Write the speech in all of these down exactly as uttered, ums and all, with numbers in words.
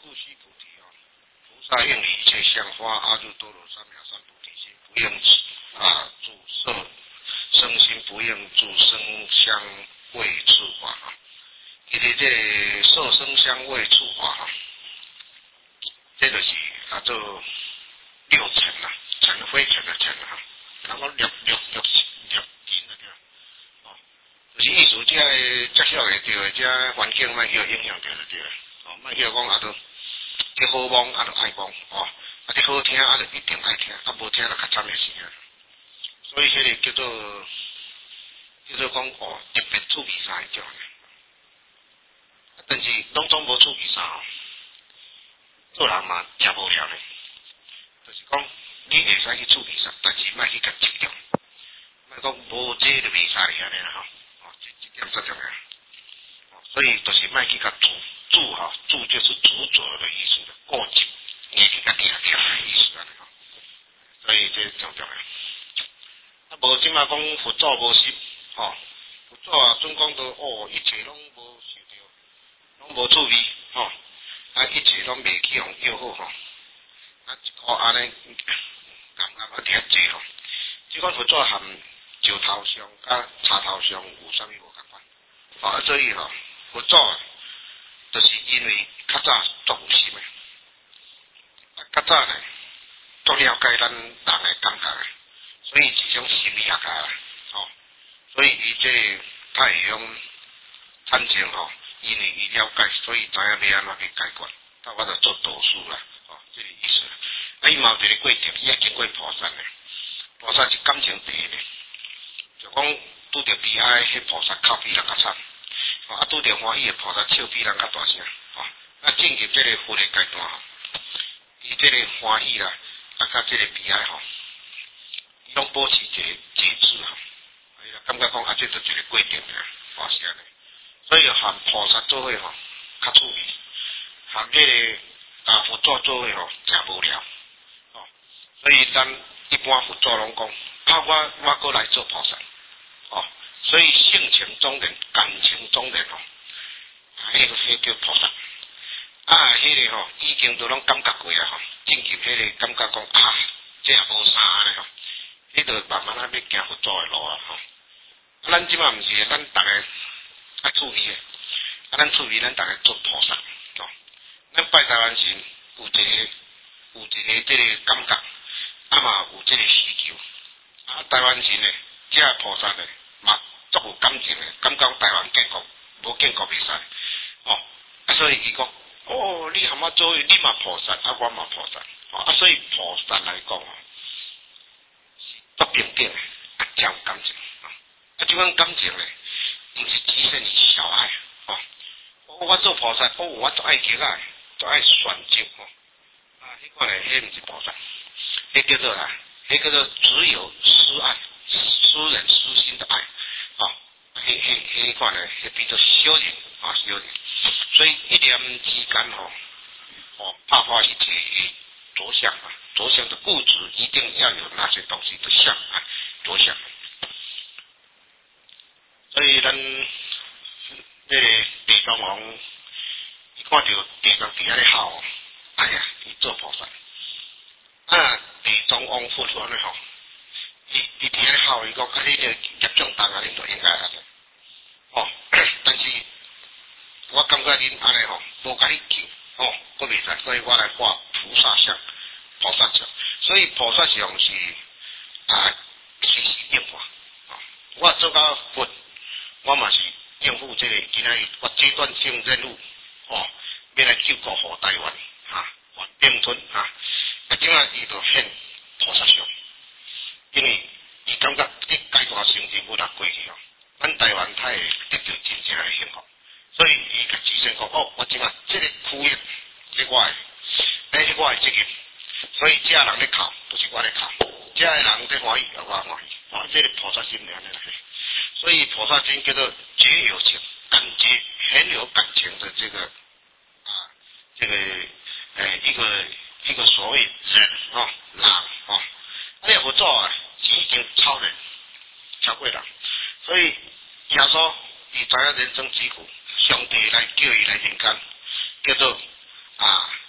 住须菩提啊，菩萨应以一切相花阿耨多罗三藐三菩提心，不应啊住色生心，不应住声香味触法啊。其实这色声香味触法啊，这就是啊做六尘啦，尘灰尘的尘啊，然后六六六六尘的对啦，哦，就是意思这这晓会对，这环境莫叫影响到就对啦，哦，莫叫讲啊都。你好忘啊，就爱忘哦；啊，你好听啊，就一定爱听；啊，无听就较惨的是啊。所以迄个叫做叫做讲哦，特别趣味啥迄种的。但是拢总无趣味啥哦，做人嘛吃无聊咧。就是讲你会使去趣味啥，但是莫去甲执着，莫讲无这就袂使安尼啦吼。哦，这这点最重要。哦，所以就是莫去甲主主哈，主就是执着的意思。过紧，你去甲定起来意思啊，吼，所以这重要诶。啊，无即马讲佛祖无心，吼，佛祖啊，准讲到哦，一切拢无受着，拢无趣味，吼，啊，一切拢袂去互诱惑，吼，啊，一个安尼，暗暗啊遐济吼，即款佛祖含石头上甲茶头上有啥物无共款？哦，啊，所以吼，佛祖啊，就是因为较早足有心诶。较早呢，足了解咱人的感觉，所以一种心理学家啦，吼，所以伊这个他会用产生吼，因为伊了解，所以知影要安怎去解决，他我就做导师啦，吼，这个意思。啊，伊嘛有一个过程，伊也经过菩萨呢，菩萨是感情第一呢，就讲拄着悲哀，迄菩萨哭比人较惨，吼，啊拄着欢喜的菩萨笑比人较大声，吼，啊进入这个佛的阶段吼。伊这个欢喜啦，啊，甲这个悲哀吼，伊拢保持一个节制吼，伊就感觉讲啊，这就一个过程啊，发生的。所以含菩萨做伙吼，较趣味；含这个啊佛祖做伙吼，诚无聊。哦，所以咱一般佛祖拢讲，啊我我过来做菩萨，哦，所以性情中人、感情中人吼，迄个迄叫菩萨。啊，迄、那个吼，已经都拢感觉过啊吼，进入迄个感觉讲啊，这也无啥安尼吼，迄个慢慢啊要行佛祖的路啊吼。啊，咱即马毋是，咱逐个爱趣味诶，啊，咱趣味，咱逐个做菩萨哦。咱拜台湾神有一个有一个即个感觉，啊嘛有即个需求。啊，台湾神诶，即个菩萨诶，嘛足有感情诶，感觉台湾建国无建国袂使哦。啊，所以伊讲。哦，你含我做，你嘛菩萨，啊我嘛菩萨，哦啊，所以菩萨来讲哦，是足平等的，啊，真有感情，啊，啊，即款感情咧，毋是只限是小爱，哦，哦，我做菩萨，哦，我足爱乞爱，足爱选择，哦，啊，迄款咧，迄毋是菩萨，迄叫做啊，迄叫做只有私爱，私人私心的爱，哦，迄迄迄款咧，迄变做小人，啊，小人。所以一念之间吼，哦，怕发一切着相啊，着相的固执，一定要有那些东西的相啊，着相。所以咱这个地藏王，伊看到地藏伫遐咧吼，哎呀，伊做菩萨。啊，地藏王佛说咧吼，伊伊伫遐咧吼，伊讲啊，你这业障重啊，恁就应该安尼。哦，但是。我感觉恁安尼吼，无甲你救，哦，我袂使，所以我来画菩萨像、菩萨像。所以菩萨像是啊，随时应化。哦，我做到佛，我嘛是应付这个今仔日我阶段性任务，哦，要来救国护台湾，哈、啊，还并吞哈。啊，即啊伊就显菩萨像，因为伊感觉一阶段性任务来过去哦，咱台湾才会得到真正的幸福。所以伊甲举声讲，哦，我即马即个苦业，即我诶，诶，我诶责任。所以遮人咧哭，都是我咧哭；遮诶人咧欢喜，我欢喜。哦，即个菩萨心安尼啦。所以菩萨心叫做觉有情，感觉很有感情的这个啊，这个诶一个一个所谓人哦，人哦，这个佛祖啊是已经超人，超过人。所以耶稣伊知影人生疾苦。上帝来叫伊来人间，叫做啊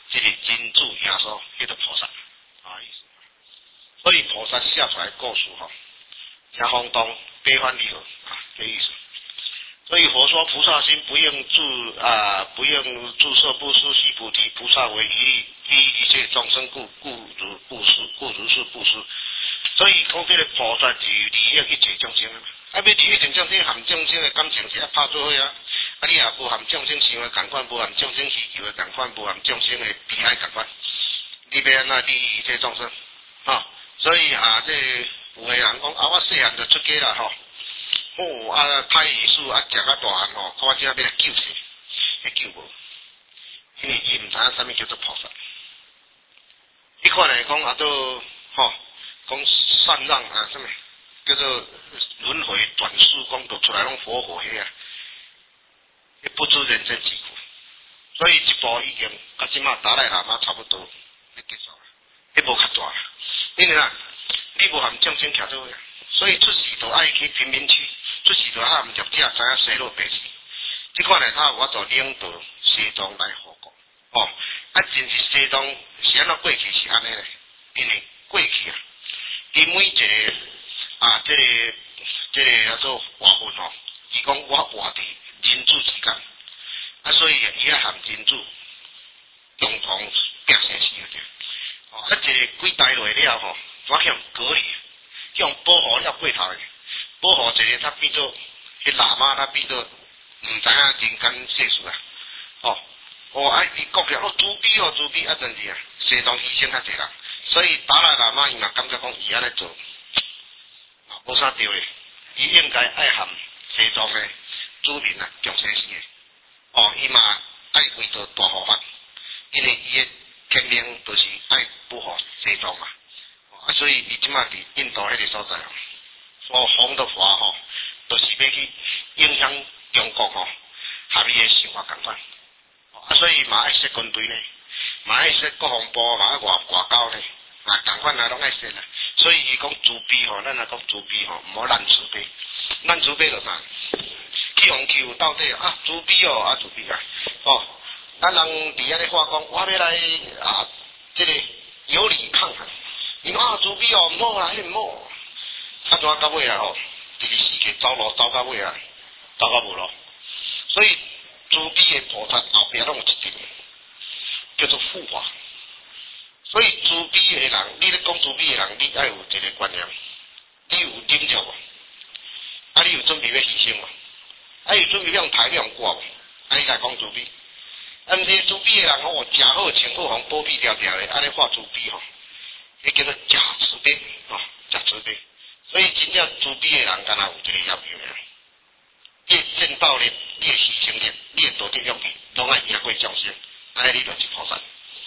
故事哈，加轰动，悲欢离合啊，这意思。所以佛说菩萨心不应注啊，不应注摄布施悉菩提菩萨为一利利益一切众生故，故如布施，故如是布施。所以讲这个菩萨是利益一切众生啊，啊要利益一切众生，含众生的感情是要拍做伙啊，啊你也无含众生想的共款，无含众生需求的共款，无含众生的悲哀共款，你要安怎利益一切众生？啊，所以啊，这有个人讲啊，我细汉就出家啦吼。哦，啊，太艺术啊，食啊大汉吼，我只要来救世，迄救无，因为伊毋知影啥物叫做菩萨。你看来讲啊，都吼讲禅让啊，什么叫做轮回转世讲读出来拢佛火迄啊，伊不知人生疾苦，所以一部已经甲即马达赖喇嘛差不多要结束啦，迄无较大啦，因为啊，你无含众生徛做伙，所以出世就爱去贫民区。出世就暗入者，知影生落白死。即款来他有法度领导西藏来护国，哦，啊，真是西藏是安怎过去是安尼咧？因为过去啊，伊每一个啊，即、这个即、这个叫做活份吼，伊讲我活伫人主之间，啊，所以伊爱含人主共同拼生死个者，哦，啊，一个几代落了吼，我向隔离，向保护了过头个。保护一个，他变做迄喇嘛，他变做毋知影人间世事啊！哦，哦，啊，伊国家哦，慈悲哦，慈悲啊，真是啊，西藏牺牲较济人，所以达赖喇嘛伊嘛感觉讲伊安尼做，啊，无啥对诶，伊应该爱含西藏诶子民啊，共生死诶。哦，伊嘛爱为着大护法，因为伊诶天命就是爱保护西藏嘛，啊，所以伊即马伫印度迄个所在哦。所弘的法吼，都、就是要去影响中国吼，和伊的想法共款。啊，所以嘛爱设军队呢，嘛爱设国防部，嘛爱外外交呢，啊，共款啊拢爱设啦。所以伊讲慈悲吼，咱来讲慈悲吼，毋好滥慈悲。滥慈悲就啥？去互欺负到底啊，慈悲哦，啊慈悲啊，哦，咱人伫遐咧话讲，我要来啊，这个有理抗衡。伊讲啊，慈悲哦，毋好啦，迄毋好。啊，怎到尾啊吼，第二世界走路走到尾啊，走到无咯。所以慈悲的菩萨后壁拢有一点叫做护法。所以慈悲的人，你咧讲慈悲的人，你爱有一个观念，你有忍着无？啊，你有准备要牺牲无？啊，有准备要用台要用挂无？啊，你来讲慈悲。啊，毋是慈悲的人吼，食好穿好，互保庇条条的，安尼发慈悲吼，迄叫做假慈悲吼，假慈悲。所以真正慈悲的人，敢若有一个要求呀，你的正道力，你的牺牲力，你的道德勇气，拢爱赢过众生，安尼你就是菩萨。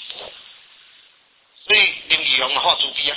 所以林义雄啊，发慈悲啊，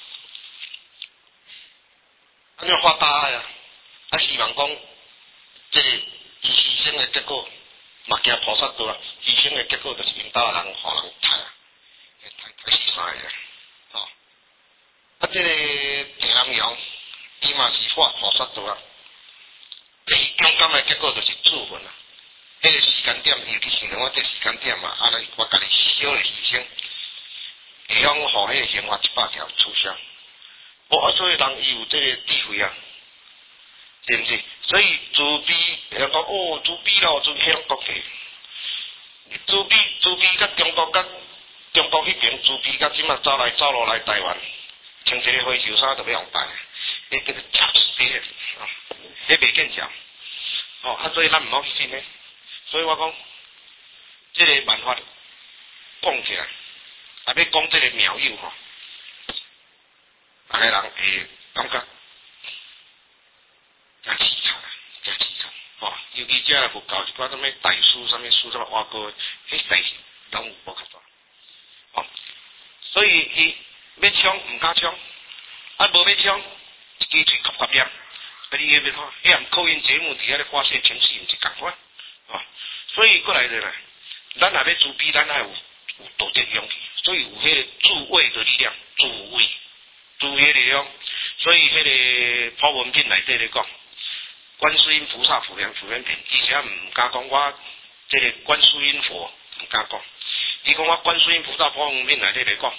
安尼发大爱啊，啊希望讲，这个伊牺牲的结果，嘛行菩萨道啊，牺牲的结果就是因兜人互人杀啊，杀杀死三个啊，吼、哦，啊这个郑南阳。伊嘛是发菩萨道啊，但是中间的结果就是自焚啊。迄、那个时间点，伊就去想我这时间点嘛，啊来我家己小的牺牲，会用互迄个刑罚一百条取消。哦，啊，所以人伊有这个智慧啊，是毋是？所以慈悲，人讲哦，慈悲咯，慈悲拢国家，慈悲慈悲甲中国甲中国迄边慈悲甲即马走来走落来台湾，穿一个花袖衫就要用拜。迄叫做假慈悲的，哦，迄袂见效，哦，啊，所以咱毋好去信咧。所以我讲，即、这个办法讲起来，啊，要讲即个妙有吼，逐个人会感觉真凄惨啊，真凄惨，哦，尤其遮佛教一寡什物大书、什物书、什么外国，迄代志拢有无较大，哦，所以伊要抢毋敢抢，啊，无要抢。一支嘴磕磕边，啊！你要要看，迄项口音节目伫遐咧发泄情绪，毋是共款，哦。所以过来者啦，咱若要慈悲，咱爱有有道德勇气，所以有迄个助位的力量，助位，助位力量。所以迄个普文品内底咧讲，观世音菩萨普贤普贤品，以前毋敢讲我这个观世音佛，毋敢讲。伊讲我观世音菩萨普文品内底咧讲，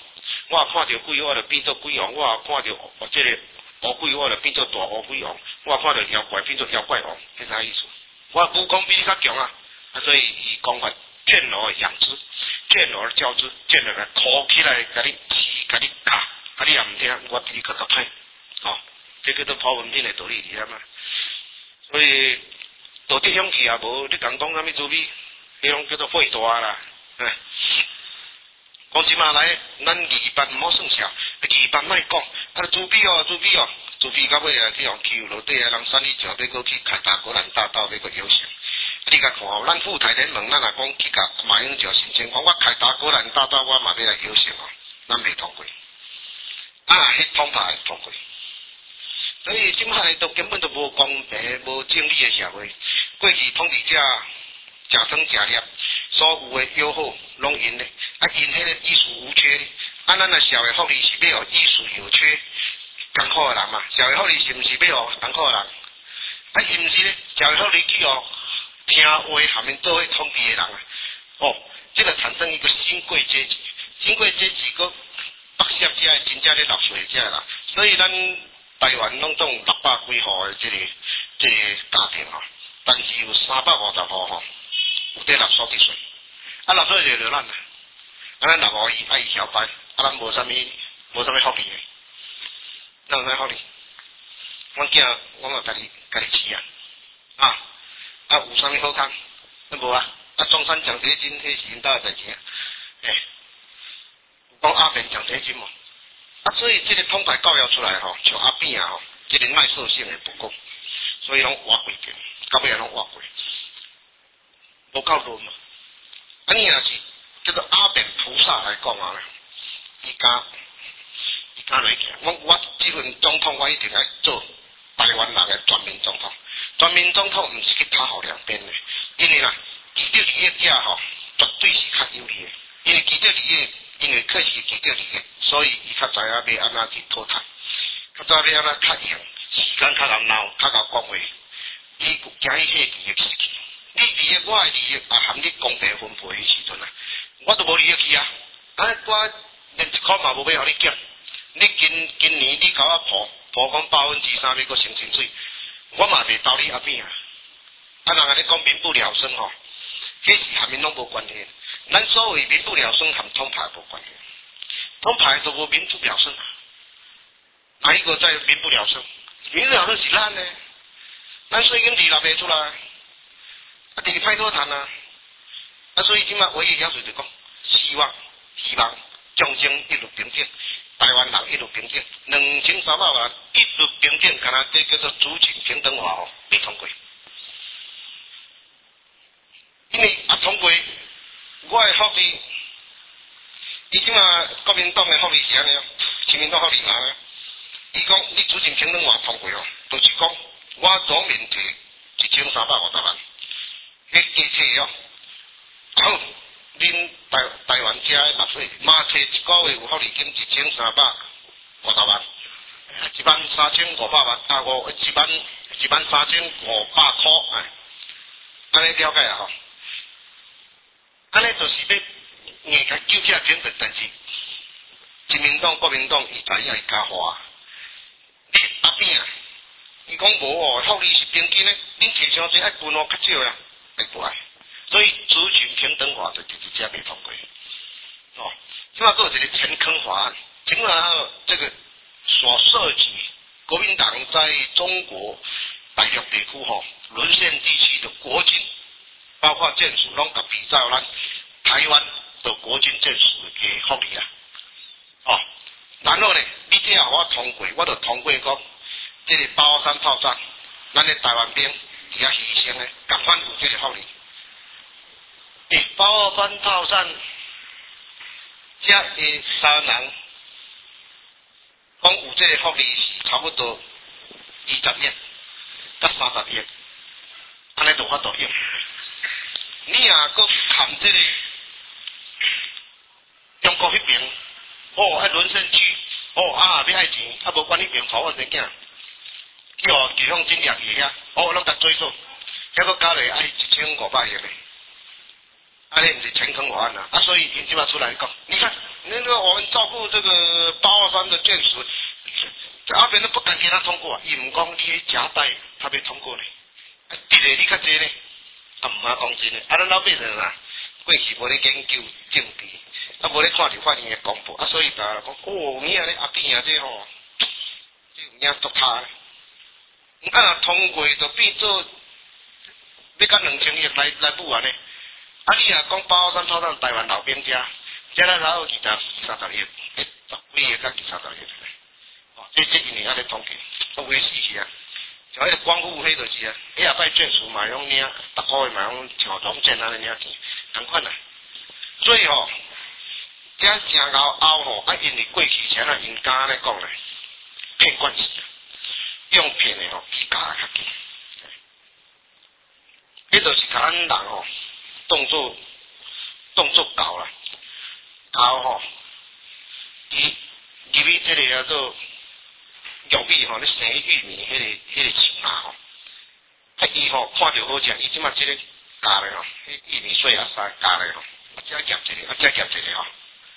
我看到鬼我就变做鬼王，我看到我这个乌鬼我就变做大乌鬼王，我看到妖怪变做妖怪王，是啥意思？我武功比你较强啊，啊所以伊讲法见而养之，见而教之，见而拖起来，甲你刺，甲你打，啊你也唔听，我比你更较歹，哦，这叫做跑文品的道理，你晓嘛？所以道德勇气也无，你讲讲啥物滋味，迄种叫做废大啦，哎。讲即马来，咱二班毋好算小，二班莫讲，啊自闭哦，自闭哦，自闭到尾啊去用欺负落底啊，人山里桥要过去凯达格兰大道要过游行。你甲看哦，咱富台联盟，咱若讲去甲马英九申请，讲我凯达格兰大道我嘛要来游行哦，咱袂通过，啊，迄通牌通过。所以即摆都根本都无公平、无正义的社会。过去统治者食汤食粒，所有的友好拢因咧。啊，因迄个衣食无缺，啊，咱啊社会福利是要衣食有缺，艰苦的人嘛，社会福利是毋是要艰苦的人？啊，是毋是咧？社会福利去哦，听话下面做伙统治的人啊，哦，这个产生一个新贵阶级，新贵阶级个北涉者真正咧纳税者啦，所以咱台湾拢总六百几户的这个这个家庭吼，但是有三百五十户吼有得纳所得税，啊，纳税就就咱啦。啊，咱若无伊爱伊小班，啊，咱无啥物，无啥物福利诶，哪有啥福利？阮囝我嘛家己家己饲啊，啊，啊有啥物好康？咱无啊，啊中山奖学金迄是因兜诶代志啊，诶，讲阿扁奖学金无？啊，所以即个统派教育出来吼，像阿扁啊吼，即个耐受性诶不够，所以拢活过去，到尾也拢活过，无够论嘛。啊，你若是叫做阿扁菩萨来讲啊，伊敢伊敢来行。我我这份总统，我一定来做台湾人的全民总统。全民总统毋是去讨好两边的，因为啦，既得利益者吼，绝对是较有利的。因为既得利益，因为确实既得利益，所以伊较知影要安怎去讨谈，较知要安怎较用，时间较难闹，较够讲话。伊惊伊迄利益失去，你利益我的利益也含你公平分配的时阵啊。我都无利益去啊！啊，我连一箍嘛无要互你减。你今今年你甲我破破讲百分之三要搁升薪水，我嘛袂斗你阿扁啊！啊，人安尼讲民不聊生吼，迄是下面拢无关系。咱所谓民不聊生，含统派无关系。统派都无民主聊生啊！哪一个在民不聊生？民主聊生是咱呢？咱税金利拿袂出来，啊，第二歹多谈啊！啊，所以即马唯一要求就讲，希望希望将争一律平等，台湾人一律平等，两千三百万一律平等，敢若这叫做族群平等化吼，未通过。因为啊通过，我的福利，伊即马国民党的福利是安尼哦，亲民党福利嘛，伊讲你族群平等化通过哦，就是讲我左面摕一千三百五十万，迄加册哦。好，恁台台湾遮的纳税，马册一个月有福利金一千三百五十万，一万三千五百万，啊五一万一万三千五百箍，哎，安尼了解啊吼？安尼就是要硬甲救起来平等，但是亲民党、国民党伊知影伊加花，你阿扁啊，伊讲无哦，福利是平均的，恁摕伤济爱分哦较少啦，会不爱。所以族群平等法就直接被通过。哦，另外还有一个前坑法案，前坑法案这个所涉及国民党在中国大陆地区吼沦陷地区的国军，包括眷属拢甲比照咱台湾的国军眷属的福利啊。哦，然后呢，你只要我通过，我就通过讲，这个八二三炮战，咱的台湾兵伫遐牺牲的，共款有这个福利。八二三炮战，遮的三人讲有这个福利是差不多二十亿到三十亿，安尼就法度用。你若搁含这个中国迄边，哦，爱沦陷区，哦啊，要爱钱，啊无管迄边讨我钱囝，叫地方政府去遐，哦，拢甲追数，还搁加落爱一千五百亿嘞。 啊，你不是乾坤法案啊，啊，所以因即马出来讲，你看，那个我们照顾这个八二三的眷属，阿边都不敢给他通过，伊唔讲你去夹带，他被通过呢，啊，地个你较济呢，啊唔好讲真呢，啊，咱老百姓啊，过去无咧研究政治，啊无咧看着法院的公布，啊，所以大家讲，哦，你啊咧阿扁啊这吼，这有影足他，啊若通过就变做，要甲两千亿来来补完呢。啊！你若讲八二三套上台湾老兵家，加来老有二十二三十亿，诶，十几个甲二三十亿，哦，这这一年啊咧统计，都为死去啊！像迄个光复迄就是啊，迄下摆眷属嘛用领，逐个月嘛用像中间安尼领钱，同款啊。所以吼，这正后后吼，啊，因为过去前啊，因家咧讲咧，骗关系，用骗的吼，比假较紧。迄就是甲咱人吼。动作动作搞啦，搞吼，伊入去这个叫做玉米吼，你生玉米迄、那个迄、那个树啊吼，啊伊吼看着好食，伊即马即个加咧吼，迄玉米碎啊啥加咧吼，啊再夹一个，啊再夹一个吼，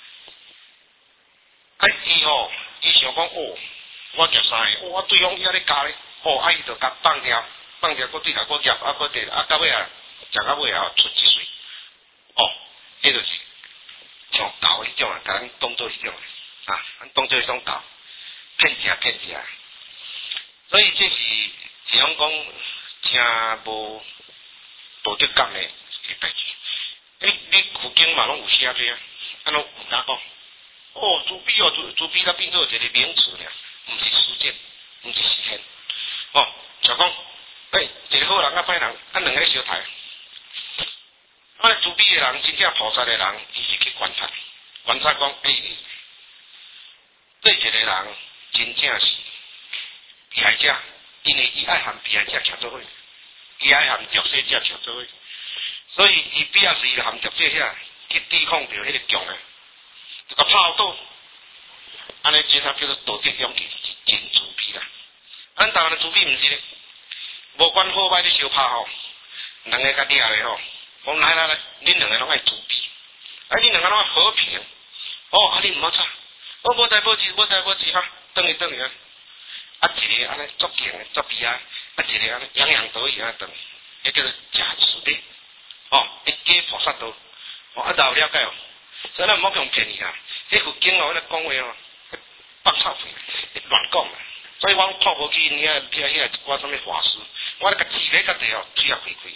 啊伊吼，伊想讲哦，我夹三个，哦我对方伊遐咧加咧，哦啊伊就甲放掉，放掉，搁对来搁夹，啊搁对，啊到尾啊，食到尾啊出一水。哦，迄就是像搞迄种啊，甲咱当做迄种啊，咱当做迄种搞，骗食骗食。所以这是是讲讲真无道德感的一代志。诶，你附近嘛拢有写这啊，啊拢有敢讲？哦，自闭哦，自自闭它变做一个名词了，毋是事件，毋是事件。哦，就讲，诶，一个好人甲歹人，啊两个相杀。啊，自闭的人，真正菩萨的人，伊是去观察，观察讲，诶、欸，这一个人真正是被害者，因为伊爱和被害者徛做伙，伊爱和弱势者徛做伙，所以伊比较是伊和弱势者去对抗着迄个强的，一个炮倒，安尼这才叫做道德勇气，真自闭啦。咱台湾的自闭毋是咧，无管好歹你相拍吼，两个甲掠咧吼。讲来来来，恁两个拢爱自闭，啊，恁两个拢爱和平，哦，啊，恁毋好吵，我无代无志，无代无志哈，转去转去啊，啊，一个安尼足强的足悲哀，啊，一个安尼洋洋得意安转，迄叫做假慈悲，哦，一假菩萨道，哦，啊，大有了解哦，所以咱毋好用骗伊啊，迄佛经哦，迄讲话哦，北臭屁，乱讲啊，所以我看无去因遐遐遐一寡什么法师，我咧甲字咧甲地哦，水也开开。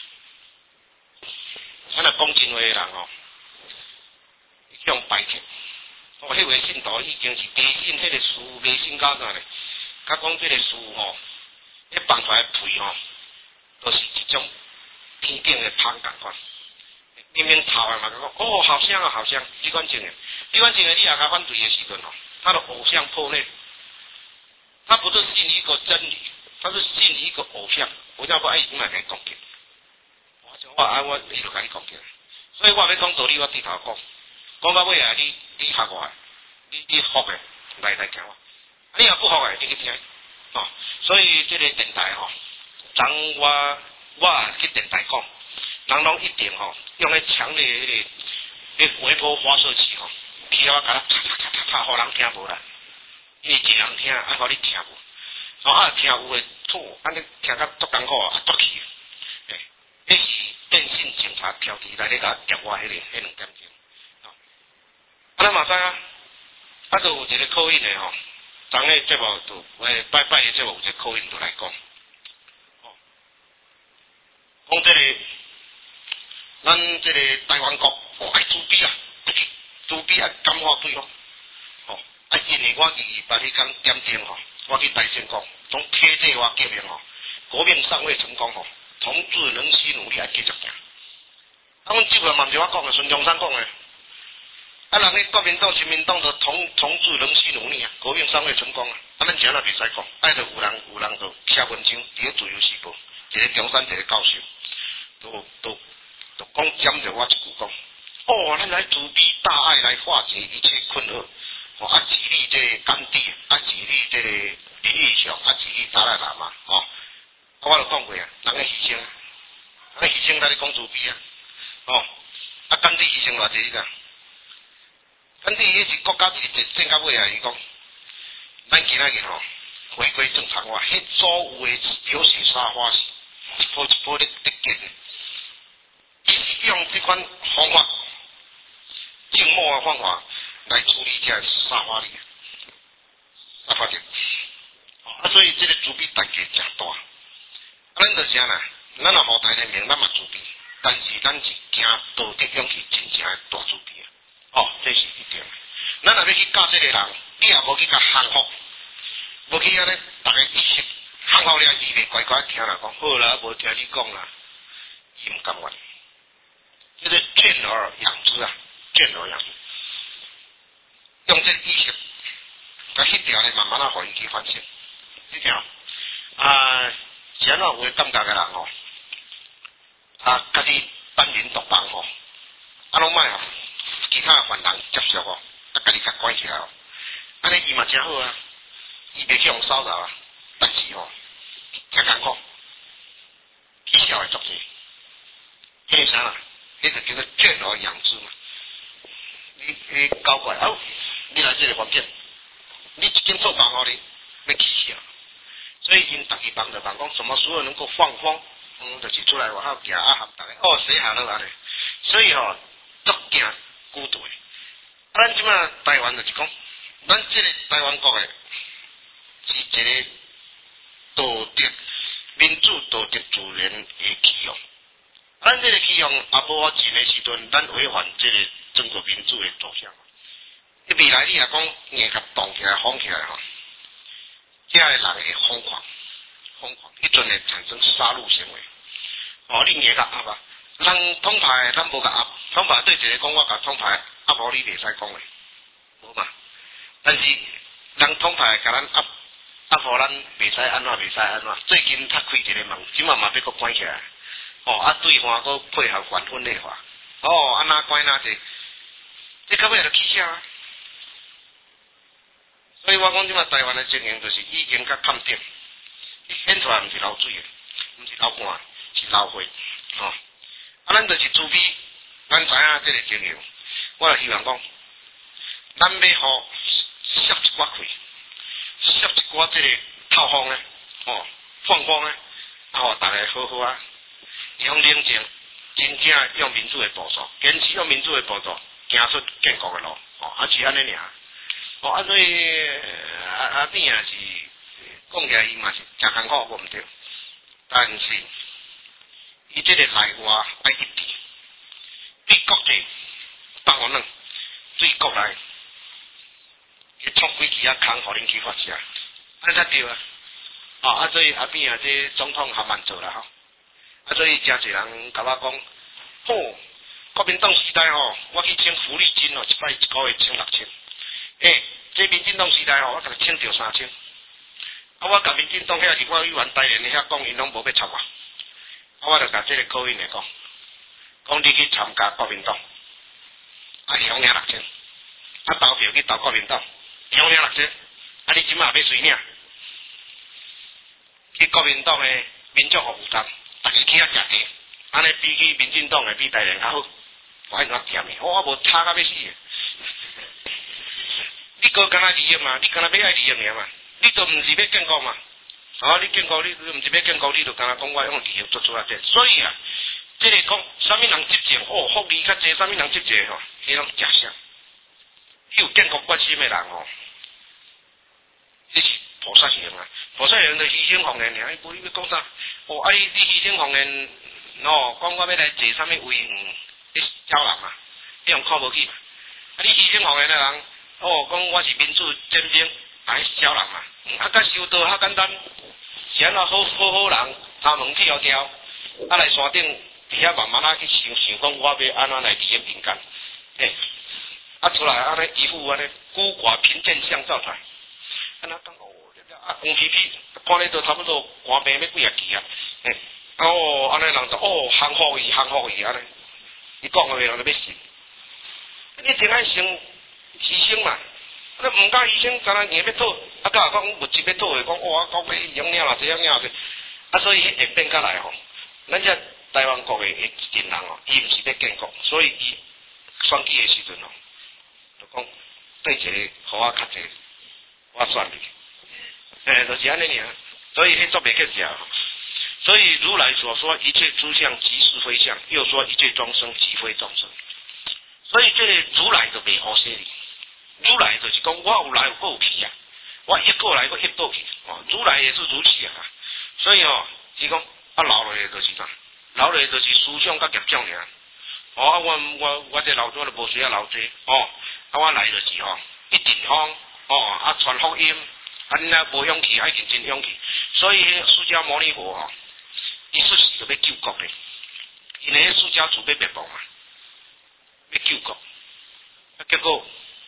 咱若讲真话的人哦，向拜帖，哦，迄位信徒已经是迷信迄个书，迷信到啥咧？甲讲即个书吼，迄放出来屁吼，都是一种天顶的芳共款。明明臭的嘛，讲哦，好香啊，好香！你管真的，你管真的，你也甲反对的时阵吼，他的偶像破灭，他不是信一个真理，他是信一个偶像。我叫不爱伊嘛来讲嘅。我啊，我伊就甲你讲起来，所以我要讲道理，我低头讲，讲到尾啊，你你学我，你你服的来来听我，你若不服的，你去听，哦，所以这个电台吼，当我我去电台讲，人拢一定吼，用迄强烈迄个迄微波发射器吼，去我甲它啪啪啪啪，互人听无啦，因为一个人听，啊，互你听无，哦啊听有诶，错，安尼听甲足艰苦啊，夺去，诶，迄是。电信警察调题来咧甲夹我迄个迄两点钟，哦，啊咱嘛知啊，啊就有一个口音的吼，昨个节目就诶拜拜的节目有一个口音就来讲，哦，讲这个咱这个台湾国，哦爱自闭啊，自闭啊感化对方，哦，啊因为我伫白迄天点钟吼，我去大仙讲，从体制我革命吼，革命尚未成功吼。同志仍需努力，爱继续行。啊，阮即个嘛毋是我讲的，孙中山讲的。啊，人哋国民党、亲民党就同同志仍需努力啊，革命尚未成功啊。啊，咱今仔袂使讲，爱着有人有人就写文章，伫咧自由时报，一个中山，一个教授，都都都讲尖着我一句讲，哦，咱来自闭大爱来化解一切困厄，哦，啊，治理这个甘地，啊，治理这个林义祥，啊，治理达赖喇嘛，哦。我就讲过啊，人个牺牲，人个牺牲来咧讲自闭啊，哦， 啊，甘地牺牲偌济个？甘地迄是国家一直整到尾啊，伊讲，咱今仔日吼回归正常化，迄所有诶流水沙发是一波一波咧咧建诶，伊是用即款方法，静默诶方法来处理遮沙发哩，沙发者。啊，所以即个资比代价诚大。啊，咱就啥啦？咱若后代人民，咱嘛自卑，但是咱是惊道德勇气真正诶大自卑啊！哦，这是一定。咱若要去教这个人，你也无去甲降服，无去安尼，逐个意识降服了，伊袂乖乖听啦，讲好啦，无听你讲啦，伊毋甘愿。这个劝而养之啊，劝而养之，用这个意识，甲迄条咧慢慢啊，互伊去反省。你听啊，是安怎有诶感觉诶人吼？啊，家己单人独房吼，啊，拢莫互其他犯人接受哦，啊，家己甲关起来哦，安尼伊嘛真好啊，伊袂去互骚扰啊，但是吼，诚艰苦，起笑会足济，迄个啥啦？迄就叫做劝而养之嘛。你你搞怪哦，你来这个环境，你一间做房互你，要起笑，所以因逐个房就讲讲什么时候能够放风。嗯，就是出来外口行啊，含大家哦，洗下落安尼，所以吼，足惊孤独诶。啊，咱即马台湾就是讲，咱即个台湾国诶，是一个道德、民主、道德自然诶气象。咱即个气象也无法前诶时阵，咱违反即个中国民主诶导向。你未来你若讲硬甲动起来、放起来吼，遮个人会疯狂。疯狂，迄阵会产生杀戮行为。哦，你硬甲压啊！人统派咱无甲压，统派对一个讲我甲统派压互你袂使讲诶，无嘛。但是人统派甲咱压压互咱袂使安怎袂使安怎。最近他开一个门，即马嘛要搁关起来。哦，啊对方搁配合原婚内法。哦，安那关哪济？这到尾就起啥啊？所以我讲即马台湾诶情形就是已经较坎定。显出来毋是流水诶，毋是流汗，是流血，吼、哦。啊，咱就是自卑，咱知影即个情形，我就希望讲，咱要互摄一寡气，摄一寡即个透风诶，哦，放光诶，啊，互大家好好啊，用冷静，真正用民主诶步骤，坚持用民主诶步骤，行出建国诶路，哦，啊是安尼尔，哦，啊所以啊啊变啊是。讲起来伊嘛是诚艰苦，无毋对，但是伊即个内外爱一致，对国际放互软，对国内去创几支啊空，互恁去发射，安尼才对啊！哦啊，所以后边啊，这总统还蛮做啦吼，啊，所以诚侪人甲我讲，吼，国民党时代吼，我去请福利金哦，一摆一个月请六千，诶，这民进党时代吼，我逐个请着三千。啊！我甲民进党遐立法委员台联遐讲，因拢无要参啊。啊！我就甲即个柯文来讲，讲你去参加国民党，啊，乡领六千，啊，投票去投国民党，乡领六千，啊，你即马要随领，去国民党诶民众服务站，逐个去遐食茶，安尼比起民进党诶比台联较好，我安怎甜诶？我无差甲要死诶！你个敢若利益嘛？你敢若要爱利益尔嘛？你都毋是要建国嘛？哦，你建国你毋是要建国，你就敢若讲我用利益做出来者。所以啊，即个讲啥物人执政，哦，福利较济，啥物人执政吼，迄拢假象。你有建国决心诶人吼，这是菩萨行啊！菩萨行就牺牲奉献尔，伊无你要讲啥？哦，啊，你你牺牲奉献，哦，讲我要来坐啥物位，嗯，你招人啊，你用看无起嘛？啊，你牺牲奉献诶人，哦，讲我是民主尖兵。哎，小人嘛，啊，甲修道较简单，是安怎好好好人，头毛挑挑，啊来山顶伫遐慢慢啊去想想讲，我要安怎来体验人间，嘿，啊出来安尼一副安尼孤寡贫贱相照出来，安那讲哦，啊黄皮皮，看咧都差不多寒病要几啊期啊，嘿，哦，安尼人就哦幸福伊幸福伊安尼，伊讲诶人就要信，你真爱先牺牲嘛。你毋敢牺牲，敢若硬要讨，啊，甲讲物质要讨诶，讲哇，讲要养领啦，这样领啦，啊，所以迄演变下来吼，咱只台湾国的一群人哦，伊毋是要建国，所以伊选举的时阵哦，就讲对一个互我较济，我选你，诶，就是安尼尔，所以迄做袂克食。所以如来所说一切诸相即是非相，又说一切众生即非众生。所以这个如来就袂好势哩。如来就是讲我有来有过去啊，我一过来我一过去，哦，如来也是如此啊。所以哦，是讲啊留落来就是啥，留落来就是思想甲业障尔。哦，啊我我我这老祖就无需要留济，哦，啊我来就是吼、哦，一阵风，哦，啊传福音，啊你若无勇气，爱认真勇气。所以释迦牟尼佛吼。伊出世就要救国嘞，因为释迦祖要灭亡嘛，要救国，啊结果，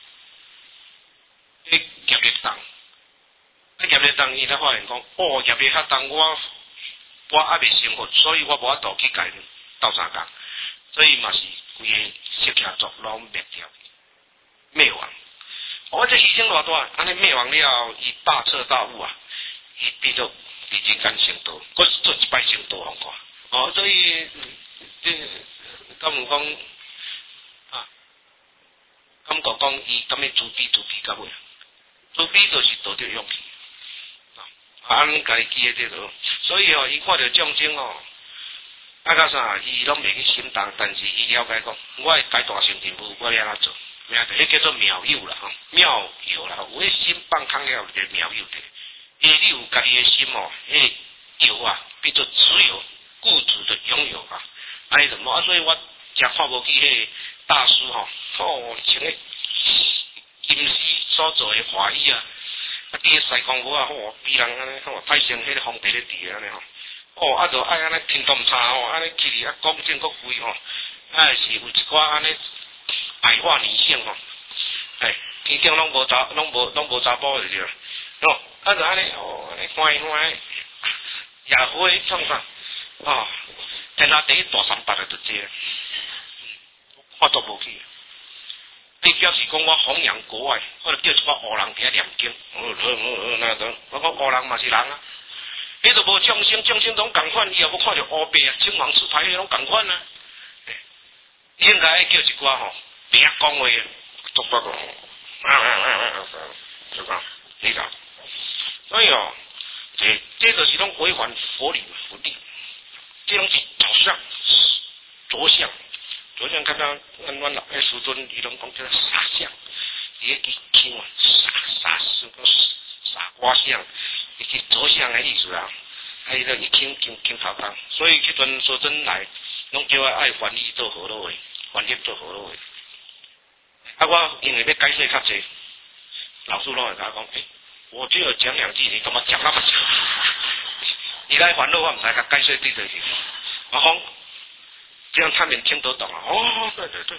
迄业力重，啊业力重，伊才发现讲，哦业力较重，我我还未成佛，所以我无法度去甲因斗相共，所以嘛是规个释迦族拢灭掉，灭亡。我这牺牲偌大，安尼灭亡了后，伊大彻大悟啊，伊变做。已经干成道，我是做一摆成道好看。哦，所以这敢毋讲啊？感觉讲伊敢要自卑自卑到尾，自卑就是道着勇气。啊，安家己诶这个，所以哦，伊看到众生哦，啊甲啥，伊拢袂去心动，但是伊了解讲，我会改大成任务，我要安怎做？咩？迄叫做妙有啦，吼，妙有啦，有迄心放空了，就妙有的。伊你有家己的心哦，迄有啊，变做只有固执的拥有啊，安尼就无啊，所以我真看无起迄个大师吼，哦，穿个金丝所做的华衣啊，啊，伫个西公屋啊，吼，比人安尼吼，太像迄个皇帝咧伫安尼吼，哦，啊，就爱安尼天洞叉吼，安尼起哩啊，讲正国贵吼，啊是有一寡安尼矮化女性吼，哎，天顶拢无查，拢无拢无查甫就对了，哦。啊，就安尼哦，安尼欢欢，野花创啥？哦，天下第一大三八的就这，我都无去。你表示讲我弘扬国外，我就叫一寡黑人伫遐念经，哦哦哦，那个，我讲黑人嘛是人啊，伊都无众生，众生拢共款，伊也无看到黑白啊，青黄赤白迄拢共款啊。应该叫一寡吼，别讲话，做不个，啊啊啊啊啊，就讲，你讲。所以哦，这这就是拢违反佛理佛理，这拢是着相着相，着相看到阮阮老诶师尊伊拢讲叫傻相，伊伊听啊傻傻是个傻瓜相，伊是着相诶意思啊，啊伊个一听听听头讲，所以迄阵说真来，拢叫我爱翻译做好多话，翻译做好多话，啊我因为要解释较济，老师拢会甲我讲，诶、欸。我只有讲两句，你干嘛讲那么久？你来烦恼我唔使甲解释对对对。阿峰，这样他们听得懂啊？哦，对对对。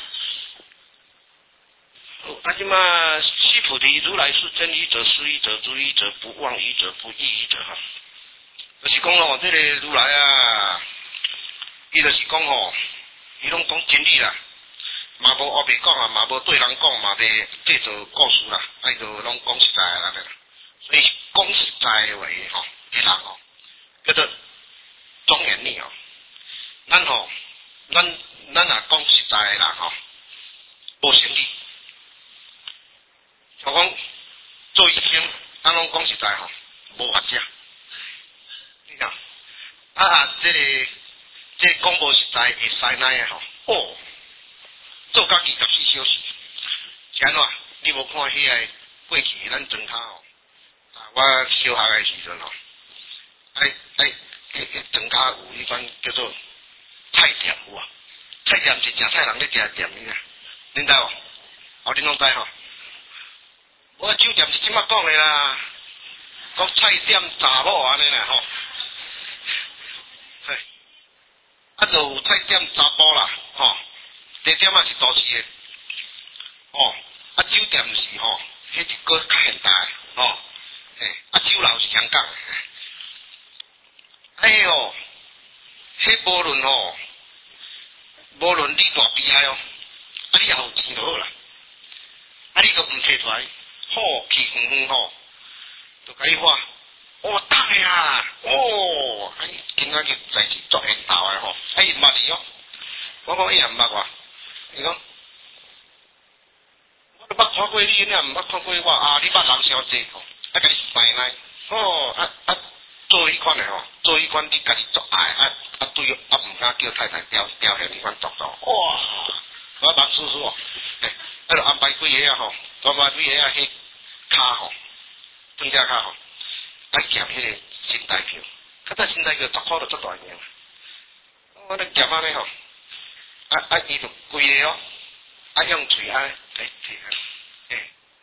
啊，即嘛，须菩提，如来是真语者、实语者、如语者、不妄语者、不异语者哈。就是讲咯，这个如来啊，伊就是讲吼，伊拢讲真理啦。嘛无黑白讲啊，嘛无对人讲，嘛袂制造故事啦，啊就拢讲实在啦，所以讲实在的话吼，啲人吼叫做忠言逆哦。咱吼，咱咱若讲实在的人吼，无成理。像讲做医生，咱拢讲实在吼，无法食。你讲啊啊，这个这讲无实在会使哪样吼？哦。做到二十四小时，是安怎？你无看迄个过去咱庄脚吼，啊，我小学的时阵吼，爱爱迄迄庄脚有迄款叫做菜店有啊，菜店是食菜人咧食店呢，恁知无？后恁拢知吼？我酒店是即摆讲的啦，讲菜店查某安尼啦吼，嘿，啊就有菜店查甫啦，吼。这点啊是都市的，哦，啊酒店是吼，迄是个较现代的，哦，嘿，啊酒楼是香港的，哎哟，迄无论吼，无论你大悲哀哦，啊你也有钱就好啦，啊你都毋摕出来，好气哼哼吼，就甲伊花， 哦，当的啊，哦，哎，今仔日在是作缘投的吼，哎，捌你哦，我讲伊也毋捌我，伊讲，我都捌看过你，你也毋捌看过我啊，你捌人伤济吼，啊，甲你生来，哦，啊啊，做迄款的吼，做迄款你家己做爱，啊啊对，啊毋敢叫太太表表现迄款动作，哇，我捌叔叔哦，哎，啊，就安排几个啊吼，安排几个啊迄骹吼，装只骹吼。啊，夹迄个身材票，较早身材票十箍就足大件，我咧夹安尼吼，啊啊伊就规个哦，啊用嘴啊，哎摕啊，哎，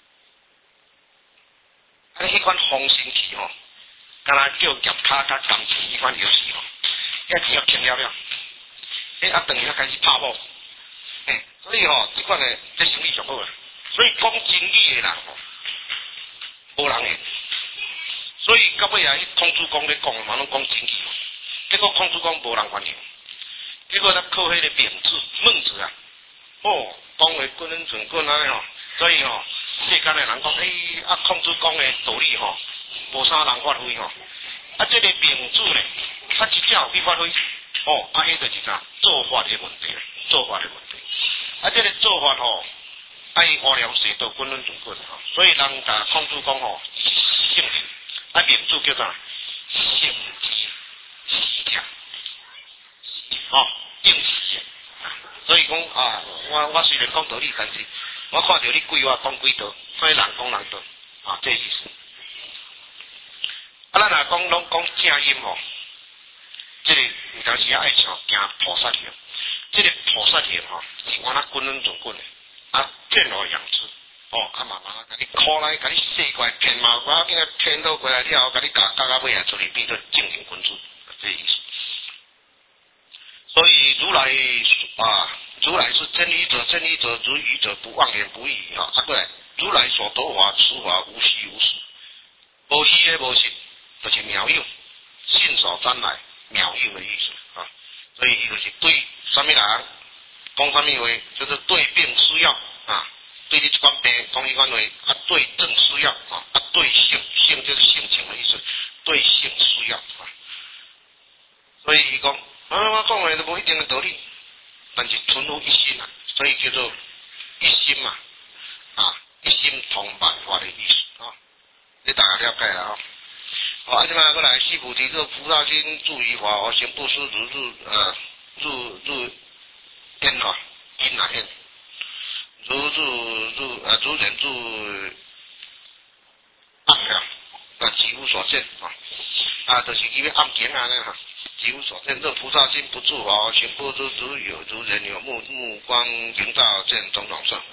啊迄款方神器吼，敢若叫夹骹甲钢琴迄款游戏吼，遐只要听了了，哎啊等下开始拍舞，哎，所以吼，即款诶，这生意上好啊，所以讲真理诶人吼，无人会。所以到尾啊，迄孔子公咧讲嘛，拢讲真理，结果孔子公无人欢迎，结果咱靠迄个孟子，孟子啊，哦，讲话滚滚准滚安尼吼，所以吼，世间诶人讲，诶、欸，啊孔子讲诶道理吼，无啥人发挥吼，啊，这个孟子咧，他真正有去发挥，哦，啊，迄就是啥，做法诶问题，做法诶问题，啊，这个做法吼，爱无聊世道滚滚准滚吼，所以人甲孔子讲吼，性情。啊，名著叫啥？性之习者，吼，应时。所以讲啊，我我虽然讲道理，但是我看到你规话讲几道，看人讲人道，啊，这意思。啊，咱若讲拢讲正音吼，这个有当时爱像行菩萨行，这个菩萨行吼，是我那滚滚准滚的，啊，见而养之。哦，啊慢慢啊，甲你靠来，甲你洗过来骗嘛，我今日骗到过来了后，甲你教教到尾啊，出去变做正人君子，这意思。所以如来啊，如来是真理者，真理者如愚者，不妄言不语哈。啊，过来，如来所得法，此法无虚无实，无虚也无实，就是妙有，信手拈来，妙有的意思啊。所以伊就是对什么人讲什么话，就是对病施药啊。对你这款病讲一款话，啊对症施药啊，啊对性性就是性情的意思，对性施药啊。所以伊讲，啊我讲的都无一定的道理，但是存乎一心啊，所以叫做一心嘛，啊一心同万法的意思啊，你大家了解了啊。好，啊，即摆过来四菩提这菩萨心住于法，我行不思如入呃入入烟啊，烟啊烟。如入入呃如人入暗了，啊即无所见啊，啊就是因为暗境啊呢哈，即无所见。这菩萨心不住法，行不如如有如人有目目光明照见种种相。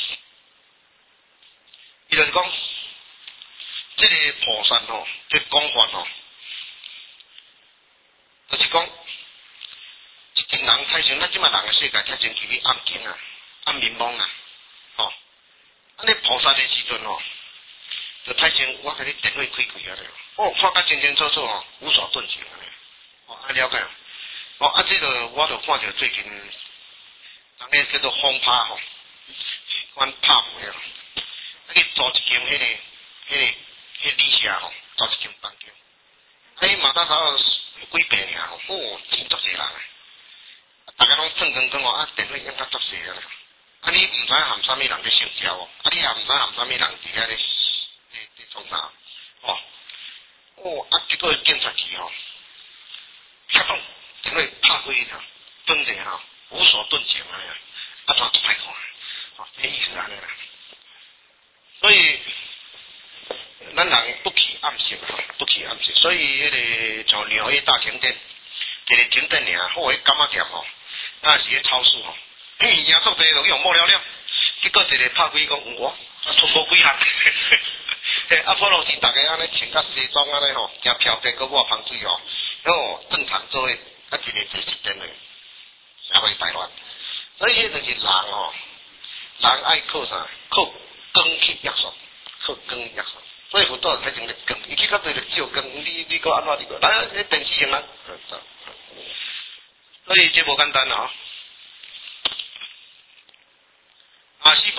伊就是讲，这个菩萨吼，这讲法吼，就是讲，一群人太像咱即摆人的世界太像去暗境啊，暗迷茫啊。哦，啊！你菩萨的时阵吼，就太像我甲你电话开开啊咧，哦，看甲清清楚楚吼，无所遁形啊咧，哦，啊了解哦，哦啊，这个我就看到最近，人个叫做风拍吼，阮拍卖啊，啊去租一间迄个、迄个、迄旅社吼，租一间房间，啊伊嘛搭头几百尔吼，哦，真足济人啊，大家拢转转转哦，啊电话应该足济啊。啊！你毋知含啥物人咧性交哦，啊！你也毋知含啥物人伫遐咧咧咧创啥，哦哦！啊！结果警察局吼，拍动，因为拍开吼，蹲者吼，无所遁形啊，啊！怎歹看？哦，这意思安尼啦。所以，咱人不起暗性吼，不起暗性，所以迄个像纽约大停电，一个停电尔，好迄感觉店吼，那是咧超市吼。伊赢足济就用无了了，结果一个拍开讲我，啊存无几项，嘿啊普罗是逐个安尼穿甲西装安尼吼，真漂亮，搁抹香水吼，哦正常做诶，啊一日做一点诶，社会大乱，所以迄就是人吼，人爱靠啥？靠光去约束，靠光约束，所以佛陀才成咧光，伊去较侪咧照光，你你搁安怎你搁，咱迄电视用啊，所以这无简单啊。啊，四菩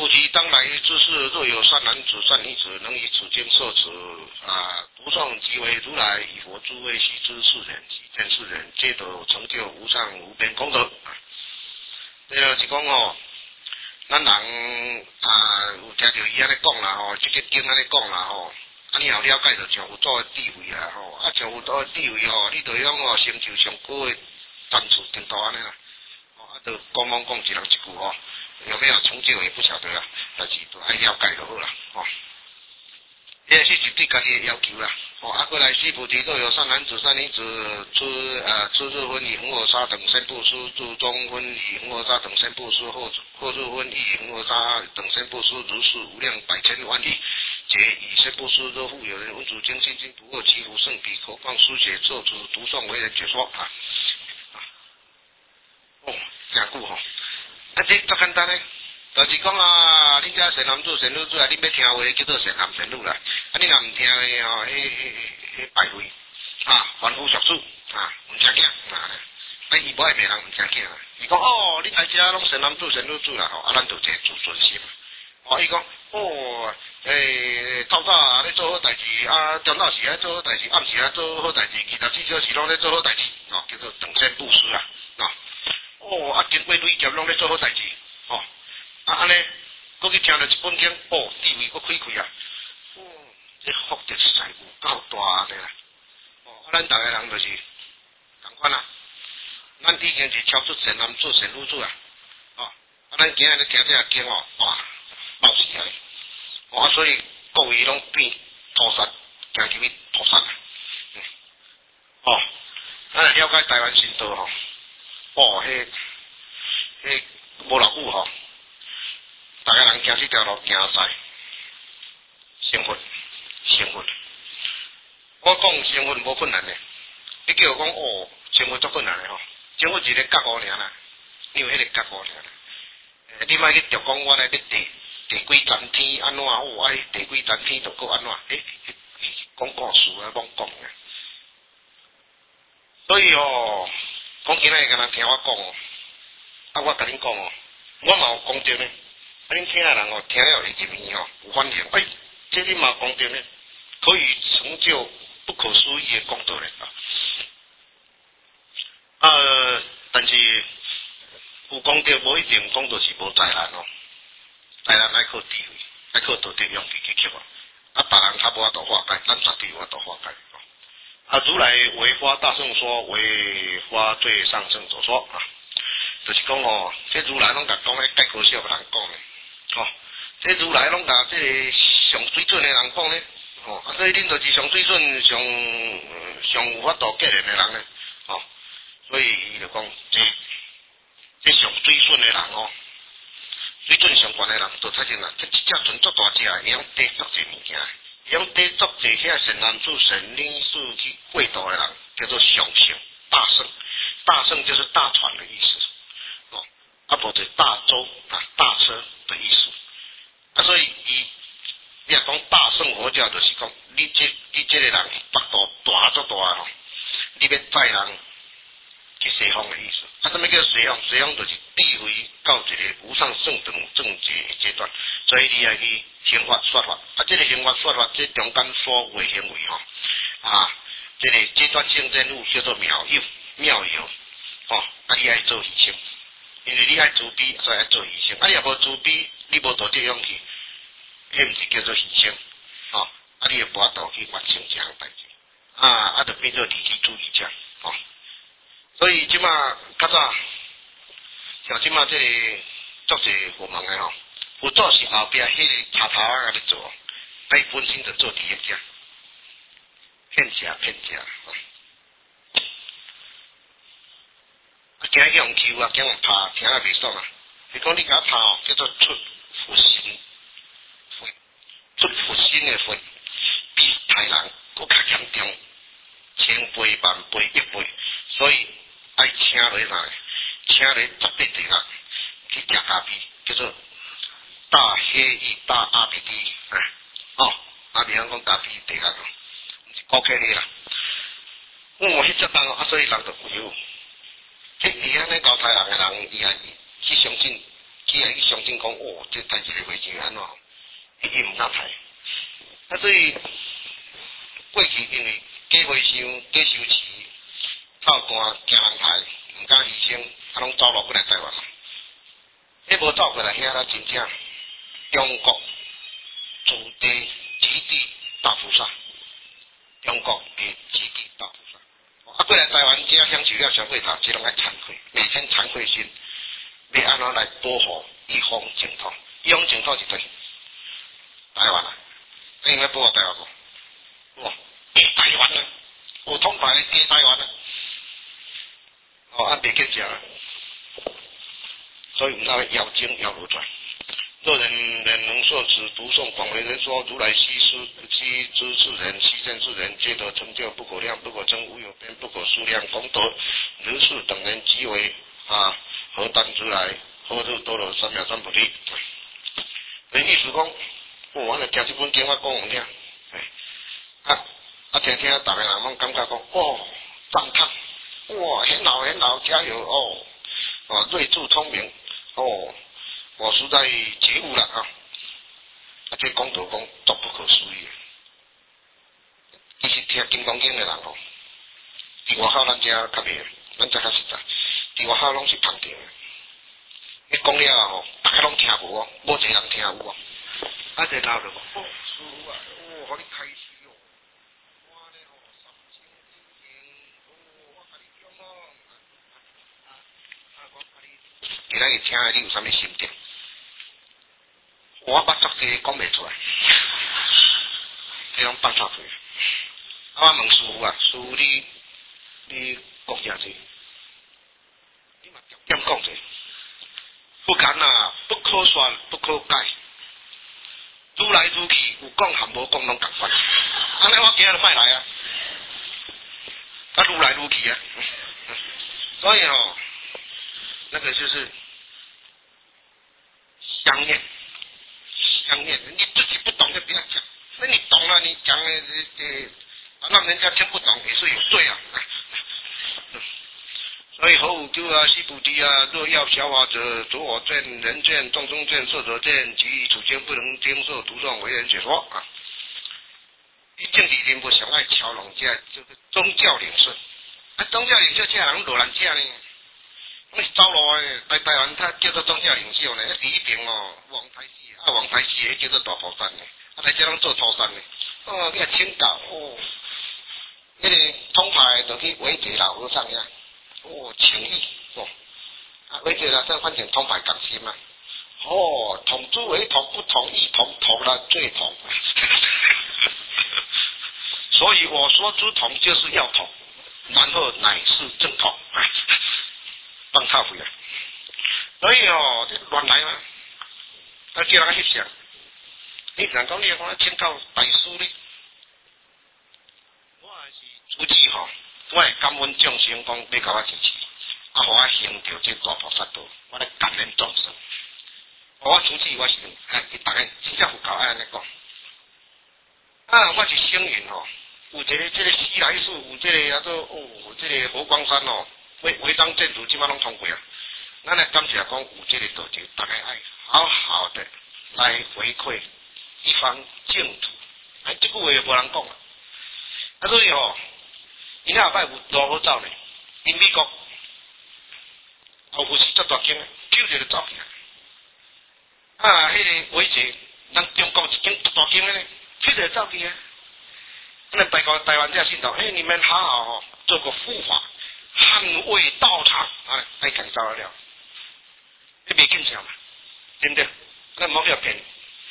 菩提当来之事，若有善男子、善女子，能以此经受持啊，读诵即为如来以佛诸位悉知世人、悉见世人，皆得成就无上无边功德。这就是讲哦，咱人啊有听到伊安尼讲啦吼，这个经安尼讲啦吼，啊你也了解到上佛祖的智慧啊吼，啊上佛祖的智慧吼，你着用哦成就上高的赞词顶头安尼啦，哦啊着讲讲讲一人一句吼。有没有成就也不晓得啊，但是都爱了解就好啦，哦。这是是对家己的要求啦，哦，啊，过来四菩提若有善男子、善女子，出呃出入分以恒河沙等身布施，住中分以恒河沙等身布施，后后入分以恒河沙等身布施，如是无量百千万亿，皆以身布施，若复有人闻此经心经不恶，其福胜彼，口放书写作主读诵为人解说啊，啊，哦，真久吼。啊，这足简单嘞，就是讲啊，你遮善男子、善女子啊，你要听话叫做善男善女啦。啊，你若唔听诶吼，迄迄迄败类啊，凡夫俗子啊，唔听囝啊，啊伊无爱骂人唔听囝啦。伊讲哦，你来遮拢善男子、善女子啦，吼，啊，咱就这自尊心。哦，伊讲哦，诶，透早啊咧做好代志，啊，中昼时啊做好代志，暗时啊做好代志，其他四小时拢咧做好代志，哦，叫做等身布施啊，哦。哦，啊，经过累劫拢咧做好代志，哦，啊安尼，搁去听着一本经，哦，智慧搁开开啊，哦，这福德实在有够大个啦，哦，啊，咱逐个人就是同款啦，咱已经是超出善男子、善女子啊，哦，啊，咱今日咧听这个经哦，哇，爆死啊！哦，啊，所以各位拢变菩萨，行入去菩萨啊，嗯，哦，咱来了解台湾神道吼。哦，迄、迄无偌久吼，大家人行这条路行使，成佛，成佛。我讲成佛无困难的，你叫我讲哦，成佛足困难的吼，成佛一个觉悟尔啦，你有迄个觉悟尔啦。诶，你莫去着讲我来要地地几层天安怎哦，哎地几层天着搁安怎？诶，讲故事啊，罔讲嘅。所以哦。讲今仔日敢若听我讲哦，啊，我甲恁讲哦，我嘛有讲对呢。啊，恁听的人哦，听了会入耳哦，有反应。哎，这恁嘛讲对呢，可以成就不可思议的功德嘞啊！呃，但是有讲对，无一定讲到是无灾难哦。灾难爱靠智慧，爱靠道德勇气去克服。啊，别人较无法度化解，咱绝对有法度化解。啊，如来为花大圣说，为花最上圣所说啊，就是讲哦，这如来拢甲讲咧，介可惜个人讲咧，哦，这如来拢甲这个上水准的人讲咧，哦，啊，所以恁就是上水准、上上有法度结连的人咧，哦，所以伊就讲这这上水准的人哦，水准上悬的人，就才是啦，这一只船足大只，会用地足济物件。用地足济遐善男子、善女子去过道的人，叫做上圣大圣。大圣就是大船的意思，哦，啊无就大舟啊大车的意思。啊，所以伊你若讲大圣佛教，就是讲你这你这个人腹肚大足大吼，你要载人去西方的意思。啊，什么叫西方？西方就是智慧到一个无上圣等正觉的阶段，所以你要去行法说法。啊，这个行法说法，这中间所有的行为吼，啊，这个阶段性任务叫做妙有妙有，哦，啊，你爱做牺牲，因为你爱慈悲，所以爱做牺牲。啊，你若无慈悲，你无道德勇气，迄毋是叫做牺牲，哦，啊，你也无法度去完成这项代志，啊，啊，就变做利己主义者，哦。所以即马较早，像即马这个作者佛门的吼，有做是后壁迄个头头啊咧做，伊本身就做第一者，骗者骗者，哦。啊，惊去用抽啊，惊用拍，听啊袂爽啊。你讲你甲拍哦，叫做出佛心佛，出佛心的佛，比台人更较严重，千倍万倍一倍，所以。爱请落啥？请落绝对地下去食咖啡，叫做大黑意大阿比迪，哎，哦，阿比香讲咖啡地下，毋是高客的啦。哦，迄只人啊，所以人就有。即伊安尼高台人的人，伊也去相信，伊也去相信讲，哦，这代志会袂三台。啊，所以过去因为假袂伤，假收市，操蛋惊人害，毋敢牺牲，啊，拢走落过来台湾嘛。迄无走过来遐啦，真正中国驻地基地大屠杀，中国的基地大屠杀。啊，过来台湾只要享受了消费者，只拢爱惭愧，每天惭愧心，要安怎来保护一方净土？一方净土是对台湾啊，你应该保护台湾无？哇，台湾啊，有统牌的台湾啊，哦，啊，袂见食啊。所以我们才会咬经咬如转。若人人能受持读诵广为人说，如来悉知悉知世人，悉见世人，皆得成就不可量、不可称、无有边、不可数量功德。如是等人即为啊，何当如来？何日多罗三藐三菩提？你意思讲，哦，我来听这本经，我讲互听。啊啊，听听，大家人拢感觉讲，哦，赞叹，哇，很好很好，加油哦！啊，睿智聪明。哦，我实在觉悟了啊！啊，这功德讲足不可思议。其实听《金刚经》的人哦，伫外口咱遮较袂，咱遮较实在。伫外口拢是旁听的，你讲了吼，大家拢听无哦，无一个人听有哦。啊，热闹着讲，哦，师傅啊，哦，互你开示哦。我呢吼，三千真经，哦，我甲你讲哦。啊啊，我甲你。今仔日听下你有啥物心得？我捌作些讲袂出来，这种放插嘴。啊，我问师傅啊，师傅你你讲啥子？你嘛点讲者？不敢啊，不可说，不可改。愈来愈去，有讲含无讲拢共款。安尼我今日就莫来啊，啊愈来愈去啊。所以哦，那个就是。相念，相念，你自己不懂就不要讲。那你懂了，你讲的这这，让人家听不懂也是有罪啊。所以何无救啊，须菩提啊，若要消化者，着我见、人见、众生见、色者见，及处间不能经受读诵为人解说啊。一正理人不想爱嘲弄这这个宗教领袖，啊，宗教领袖这人落难这呢？我是走路诶，在台湾他叫做宗教领袖呢，第一边哦，王太师，啊王太师迄叫做大菩萨呢，啊在遮拢做土山呢，哦，你也请教哦，迄个统派就去维济老和尚呀，哦，情义哦，啊维济老和尚反正统派共心嘛，哦，同诸为同，不同意同，同了最同，所以我说之同就是要同，然后乃是正统。放臭屁啊！所以哦，这乱来嘛，啊叫人去翕相。你人讲你讲请教大师呢，我也是主旨吼，我会感恩众生讲要甲我支持，啊，互我行着这大菩萨道，我来感恩众生。我主旨我是哎，大家真正有够爱安尼讲。啊，我是幸运吼，有一个这个西来寺，有这个叫做哦，这个佛光山哦。违违章建筑基本拢通过啊！咱来感谢讲有这个道场，大家爱好好的来回馈一方净土。哎，这句话也无人讲啊。啊，所以吼，因下摆有多好走呢？因美国后富士足大间，救一个走起来。啊，迄、那个维济，咱中国一间足大间的呢，救一个走起啊。那台湾台湾这信徒，哎，你们好好吼，做个护法。捍卫道场，啊，爱改造了，你袂紧张嘛？对不对？咱莫要骗。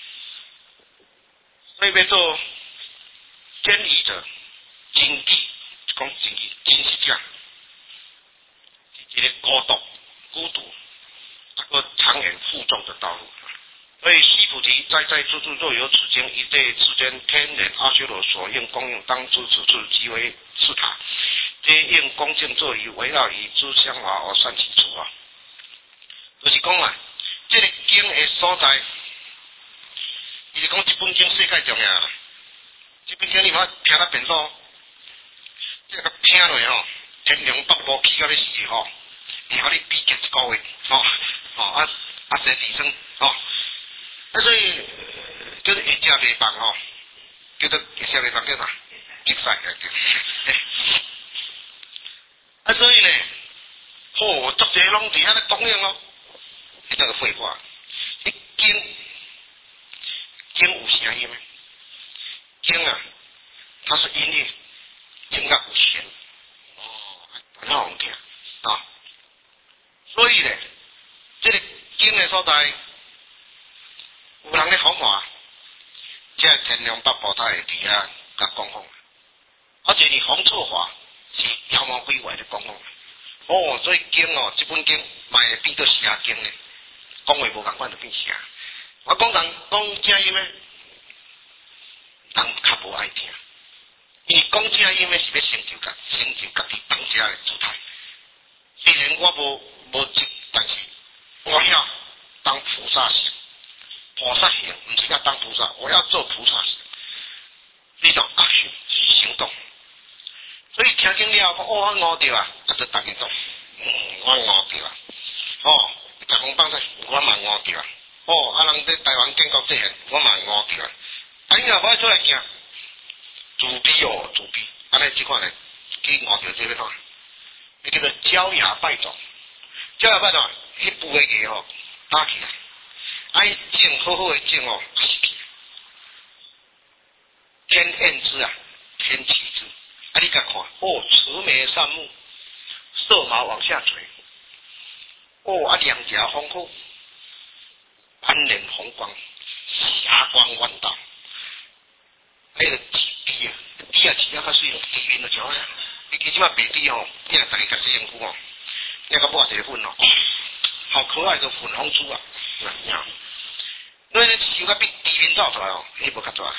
所以要做坚毅者，精义，讲精义，真实者，是一个孤独、孤独，那个长远负重的道路。所以须菩提，在在处处若有此经，一对世间天人阿修罗所应供应，当知此处即为是塔。皆应恭敬坐于围绕以诸香华而善其处啊！就是讲啊，这个经的所在，伊是讲这本经世界重要。这本经你看听了变数，这个听落吼，天龙八部起到要死吼，伊互你闭结一个月吼，吼啊啊生地生吼，啊所以就是一讲地房吼，叫做啥地房叫啥？积赛啊！啊，所以呢，吼，足侪拢伫遐咧供应咯，迄个废话。迄经经有声音诶，经啊，它是音乐，音乐有弦，哦，很好听啊。所以呢，这个经诶所在，有人咧讲话，即系天龙八部都会伫遐甲讲讲。而且你红错话是妖魔鬼怪的讲讲。哦，所以经哦，这本经嘛会变做邪经呢，讲话无共款就变邪。我讲人讲正音诶，人较无爱听，因为讲正音诶是要成就家，成就家己当家诶姿态。虽然我无无职，但是我要当菩萨行，菩萨行不是要当菩萨，我要做菩萨行，这种 action 是行动。所以听经了，讲哦，我悟着啊，啊，就大家讲，嗯，我悟着啊，哦，甲讲放在，我嘛悟着啊，哦，啊，人伫台湾建国这些，我嘛悟着啊，啊，你若无出来行，自卑哦，自卑，安尼即款呢，去悟着这个啥？迄叫做招摇拜状，招摇拜状，迄部诶嘢吼，打起来，爱种好好诶种哦，天燕之啊，天启之。啊！你甲看，哦，慈眉善目，色毛往下垂，哦，啊，两颊丰厚，满脸红光，霞光万道。迄个紫滴啊，滴啊，似啊较水咯，滴面就像啊。你其即马白滴吼，你若大家甲洗身躯吼，你甲抹一个粉哦，好可爱的粉红猪啊，呀！那个手甲比滴面照出来哦，迄无较大。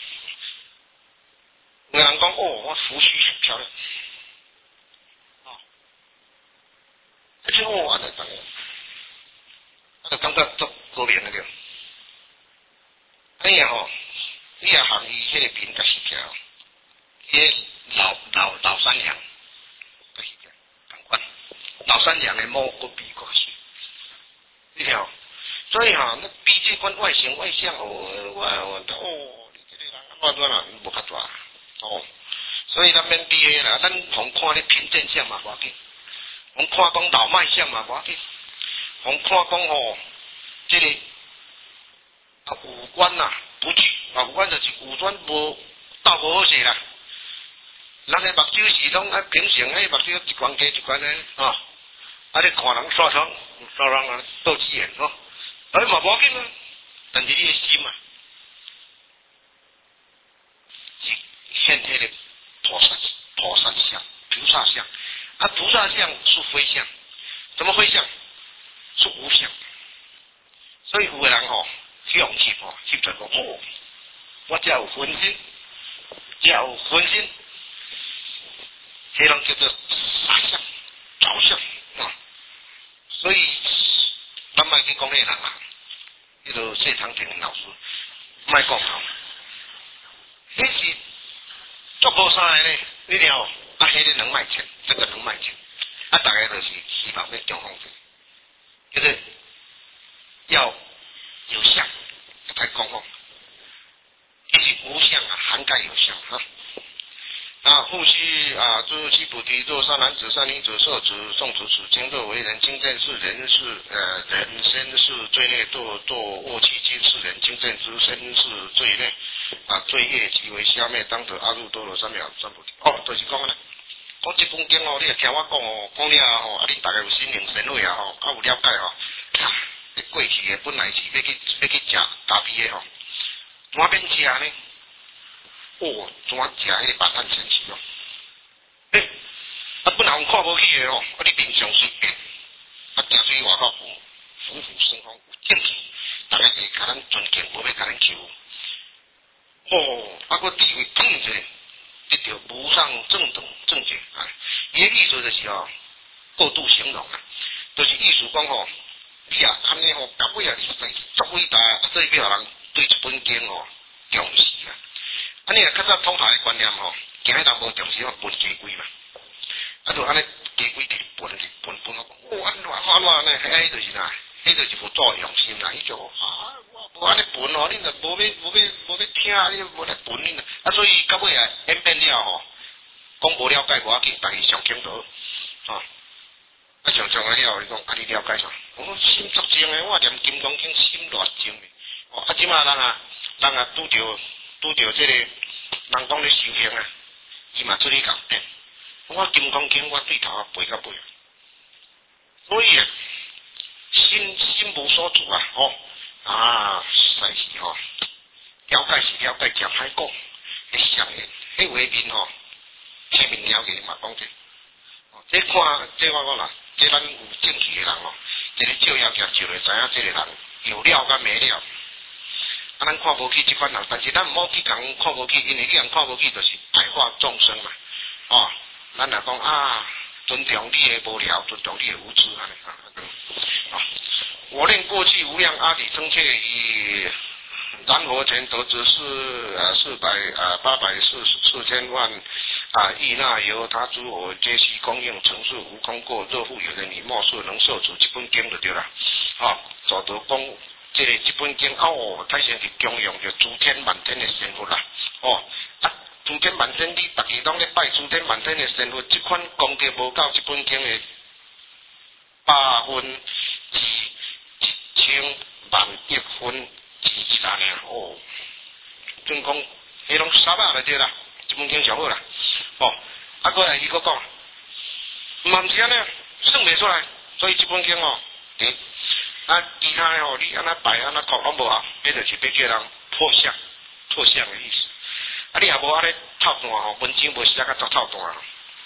有人讲哦，我胡须很漂亮，哦，而且哦，啊，就当，啊，就感觉足可怜了了。哎呀吼，你也学伊迄个面甲是条，迄老老老三娘，甲是条，同款，老三娘的毛个比个水，你听，所以哈，那比这款外形外向哦，我我哦，你这个人安怎啦，无较大。哦，所以咱免比迄啦，咱红看咧偏见相嘛无要紧，红看讲老迈相嘛无要紧，红看讲吼，这个啊五官呐不具啊，五官就是五官无斗无好势啦。人诶目睭是拢啊平常诶，目睭一关加一关诶，吼，啊你看人刷窗，刷人啊斗鸡眼吼，啊嘛无要紧啊，但是你诶心啊。现黑的菩萨菩萨像、菩萨像，啊，菩萨像是非相，怎么非相？是无相。所以有个人吼，去用气吼，去就讲哦，我只有分心，只有分心，迄人叫做傻相、着相啊。所以咱莫去讲迄人啊，迄个谢长廷老师，莫讲啊，迄是。做无啥个呢？你了，啊，迄个能卖钱，这个能卖钱，啊，大概就是希望要中风者，就是要有相，才讲讲，其实无相啊，涵盖有相哈。啊，后续啊，诸七菩提，若善男子、善女子、受持诵持此经，若为人精进是人是呃人身是罪孽，堕堕卧气经是人精进之身是罪孽。啊，罪业即为消灭，当得阿耨多罗三藐三菩提。哦，就是讲安尼，讲这本经哦，你也听我讲哦，讲了吼，啊，你大概有心领神会啊吼，啊有了解吼，啊，你过去的本来是要去要去食咖啡的吼，怎变食呢？哦，怎食迄个八碳神奇哦？诶，啊，本来我看无起的哦，啊，你平常随便，啊，行出去外口虎虎生风，有正气，大家会甲咱尊敬，无要甲咱求。哦，啊，个地位碰者，得着无上正等正觉啊！伊个意思就是吼，过度形容啊，就是意思讲吼，你啊安尼吼，到尾啊，你实在是足伟大啊！所以要互人对这本经吼重视啊！啊，你若较早统台的观念吼，惊迄人无重视，吼分家规嘛，啊，就安尼家规直分直分分哦，哦，安怎安怎呢？迄就是哪？迄就是不做用心啦，迄种啊，我无安尼分哦，你若无要无要无要听啊人啊人啊拄着拄着即个人讲咧修行啊，伊嘛出去共点。我金刚经我对头啊背到背，所以啊心心无所住啊，吼、哦、啊，实在是吼、哦、了解是了解，讲歹讲，迄上诶，迄画面吼，听面了解嘛讲这，哦，这看这我讲啦，这咱有正气诶人哦，一个照妖镜照咧知影这个人有料甲没料。啊，咱看无起即款人，但是咱毋好去讲看无起，因为去人看无起就是矮化众生嘛，哦。咱若讲啊，尊重你的无聊，尊重你的无知，安尼啊。我念过去无量阿底僧切以然佛前得知是呃四百呃八百四十四千万啊亿那由他诸佛皆悉供应，成事无空过。若复有人以末世能受持这本经就对啦。啊，就得讲这个这本经哦，太先去供养着诸天万天的仙佛啦。哦。诸天万天，你大家拢咧拜诸天万天的神佛，即款功德无够，即本经的八分之一千万亿分之一啦呢。哦，总讲迄拢三百来对啦，即本经上好啦。哦，啊，过来伊佫讲，嘛毋是安尼，算袂出来，所以即本经哦，诶、欸，啊，其他的哦，你安那拜安那讲拢无啊，迄就是要叫人破相，破相的意思。啊！你也无安尼透断吼，文章无写甲足透断，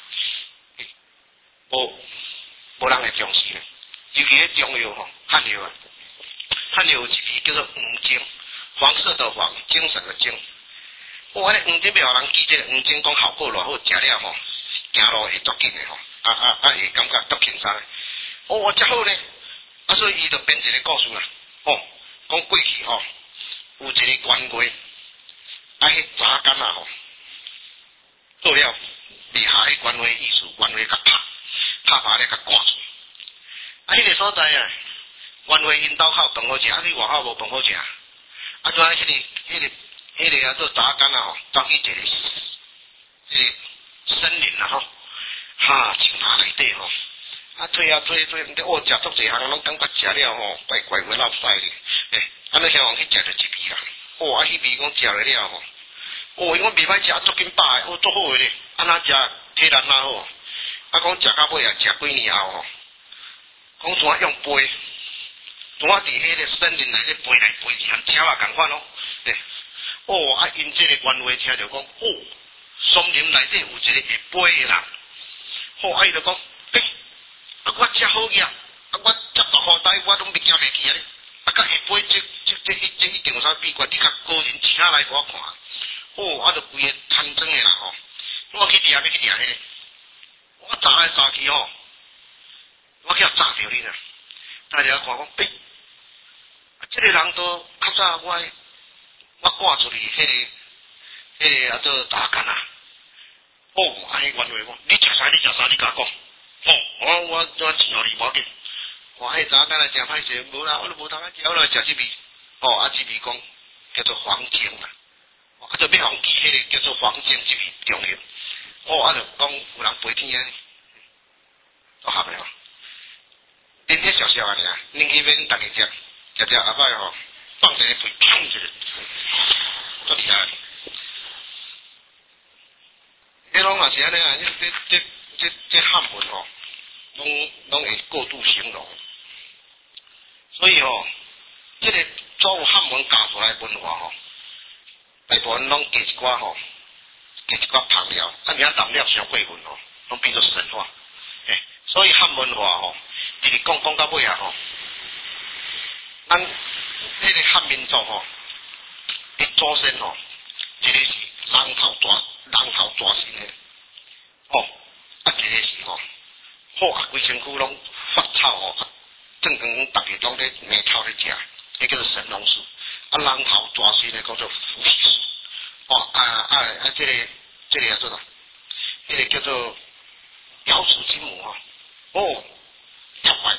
无无人会重视咧。尤其迄中药吼，汉药啊，汉药有一味叫做黄精，黄色的黄，精神的精。我安尼黄精要互人记，这个黄精讲效果偌好，食了吼，行路会足紧的吼，啊啊啊会感觉足轻松的。哦，遮好呢，啊所以伊就编一个故事啦，哦，讲过去吼，有一个官贵。啊，迄查干啊吼，做了厉害，迄官位意思，官位甲拍，拍拍咧甲赶出。啊，迄个所在啊，官位因兜口饭好食，啊，你外口无饭好食。啊，怎啊？迄个、迄个、迄个啊，做查干啊吼，走去一个、一个森林啊吼，哈，树林内底吼，啊，推啊推推，哦，食足济项，拢感觉食了吼，怪怪味老歹咧，诶，啊，你希望去食着一味啦。哦，啊，迄味讲食了了吼，哦，伊讲袂歹食，足紧饱诶，哦，足好诶咧，安那食体力哪好，啊，讲食到尾啊，食几年后吼，讲怎啊用飞，怎啊伫迄个森林内底飞来飞去，像鸟啊共款咯，诶，哦，啊，因这个原话听着讲，哦，森林内底有一个会飞诶人，好，啊，伊就讲，诶、欸，啊，我遮好嘢，啊，我遮大好呆，我拢袂惊袂去咧。啊，甲下尾这这这这这一定有啥秘诀？你甲个人请来给我看，哦，啊，就规个摊装的啦吼。我去掠要去掠迄个，我查来查去吼，我去查着你啦。大家看讲，诶、欸，啊，这个人都较早我我赶出去迄、那个迄、那个啊做查干啊。哦，啊，迄原话讲，你食啥？你食啥？你甲我讲。哦，我我我钱互你无要紧。哇！迄查干来真歹势，无啦，我都无通啊食，我来食即味。哦，啊，即味讲叫做黄精啦，啊，就要互记迄个叫做黄精即味重要。哦，啊，就讲有人飞天啊，都合了。恁迄小小安尼啊，恁去免逐个食，食食后摆吼，放一个屁，砰一个，足厉害。迄拢也是安尼啊，这这这这汉文吼，拢拢会过度形容。所以吼，这个所有汉文教出来文化吼，大部分拢加一寡吼，加一寡旁了，啊，名淡了上过分吼，拢变做神话。诶，所以汉文化吼，直直讲讲到尾啊吼，咱这个汉民族吼，伊祖先吼，一个是人头大人头大身的，哦，啊，一个是吼，好啊，规身躯拢发臭吼。正常大家拢咧面头咧食，迄叫做神农氏。啊，人头大身咧叫做伏羲氏。哦，啊啊啊，这个这个叫做，这个叫做瑶池金母哈。哦，妖怪，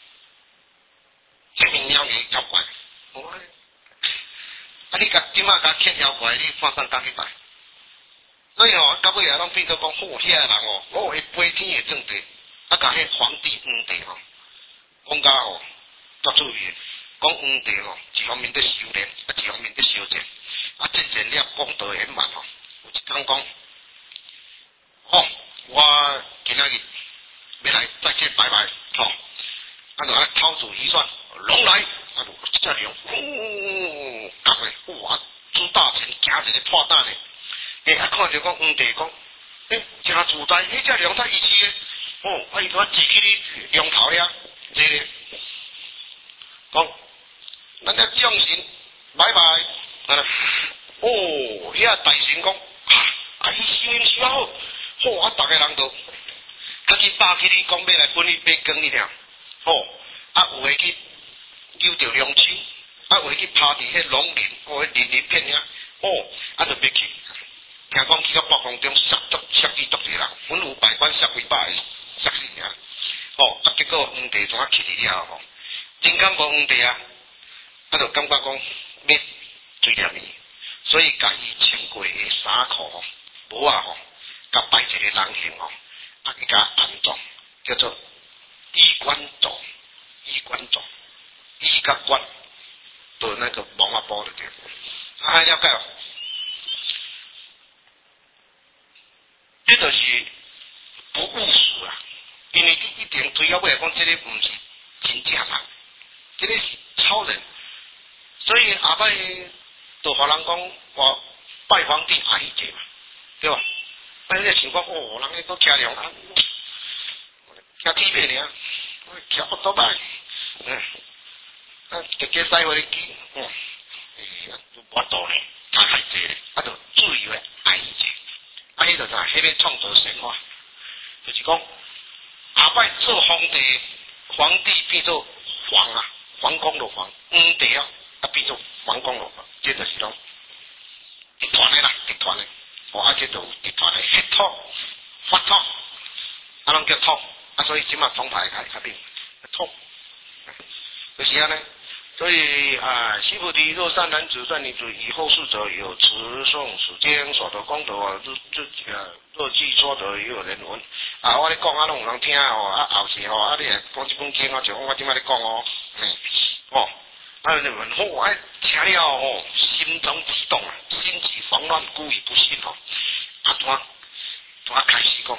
这名妖女妖怪。哦，啊，你甲即马甲欠妖怪，你放上当去拜。所以哦，到尾啊，拢变做讲，好遐个人哦，哦会飞天的正地，啊，甲迄皇帝皇帝吼。讲甲吼，足注意，讲皇帝吼，一方面在修炼，啊一方面在修正，啊渐渐了功德圆满吼。有一天讲，吼、哦，我今仔日要来再见拜拜，吼、哦，啊就啊掏出预算，拢来，啊就一只龙，呜，夹咧，哇，朱大成行一个破蛋咧，诶，啊看着讲黄帝讲，诶，真自在，迄只龙太义气诶，哦，啊伊拄啊举起你龙头遐，坐咧，讲，咱只将神拜拜，啊，哦，遐大神讲，啊，伊修因修好，好啊，逐个人都，较去霸起你讲要来分你八羹你俩，吼，啊有诶去揪着龙手，啊有诶去趴伫迄龙鳞，哦，迄鳞鳞片遐，哦，啊就要去，听讲去到北方中杀足杀几足个人，文武百官杀几百个，杀死尔，吼，啊结果皇帝怎啊去伫了吼，真感无皇帝啊，啊就感觉讲要追念伊，所以甲伊穿过诶衫裤吼，帽啊吼，甲摆一个人形吼，啊伊甲安葬，叫做衣冠冢，衣冠冢，衣甲冠的那个毛啊包的对，啊了解哦，这就是不务实啊，因为你一定推到尾来讲，这个毋是真正人，这个是超人，所以后摆就互人讲我拜皇帝阿一节嘛，对吧？啊，你想讲哦，人迄个骑龙啊，骑铁马尔，骑不多摆，嗯，啊，直接驶回去，嗯，诶，都无度呢，太害济咧，啊，就自以为阿一节，啊，迄个啥，迄个创造神话，就是讲后摆做皇帝，皇帝变做皇啊，皇宫的皇，皇帝啊，啊变做皇宫的皇，这就是讲集团的啦，集团的。哦，啊，这就集团的血统、法统，啊，拢叫统，啊，所以即马统派较较顶统，就是安尼。所以啊，西菩提若善男子善女子，以后世者有持诵此经所得功德啊，就就呃，若据说得也有人闻。啊，我咧讲啊，拢有人听哦，啊，后世吼，啊，你来讲即本经啊，就讲我即马咧讲哦，嗯，哦，啊，有人问，好，啊，听了哦，心中激动啊，心起慌乱，故意不信哦。啊，怎啊怎啊开始讲，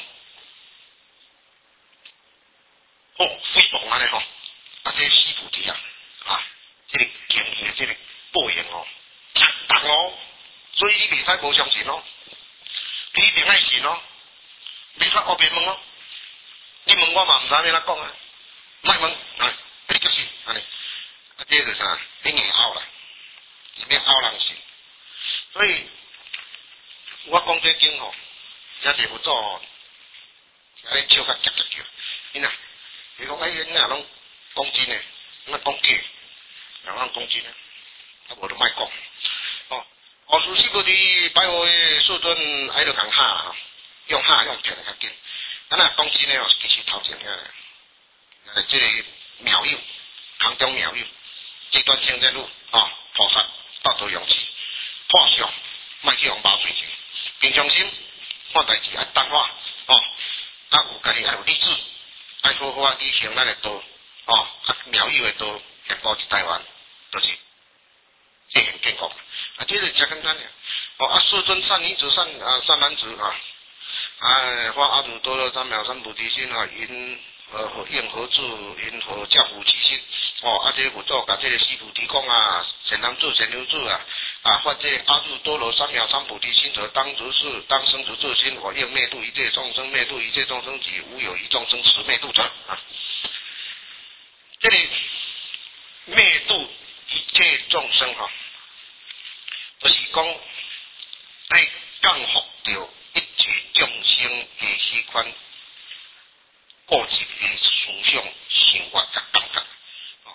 哦，非常安尼吼，啊，这西菩提啊，啊，这个经验的这个报应哦，值得哦，所以你袂使无相信哦，你一定爱信哦，袂使后面问哦，你问我嘛毋知要怎讲啊，莫问，啊，你就是安尼，啊，这个啥，你硬拗啦，是免拗人信，所以。我讲这经吼，也是有做吼，啊咧笑较夹夹叫，因啊，你讲哎，你若拢讲真诶，那讲假，然后讲真诶，啊无就莫讲。哦，后世西菩提拜佛诶世尊，爱着共喊啦，用喊用听较紧。啊若讲真诶吼，其实头前遐，呃，即个妙有，空中妙有，这段清净路啊，菩萨道德勇气，破相，莫去用八水经。平常心，看代志爱淡化，哦，啊有家己爱有理智，爱好好啊履行咱的道，哦，啊妙有的道，行保一台湾，就是这很建国，啊，这是真简单的，哦，啊世尊善女子善啊善男子啊，哎，发阿耨多罗三藐三菩提心啊，因呃应何处因何教辅其心，哦，啊这个佛祖甲这个西菩提讲啊，善男子善女子啊。啊，发这阿耨多罗三藐三菩提心者，当如是，当生如这心，我愿灭度一切众生，灭度一切众生及无有一众生实灭度者。啊，这里灭度一切众生哈、啊，就是讲爱降服掉一切众生的迄款过去的思想、生活甲感觉。哦，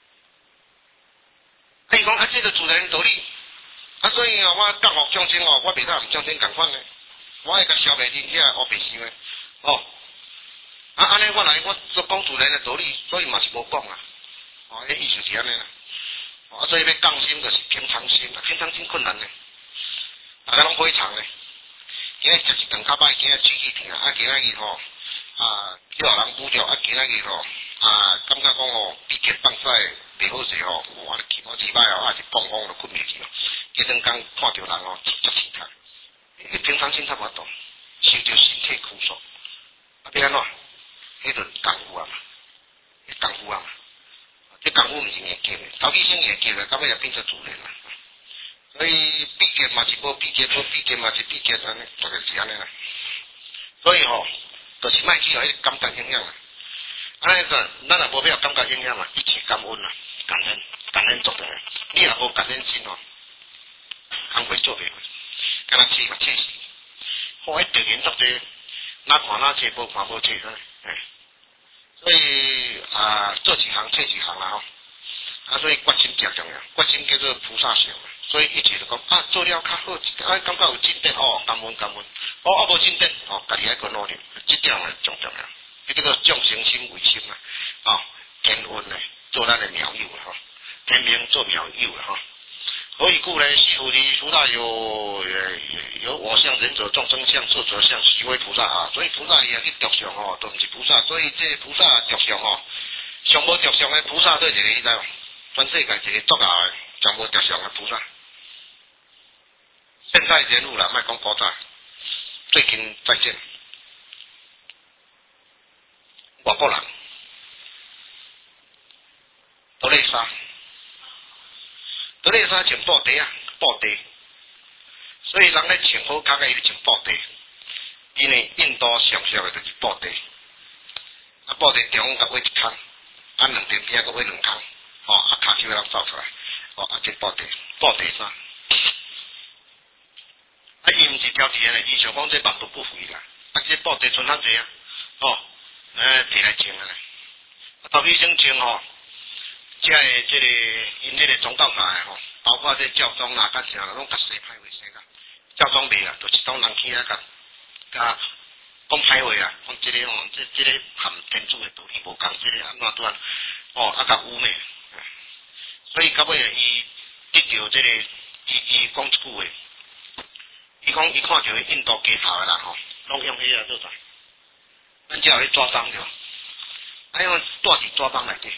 啊，伊讲啊，这个自然道理。啊，所以哦，我降服众生哦，我袂当毋众生共款咧，我会甲消灭恁遐黑白想诶，哦，啊安尼我来我做讲自然诶道理，所以嘛是无讲啊，哦，迄意思是安尼啦，哦，所以要降心就是平常心啊，平常心困难咧，大家拢非常咧，今日食一顿较歹，今日喙齿疼，啊今仔日吼啊叫人补着，啊今仔日吼啊感觉讲哦鼻涕放屎袂好势吼，哇，气我几歹哦，啊当看到人哦，直接心态，伊平常心态无懂，受到身体苦束，啊，变安怎？迄就功夫啊嘛，功夫啊嘛，这功夫毋是硬叫的，头几先硬叫的，到尾也变成自然啦。所以毕业嘛是无毕业，无毕业嘛是毕业，安尼大概是安尼啦。所以吼、哦，就是莫去互迄感觉影响啊。安尼个，咱若无必要感觉影响嘛，一切感恩啦，感恩，感恩足的。你若无感恩心吼，工会做袂会，敢若试嘛测试，好迄调研足济，哪看哪济，无看无济个，哎。所以啊，做一行测一行啦吼，啊，所以决心较重要，决心叫做菩萨行。所以一直就讲啊，做了较好，啊，感觉有进展哦，感恩感恩。哦，啊无进展哦，家己爱去努力，这点诶重重要。迄个众生心为心啊，哦，天恩咧，做咱诶妙友啦吼，天命做妙友啦吼。何以故呢？西菩提菩萨有有我相、人者、众生相、寿者相、须为菩萨啊。所以菩萨也去着相哦，都毋是菩萨。所以这菩萨着相哦，上无着相诶菩萨对一个，你知无？全世界一个足老诶，上无着相诶菩萨。现在人物啦，莫讲古早，最近再见，外国人，德雷莎，德雷莎穿布袋啊，布袋，所以人咧穿好脚个，伊咧穿布袋，因为印度上少诶就是布袋，啊布袋中甲挖一空，啊两边边个挖两空，哦啊骹手人走出来，哦啊这布袋，布袋衫。啊，伊毋是挑剔诶，伊想讲这万毒不废啦，啊，这布袋剩较济啊，哦，诶，摕来穿啊咧，啊，头先先穿吼，即个即个因迄个宗教界诶吼，包括这教宗啦，甲啥啦，拢甲洗歹话洗啦，教宗袂啦，就是当人去啊，甲甲讲歹话啊，讲即个吼，即即个含天主诶道理无共，即个安怎拄啊，哦，啊甲污蔑，所以到尾伊得到即个，伊伊讲一句话。伊讲伊看到印度街头诶人吼，拢用迄个做啥？咱只要去抓帮着，啊用带伫抓帮内底。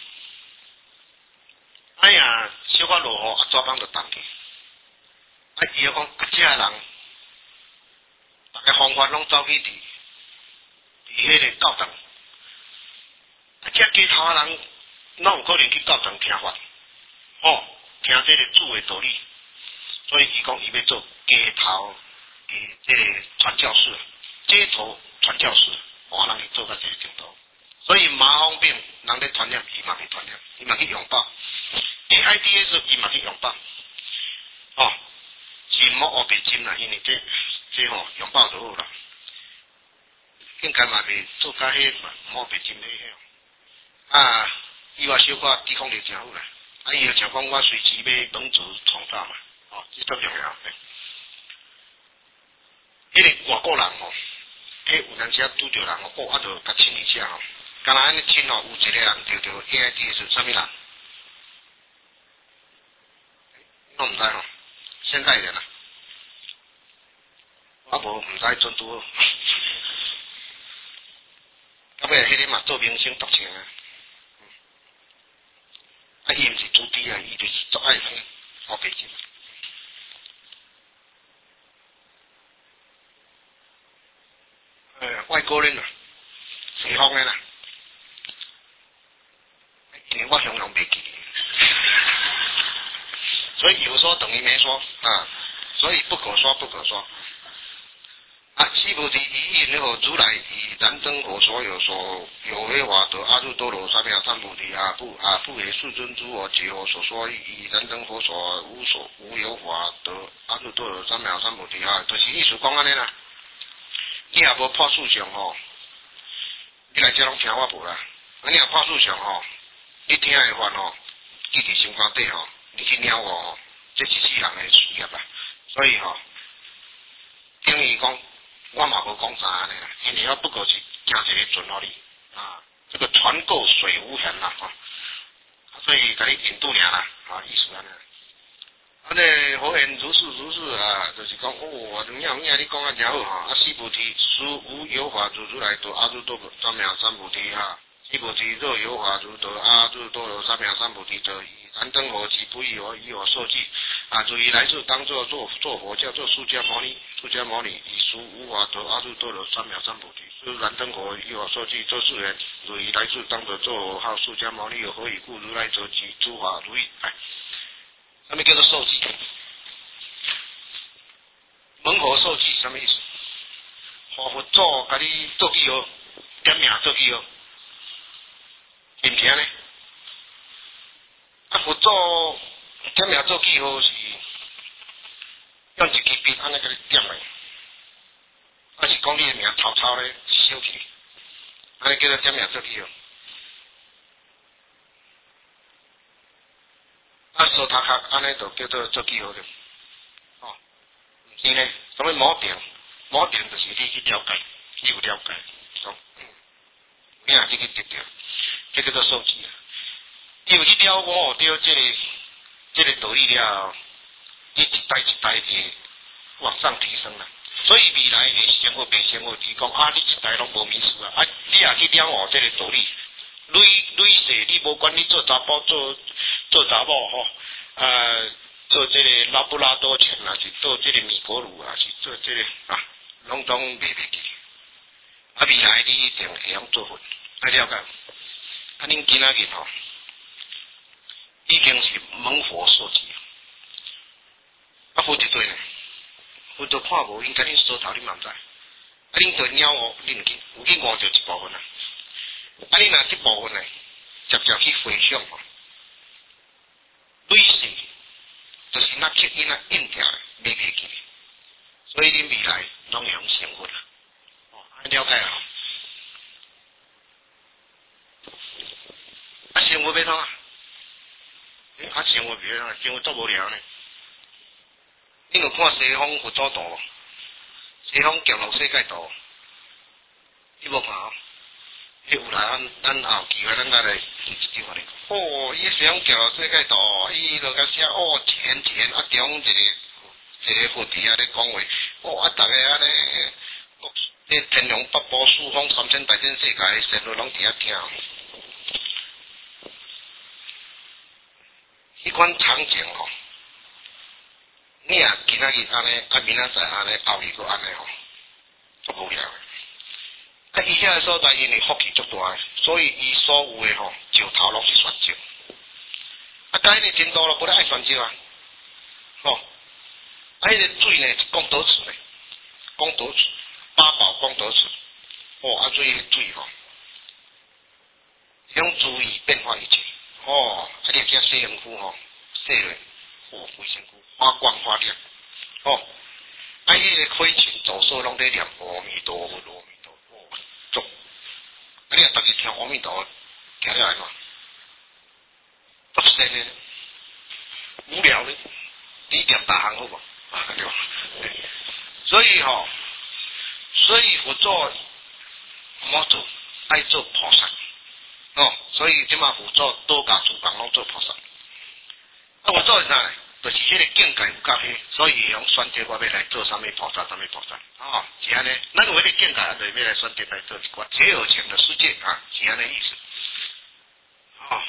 哎呀，小可落雨，啊抓帮就冻去。啊伊又讲，啊遮人，逐个方法拢走去伫伫迄个教堂。啊遮街头诶人，哪有可能去教堂听法？吼，听这个主诶道理。所以伊讲伊要做街头。诶，这个传教士，街头传教士，哇，人去做到这个程度，所以麻风病人咧传染，伊嘛去传染，伊嘛去拥抱 ，A I D S 伊嘛去拥抱，哦，是莫黑白针啦，因为这这吼拥抱就好啦，应该嘛袂做甲迄莫黑白针咧迄，啊，伊话小可抵抗力真好啦，啊，伊又像讲我随时要帮助创造嘛，哦，这最重要。迄个外国人吼，迄有阵时啊拄着人吼，哦啊着甲亲一下吼，敢若安尼亲吼，有一个人着着 A I D S 啥物人？我毋知吼，现代人啊，我无毋知准拄好，到尾迄个嘛做明星独情啊，啊伊毋是主猪啊，伊就是做爱生好白金。呃，外国人啊，西方的啦，因为我形容袂记，所以有说等于没说啊，所以不可说不可说。啊，西菩提一应和如来以燃灯火所有所有为法得阿耨多罗三藐三菩提啊不啊不为世尊诸我解我所说以燃灯火所无所无有法得阿耨多罗三藐三菩提啊，就是意思讲安尼啦。你若无破事上吼，你来遮拢听我无啦。啊，你若破事上吼，你听诶法吼，记伫心肝底吼，你去领悟吼，这是世人诶事业啊。所以吼，等于讲，我嘛无讲啥安尼啦，因为我不过是行一个准互你啊，这个船过水无痕啦吼、啊，所以甲你引导尔啦，啊，意思安尼。啊，这好言如是如是啊，就是讲哦，有影有影，你讲啊真好哈。啊，四菩提，殊无有法如如来得阿耨多罗三藐三菩提哈。四菩提，若有法如得阿耨多罗三藐三菩提者，以燃灯火及不异我以我受记啊，就所以来自当作做做佛叫做释迦牟尼，释迦牟尼以俗无法得阿耨多罗三藐三菩提，是燃灯火一法受记周世人，所以来自当作做佛号释迦牟尼有何以故？如来则集诸法如意。哎，什么叫做受记？门佛受记什么意思？佛佛祖甲你做记号，点名做记号，对不对呢？啊，佛祖点名做记号是用一支笔安尼甲你点的，还是讲你的名偷偷咧写起，安尼叫做点名做记号。啊，扫头壳安尼就叫做做记号了。哦，毋是呢，什么锚定？锚定就是你去了解，你有了解，讲，嗯，你若你去得到，这叫做受记啊。因为你了悟到这个这个道理了，你一代一代的往上提升啦。所以未来会生活袂生活，是讲啊，你一代拢无名词啊，啊，你若去了悟这个道理，累累世你无管你做查甫做做查某吼，呃，做这个拉布拉多犬啊，是做这个米格鲁啊，是做这个啊，拢总袂袂记。啊，未来你一定会晓做佛，爱了解。啊，恁今仔日吼。已经是蒙佛所记，啊，佛一对呢，佛都看无，应该恁所头恁嘛毋知，啊，恁对鸟哦，恁有去有去悟着一部分啊，啊，恁若这部分呢，直接去回想吼，累世就是那刻印啊印条袂袂记，所以恁未来拢会用生活啦，哦，了解啊，啊，生活要怎啊？啊，生活袂啊，生活足无聊呢。你有看西方佛祖图，西方降落世界图，你无看哦？迄有来，咱咱后机会咱再来一句话咧。哦，伊西方降落世界图，伊就甲写哦，一年一年啊，中一个一个佛弟啊咧讲话，哦啊，逐个啊咧，这天龙八部四方三千大千世界，神都拢伫遐听。迄款场景吼，你若今仔日安尼，啊明仔载安尼，后日搁安尼吼，足无聊诶。啊，伊遐个所在因为福气足大诶，所以伊所有诶吼，石头拢是选石。啊，甲迄个程度咯，无咧爱选石啊，吼。啊，迄个水呢是功德池咧，功德池，八宝功德池。哦，啊，水迄水吼，用注意变化一切。哦，啊！你只洗身躯吼，洗落，哦，规身躯发光发亮，哦，啊！迄个亏钱走数拢在念阿弥陀佛，阿弥陀佛，哦，足。啊！你若逐日听阿弥陀佛，听了来嘛，足神诶，无聊咧，你念大行好无？啊，对吧？所以吼、哦，所以佛做莫做，爱做菩萨。哦，所以即马辅助多家主讲拢做菩萨，啊，我做是啥呢？就是迄个境界有够迄，所以用选择我要来做啥物菩萨，啥物菩萨，哦，是安尼。咱有迄个境界，就要来选择来做一寡结有情的世界啊，是安尼意思。哦，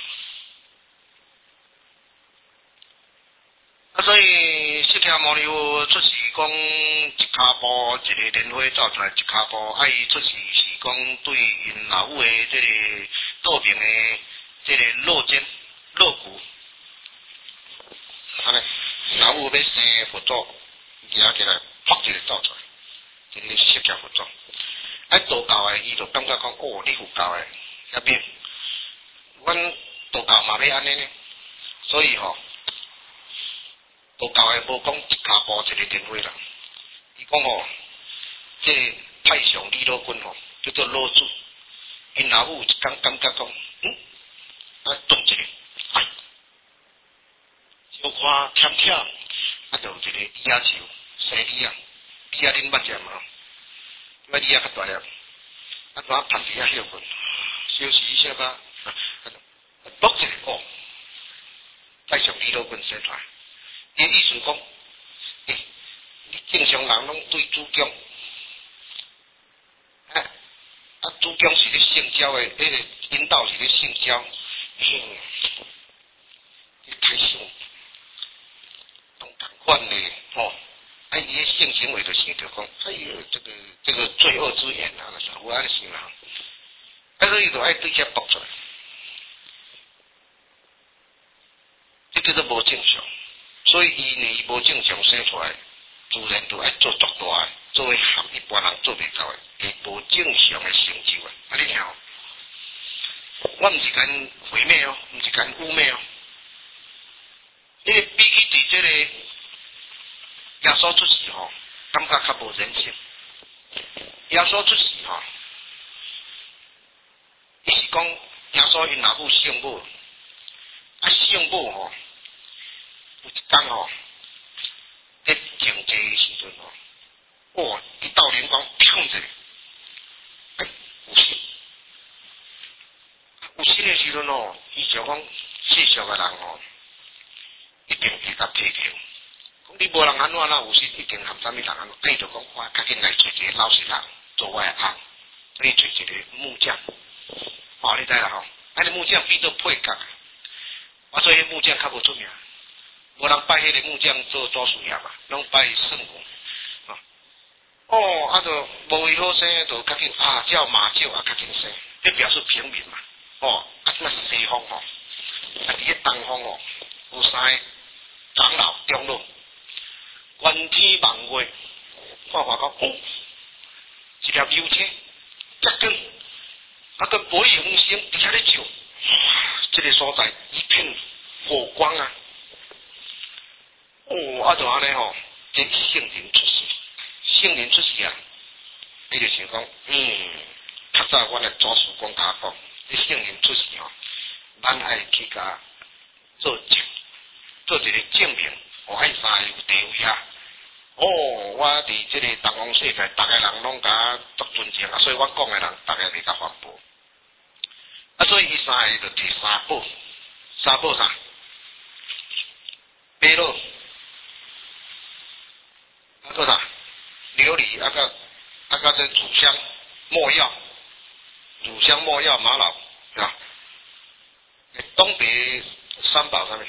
啊，所以释迦牟尼佛出世讲一骹步，一个莲花走出来一骹步，啊，伊出世是讲对因老母的即个。道边的这个肉尖肉骨，安尼，老母要生佛祖，举起来，啪一个走出来，这个释迦佛祖。啊，道教的伊就感觉讲，哦，你佛教的遐边，阮道教嘛要安尼呢，所以吼、哦，道教的无讲一骹步一个莲花啦，伊讲吼，这太上李老君吼，叫做老子。因老母一工感觉讲，嗯，啊顿一下，哎，小可舔舔，啊就一个李亚球，生李啊，李亚恁捌食嘛？因为李亚较大粒，啊怎拍李亚休困，休息一下吧，啊，落一个哦，再上李老君生出来，伊意思讲，诶、欸，你正常人拢对主公，啊。啊，主公是咧性交的，迄、那个引导是咧性交，嗯，你太凶，拢同款。 惯嘞，哦，啊，伊个性行为就想着讲，哎呦，这个这个罪恶之源啊，那是有安尼想啦。啊，所以就爱对遐搏出来，这叫做无正常。所以伊呢无正常生出来，自然就爱做足大诶，做为含一般人做袂到诶，无正常诶成就啊！啊，你听哦，我毋是甲因毁灭哦，毋是甲因污蔑哦。因为比起伫这个耶稣出世吼，感觉较无人性。耶稣出世吼，伊是讲耶稣因老母圣母，啊圣母吼，有一天吼，在静坐诶时阵吼，哇，一道灵光砰一下，哎，有神，有神诶时阵吼，伊就讲世俗诶人吼。一定会甲批评，讲你无人安怎哪有时一定含啥物人安怎？伊就讲我较紧来找一个老实人做我诶翁，你找一个木匠，哦，你知啦吼？啊，你木匠变做配角，我做迄木匠较无出名，无人拜迄个木匠做祖师爷嘛，拢拜圣母，哦，哦，啊，就无伊好生，就较紧啊，叫马厩啊较紧生，这表示平民嘛，哦，啊，即嘛西方吼，啊，伫个东方哦，有三个。长老中路，观天望月，看看讲，哦，一条牛车，遮长，啊个白日风声伫遐咧照，哇，这个所在一片火光啊，哦，啊就安尼吼，这圣灵出世，圣灵出世啊，你就想讲，嗯，较早阮诶祖师公甲我讲，这圣灵出世吼，咱爱去甲做证。做一个证明，我爱三个有地位啊！哦，我伫即个东方世界，逐个人拢甲我足尊敬啊，所以我讲诶人，逐个袂甲反驳。啊，所以伊三个就摕三宝，三宝啥？马肉，啊个啥？琉璃，啊个啊个这乳香、没药，乳香、没药、玛瑙，是吧？东北三宝上面。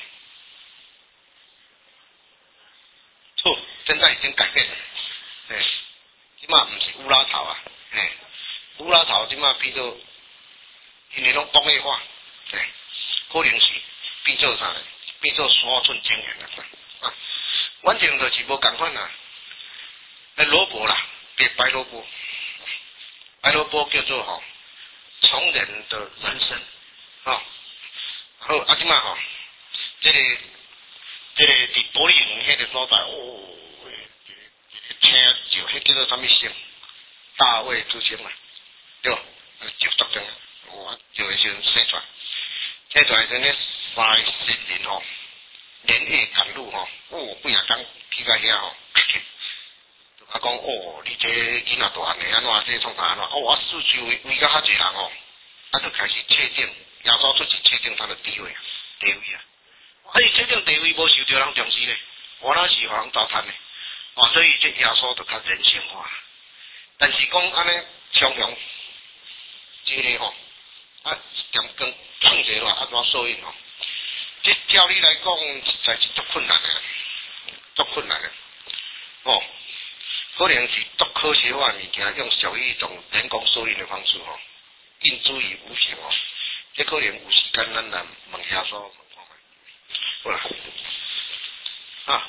错，现在已经改变了，嘿，即马毋是乌拉头啊，嘿，乌拉头即马变做，因为拢工业化，嘿，可能是变做啥呢？变做三寸精元啦，啊，完全就是无共款啦，诶，萝卜啦，变白萝卜，白萝卜叫做吼，从人的人生，啊，好，啊即马吼，这个。这个伫玻璃园迄个所在，哦，一个一个听就迄叫做啥物姓？大卫之星嘛，对，就作证，哇，就迄时阵生出来，生出来阵咧三个新人吼，连夜赶路吼，哦，几啊天去到遐吼，就甲讲哦，你这囡仔大汉的安怎，这创啥安怎？哦，我四周围围甲较济人哦，啊，就开始确定，亚洲出去确定他的地位地位啊。啊！伊这种地位无受到人重视咧，我那是互人糟蹋咧，哦，所以这耶稣就较人性化。但是讲安尼常常，这个吼，啊，一点光碰者话，啊，怎受应吼？这照理来讲，实在是足困难诶，足困难诶，哦，可能是足科学化物件，用属于一种人工受孕的方式吼，应诸于无形哦。这可能有时间咱来问耶稣。好啦，啊，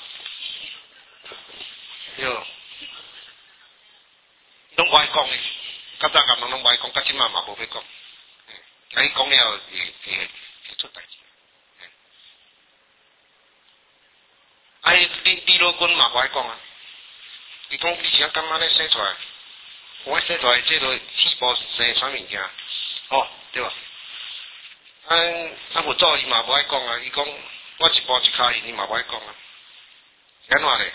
哟，拢无爱讲诶，较早甲人拢无爱讲，甲即马嘛无要讲，嗯，甲伊讲了会会会出代志。啊，李李老君嘛无爱讲啊，伊讲以前感觉咧生出来，我生出来这个细胞生啥物件，哦，对吧？啊，啊，佛祖伊嘛无爱讲啊，伊讲。我一步一脚印，你嘛无爱讲啊？是安怎咧？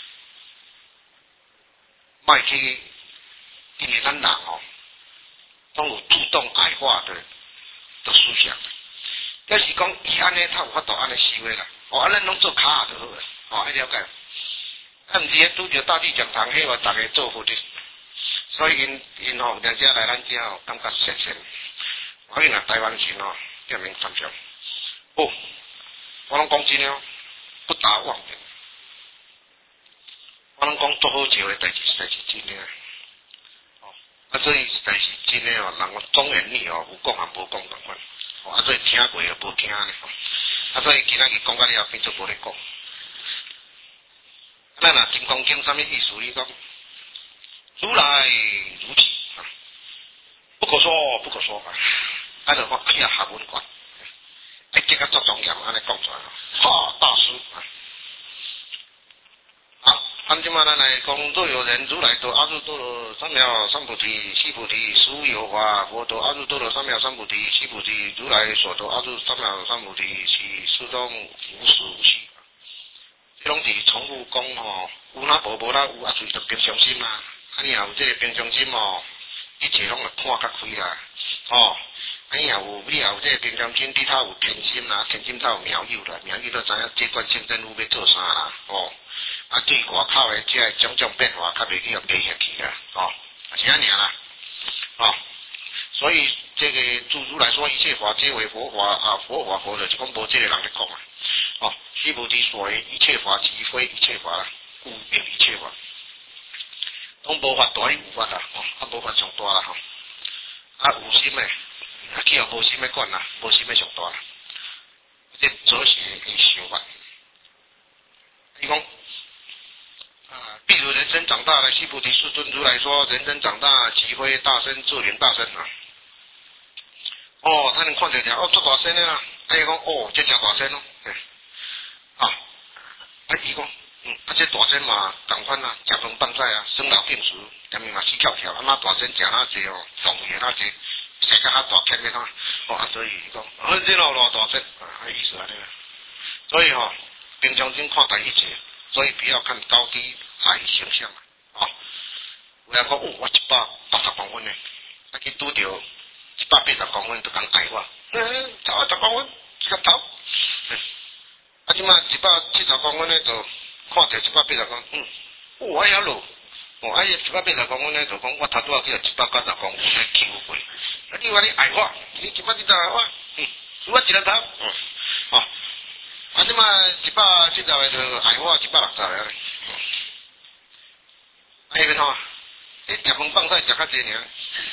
莫去，因为咱人吼，拢有主动爱化的的思想。要是讲伊安尼，他有法度安尼思维啦。哦，啊，咱拢做卡就好诶，哦，爱了解。啊，毋是咧拄着大地讲堂，迄个逐个做佛的，所以因因吼，两家来咱遮吼，感觉实现。我跟若台湾人吼，证明参照。哦。我拢讲真了，不达妄言。 我拢讲做好笑的代志，实在是真诶。哦，啊，所以实在是真诶哦，人忠言逆哦，有讲也无讲共款。哦，啊，所以听过又无听咧。啊，所以今仔日讲到了变做无咧讲。咱若真讲经啥物意思？伊讲如来如此啊，不可说不可说啊。啊，就讲哎呀学问观，哎，这个作庄严安尼讲出来哦，哈大师啊。好，咱即马咱来讲，若有人如来得阿耨多罗三藐三菩提，悉菩提实无有法；佛得阿耨多罗三藐三菩提，悉菩提如来所得阿耨三藐三菩提，其事中无实无虚。这拢是重复讲吼，有哪无无哪有，啊，随着平常心啦。啊，你若有这个平常心哦，一切拢会看较开啦。哦，啊，你若有你若有这个平常心，你头有天心啦，天心头有妙有啦，妙有都知影这关圣真如要做啥啦。哦。啊，对外口的这种种变化，较袂去互迷下去啦，哦，是安尼啦，哦，所以这个诸如来说一切法皆为佛法啊，佛法佛就是讲无这个人咧讲啊，哦，须菩提所谓一切法即非一切法啦，故名一切法，拢无法大于有法啦，哦，啊无法上大啦，吼，啊有心诶，啊去互无心诶管啦，无心诶上大啦，这做是想法，伊讲。啊，譬如人生长大了，须菩提世尊如来说，人生长大即非大身自领大身啊。哦，他能看到讲，哦，做大身的啦，啊，伊讲，哦，这真大身咯，啊，啊，伊讲，嗯，啊，这大身嘛，同款啊，食饭放菜啊，生老病死，下面嘛死翘翘，啊，那大身食哪济哦，动也哪济，生个较大欠的他，哦，啊，所以伊讲，啊，这老偌大身，啊，意思安尼啦。所以吼、哦，平常心看待一切。所以不要看高低矮形象啊！哦，有人讲，哦，我一百八十公分呢，啊去拄着一百八十公分，就讲矮我，嗯，差我十公分，一个头。啊，即马一百七十公分呢，就看着一百八十公分，嗯，哦，哎呀咯，哦，哎呀，一百八十公分呢，就讲我头拄仔去一百九十公分咧求过，啊，你话你矮我，你一百七十我，嗯，我一个头，嗯，哦。啊！即马一百七十个就挨我一百六十个咧，啊，迄个吼，你食饭放菜食较济尔，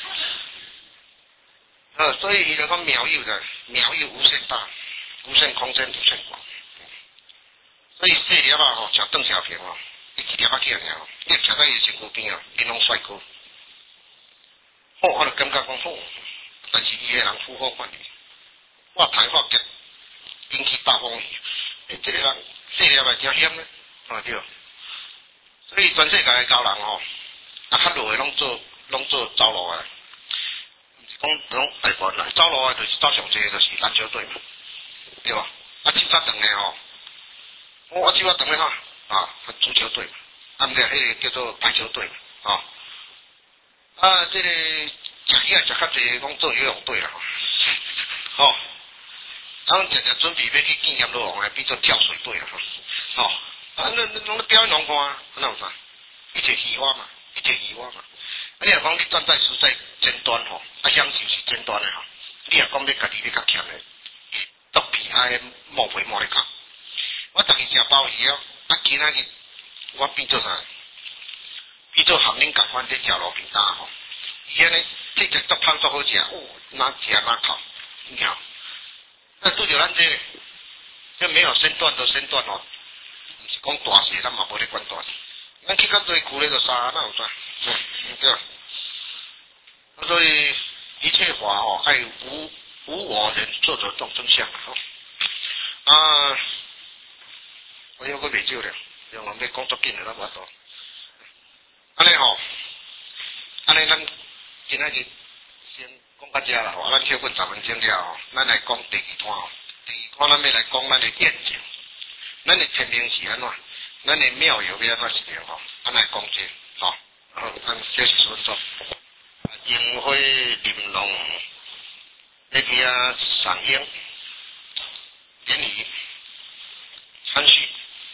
呃，所以伊就讲妙有的，妙有无限大，无限空间无限广，所以细粒啊吼，像邓小平哦，伊一粒仔起尔，你徛在伊身躯边啊，你拢帅哥，好，我就感觉讲好，但是伊个人富豪款的，我台发结引起大风雨。欸、这个人细粒也真险咧，啊对，所以全世界的高人吼、哦，啊较落的拢做拢做走路的，毋是讲拢大部分啦，走路的就是走上济就是篮球队嘛，对吧？啊手较长的吼，我我手较长的哈，啊足球队嘛，啊毋过迄个叫做排球队嘛，啊啊这个食起来食较济，讲做游泳队啦，吼、哦。他们常常准备要去见阎罗王诶，变做跳水队啊，吼、哦，啊，那那拢咧表演拢看啊，那有啥？一切虚幻嘛，一切虚幻嘛。啊，你若讲你站在实在尖端吼，啊，享受是尖端诶吼。你若讲你家己你较强诶，肚皮爱冒肥冒咧讲。我逐日食鲍鱼哦，啊，今仔日我变做啥？变做含恁共款在食路边摊吼。伊安尼这只足香足好食，哦，哪食哪烤，你听。那拄着咱这个，这没有身段的身段哦，毋是讲大事，咱嘛无咧管大事。咱去较多苦咧就杀，那有啥？嗯，对啊。所以一切法哦，爱无无我人作者众生相吼。啊，我有个袂少了，让我们工作紧了，咱无法度。安尼吼，安尼咱今仔日先。讲到遮啦吼，咱休困十分钟了吼，咱来讲第二段吼。第二段咱要来讲咱的愿景，咱的天命是安怎？咱的庙有要安怎是了吼？咱来讲这吼，好，咱休息十分钟。樱花玲珑，那边赏樱，联谊参叙，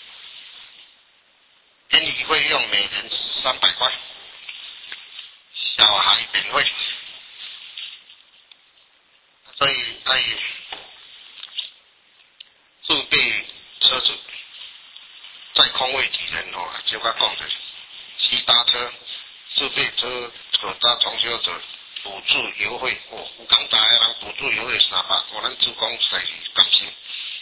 联谊费用每人三百块，小孩免费。所以爱自备车子，在空位几人哦，就甲讲者。 搭车、自备车、可搭装修者补助优惠，哦，有讲大个人补助优惠三百，我咱主讲实是甘心。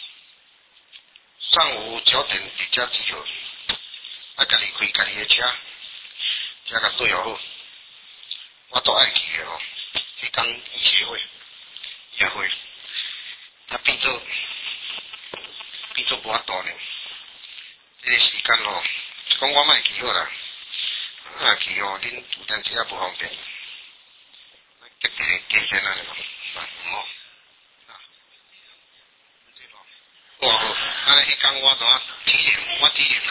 上午九点伫遮集合，啊，家己开家己的车，车甲对好，我都爱去的吼。迄讲医协会，协会，啊变做变做无法度呢。这个时间吼，讲我莫去好啦，啊去吼，恁有阵时也无方便，急着加钱安尼咯，唔好。哦好，安尼迄工我怎啊体验，我体验啦，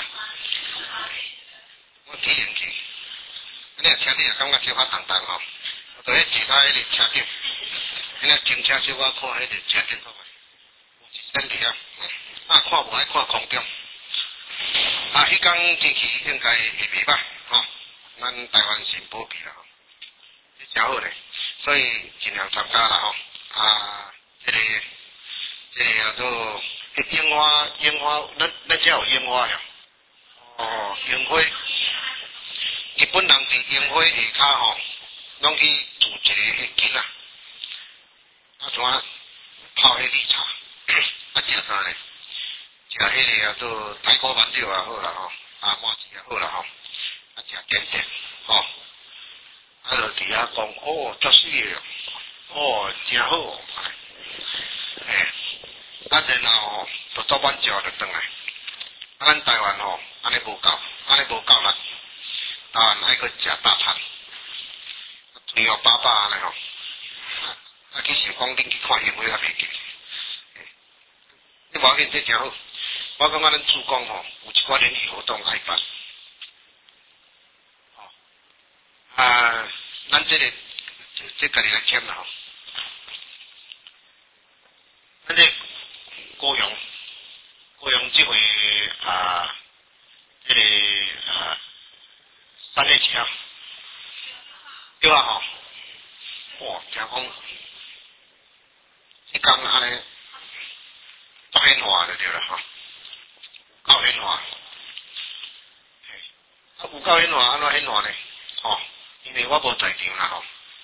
我体验去，安尼车顶也感觉小可重重吼，就迄其他迄个车顶，迄个停车小可看迄个车顶看卖，有一身伫遐，啊看无爱看空中，啊迄工天气应该会袂歹吼，咱台湾是保庇啦吼，这真好咧，所以尽量参加啦吼，啊，这个这个叫做。樱花，樱花，咱咱遮有樱花呀。哦，樱花，日本人伫樱花下骹吼，拢去煮一个迄根啊，啊怎啊泡迄绿茶，啊食啥呢？食迄个叫做泰国馒头也好啦吼，啊麻糍也好啦吼，啊食甜点吼，啊就伫遐讲，哦，足水个，哦，真好哦，哎。啊，然后吼，就做晚照就转来。啊，咱台湾吼，安尼无够，安尼无够力。台湾爱去食大餐，全肉饱饱安尼吼。啊，去想讲恁去看樱花也袂记。你无要紧，这真好。我感觉咱主讲吼，有一寡联谊活动爱办。吼，啊，咱这个这家己来签啦吼。咱这。高雄，高雄即回啊，这个啊三月七号，对啊吼，哇，听讲，迄工安尼足喧哗就对啦吼，够喧哗，啊有够喧哗，安怎喧哗呢？吼，因为我无在场啦吼，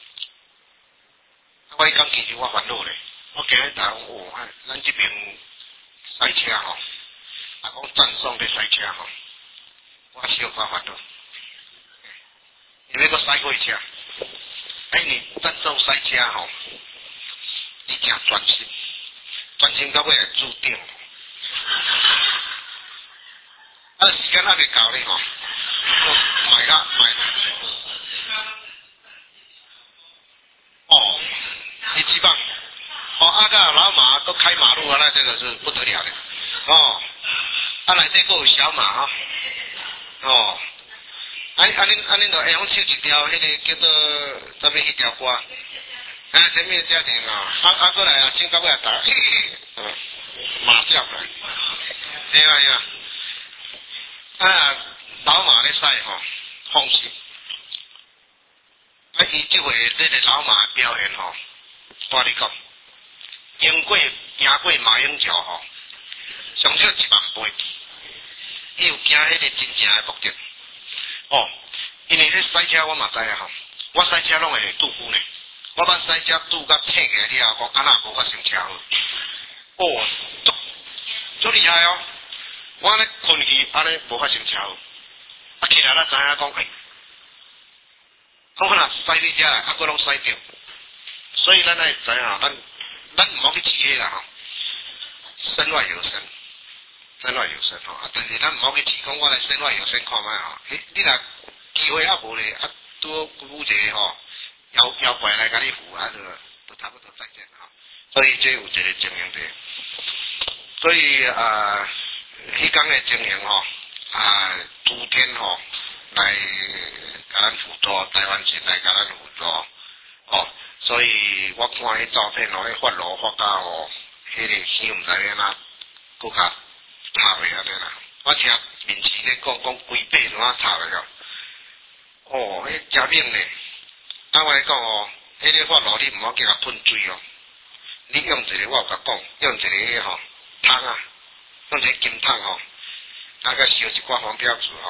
啊我迄工其实我烦恼咧。我今日打哦，咱这边赛车吼，啊讲赞赏咧赛车吼，我小可烦恼，因为个赛过车，哎你赞赏赛车吼，你真专心，专心到尾会注定，啊时间还未到咧吼，买啦买，哦，你知棒。哦，啊个老马都开马路啊，那这个是不得了的。哦，啊内底还有小马哈、哦。哦，啊啊恁啊恁就会晓唱一条迄个叫做啥物迄条歌，啊前面家庭啊，啊啊过来啊，唱到尾啊打，嘿嘿，嗯，马笑来，对啊对啊，啊老马咧赛吼，放心，啊伊即回这个老马表现吼，我你讲。赢过赢过马英九吼，上少一万倍，伊有惊迄个真正的目的。哦，因为迄赛车我嘛知啊吼，我赛车拢会拄久呢，我捌赛车拄甲醒起来了后，讲安那无发生车祸。哦，足足厉害哦！我安尼困去安尼无发生车祸，啊起来咱知影讲，哎，讲可能赛你遮来，啊佫拢赛着，所以咱爱知影咱。咱唔好去试迄啦吼，身外有身，身外有身吼。啊，但是咱唔好去试，讲我来身外有身看卖吼。诶，你若机会啊无咧，啊拄拄一个吼妖妖怪来甲你扶，啊就就差不多再见吼。所以这有一个经营的，所以啊，迄工的经营吼啊，诸天吼来甲咱辅助，台湾是来甲咱辅助哦。所以我看迄照片吼，迄发炉发甲吼，迄个香毋知安怎，搁较塌落安尼啦。我听面前咧讲讲规百怎啊塌落了，哦，迄真冷咧。啊，我来讲哦，迄个发炉你毋好叫它喷水哦，你用一个我有甲讲，用一个吼汤啊，用一个金汤吼，啊，甲烧一寡黄标子吼，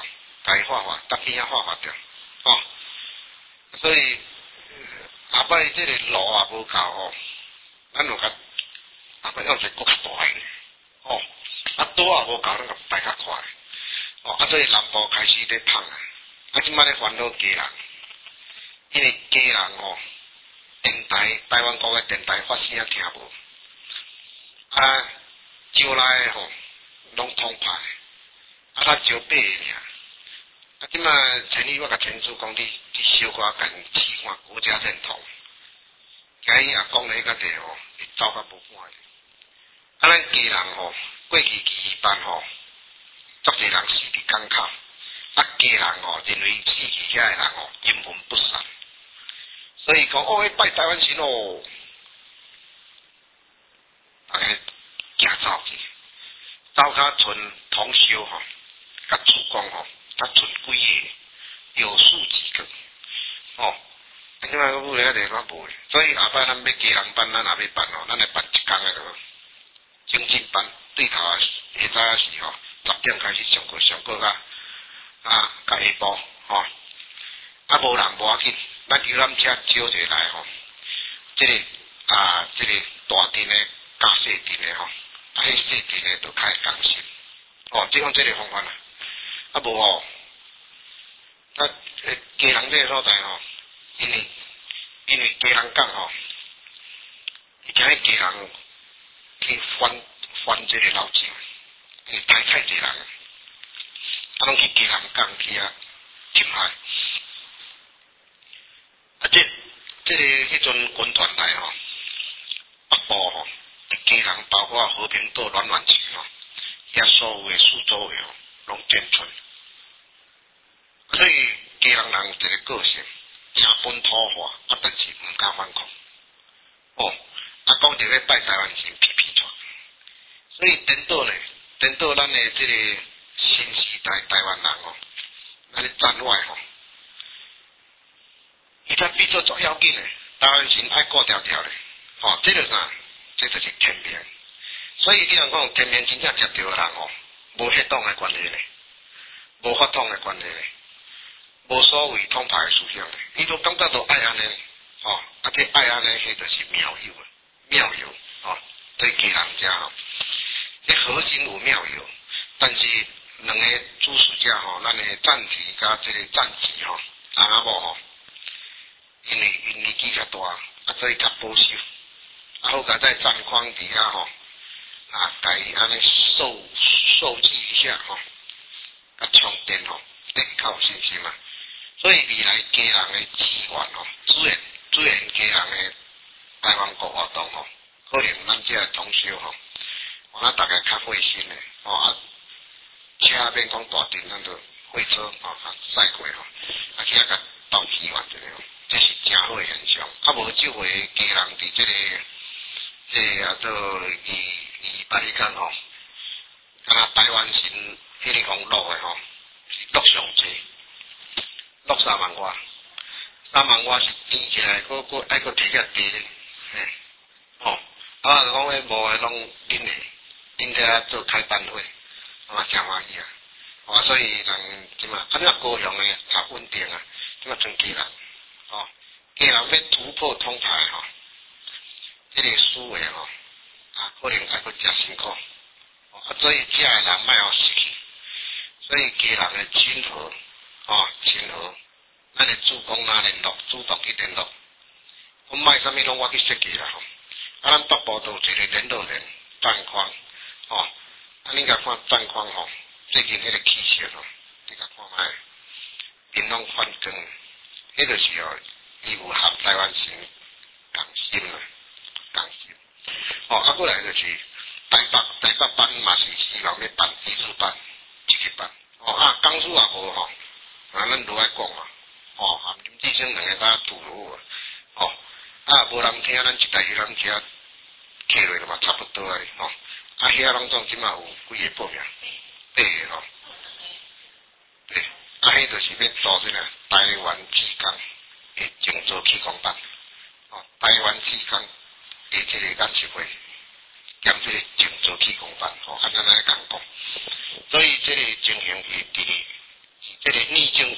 家己画画，搭边仔画画着，吼、哦。所以后摆即个路也无够吼，咱就甲后摆用一个搁较大个，吼、哦，啊刀也无够，咱甲摆较快，哦，啊所以南部开始咧芳啊，啊即摆咧烦恼家人，因为家人吼、哦，电台台湾国的电台发声听无，啊招来吼拢通派，啊他招八个尔。啊！即摆前日我甲陈主讲，你你小可共试看国家认同，今日也讲了迄个地吼，会走甲无半个。啊，咱家人吼，过去期班吼，足侪人死伫港口，啊家人吼认为死去遐个人吼阴魂不散，所以讲哦，拜台湾神哦，大家惊走去，走甲剩通宵吼，甲主公吼。啊，剩几个有数几个，哦，另外个物咧地方无，所以后摆咱要家人班，咱也要办哦，咱来办一工个个精进班，对头啊，下早时吼十点开始上课，上课甲啊甲下晡吼，啊无人无要紧，咱游览车招者来吼，即、這个啊即、這个大阵的加细阵的吼，啊迄细阵的就开更新，哦，即讲即个方法啦。啊无吼，啊诶家人这个所在吼，因为因为家人讲吼，而且迄家人去翻翻这个老井，因为太太济人，啊拢去家人讲去啊侵害，啊这这个迄阵军团来吼，北部吼，家人包括和平岛、暖暖区吼，遐所有的四周围吼，拢建村。所以家人人有一个个性，真本土化，啊，但是毋敢反抗。哦，啊，讲一个拜台湾神皮皮出，所以颠倒呢，颠倒咱的这个新时代台湾人哦，咱的战外吼，伊才变做足要紧的，台湾神爱顾条条的，吼、哦，这个啥？这就是天命。所以既然讲天命真正食着的人哦，无血统的关系咧，无法统的关系咧。无所谓统派的思想咧，伊都感觉到爱安尼，吼、哦，啊，这爱安尼，迄就是妙有啊，妙有，吼、哦，对家人遮吼，这核心有妙有，但是两个主事者吼，咱的战体甲这个战绩吼，人阿某吼，因为因年纪较大，啊，所以较保守，啊，好甲在战况底下吼，啊，家己安尼受受制一下吼，甲充电吼，对较有信心嘛。所以未来家人的资源吼，资源资源家人的台湾国活动吼，可能咱遮同修吼，咱大家较费心的吼啊，车免讲大阵，咱就货车吼较驶过吼，啊去遐甲斗支援一下，这是真好的现象。啊无即回家人伫即、這个即个啊做二二八迄天吼，敢若台湾神迄个公路的吼，是陆上济。落三万外，三万外是变起来，佫佫爱佫摕遐地咧，嘿，哦，啊，讲迄无诶拢恁诶，恁遮做开班会，啊，真欢喜啊，啊，所以人即嘛，啊，你若高雄诶较稳定啊，即嘛真济人，哦，家人要突破通派吼，即、這个思维吼，啊，可能爱佫诚辛苦，哦，啊，所以遮诶人莫互失去，所以家人诶亲和。哦，亲和，咱的主公哪联络，主动去联络。我卖啥物拢我去设计啦吼。啊，咱北部都有一个联络人，战框，吼、哦，啊，恁甲看战框吼，最近迄个气势吼，你甲看卖，民拢反更，迄个时候伊有合台湾神共心啦，共心。哦，啊，过来就是台北台北班嘛是希望要办艺术班，一个班。哦啊，工资也无吼。啊，咱都爱讲啊，哦，含林志升两个甲吐露啊，哦，啊，无人听，咱一台游览车骑落嘛，差不多啊，吼、哦，啊，遐拢总即嘛有几个报名，八个吼，对，啊，迄就是要做即个台湾志工的静坐气功班，哦，台湾志工的一个演习会，兼即个静坐气功班，哦，安尼来讲讲，所以即个情形是伫。这个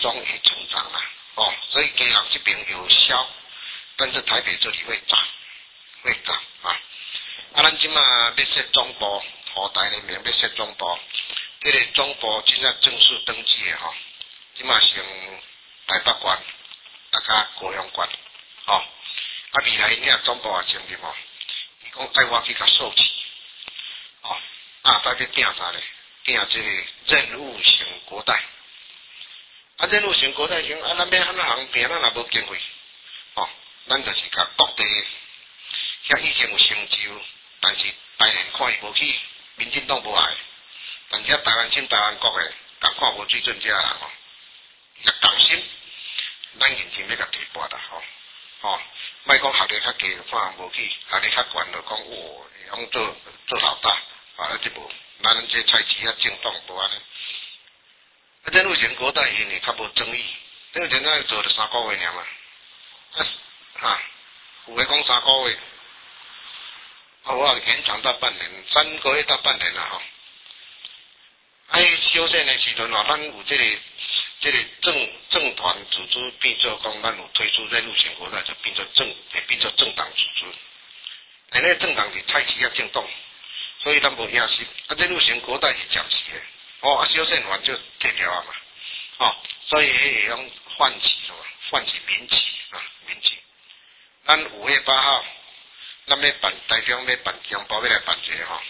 中也成长啦，哦，所以基隆这边有消，但是台北这里会涨，会涨啊。啊，咱即马要设总部，河台里面要设总部，这个总部真正正式登记的吼，即马先台北县，大家高雄县，吼、哦，啊未来你若总部也成立吼，伊讲爱我去甲设置，哦，啊，再去定啥咧？定这个任务型国代。啊，任务型国代型，啊，咱要安怎行平，咱也无经费，哦，咱就是甲各地遐以前有成就，但是台联看伊无起，民进党无爱，但是台湾省台湾国的，共看无水准遮人吼，也甘心，咱认真要甲提拔啦，吼、哦，吼、哦，莫讲学历较低看无起，学历较悬就讲哦，用做做老大，啊，这无，咱这菜市啊政党无安尼。啊，任务型国代因为较无争议，任务型咱做了三个月尔嘛，啊哈，有诶讲三个月，啊我延长到半年，三个月到半年啦吼。啊，修宪诶时阵吼，咱有这个这个政政团组织变做讲，咱有推出任务型国代，就变做政，会变做政党组织。但那政党是菜市啊政党，所以咱无影心。啊，任务型国代是暂时诶。哦，啊，修宪完就摕掉啊嘛，哦，所以会用唤起什么？唤起民气啊，民气。咱五月八号，咱要办台中要办中部要来办一个吼，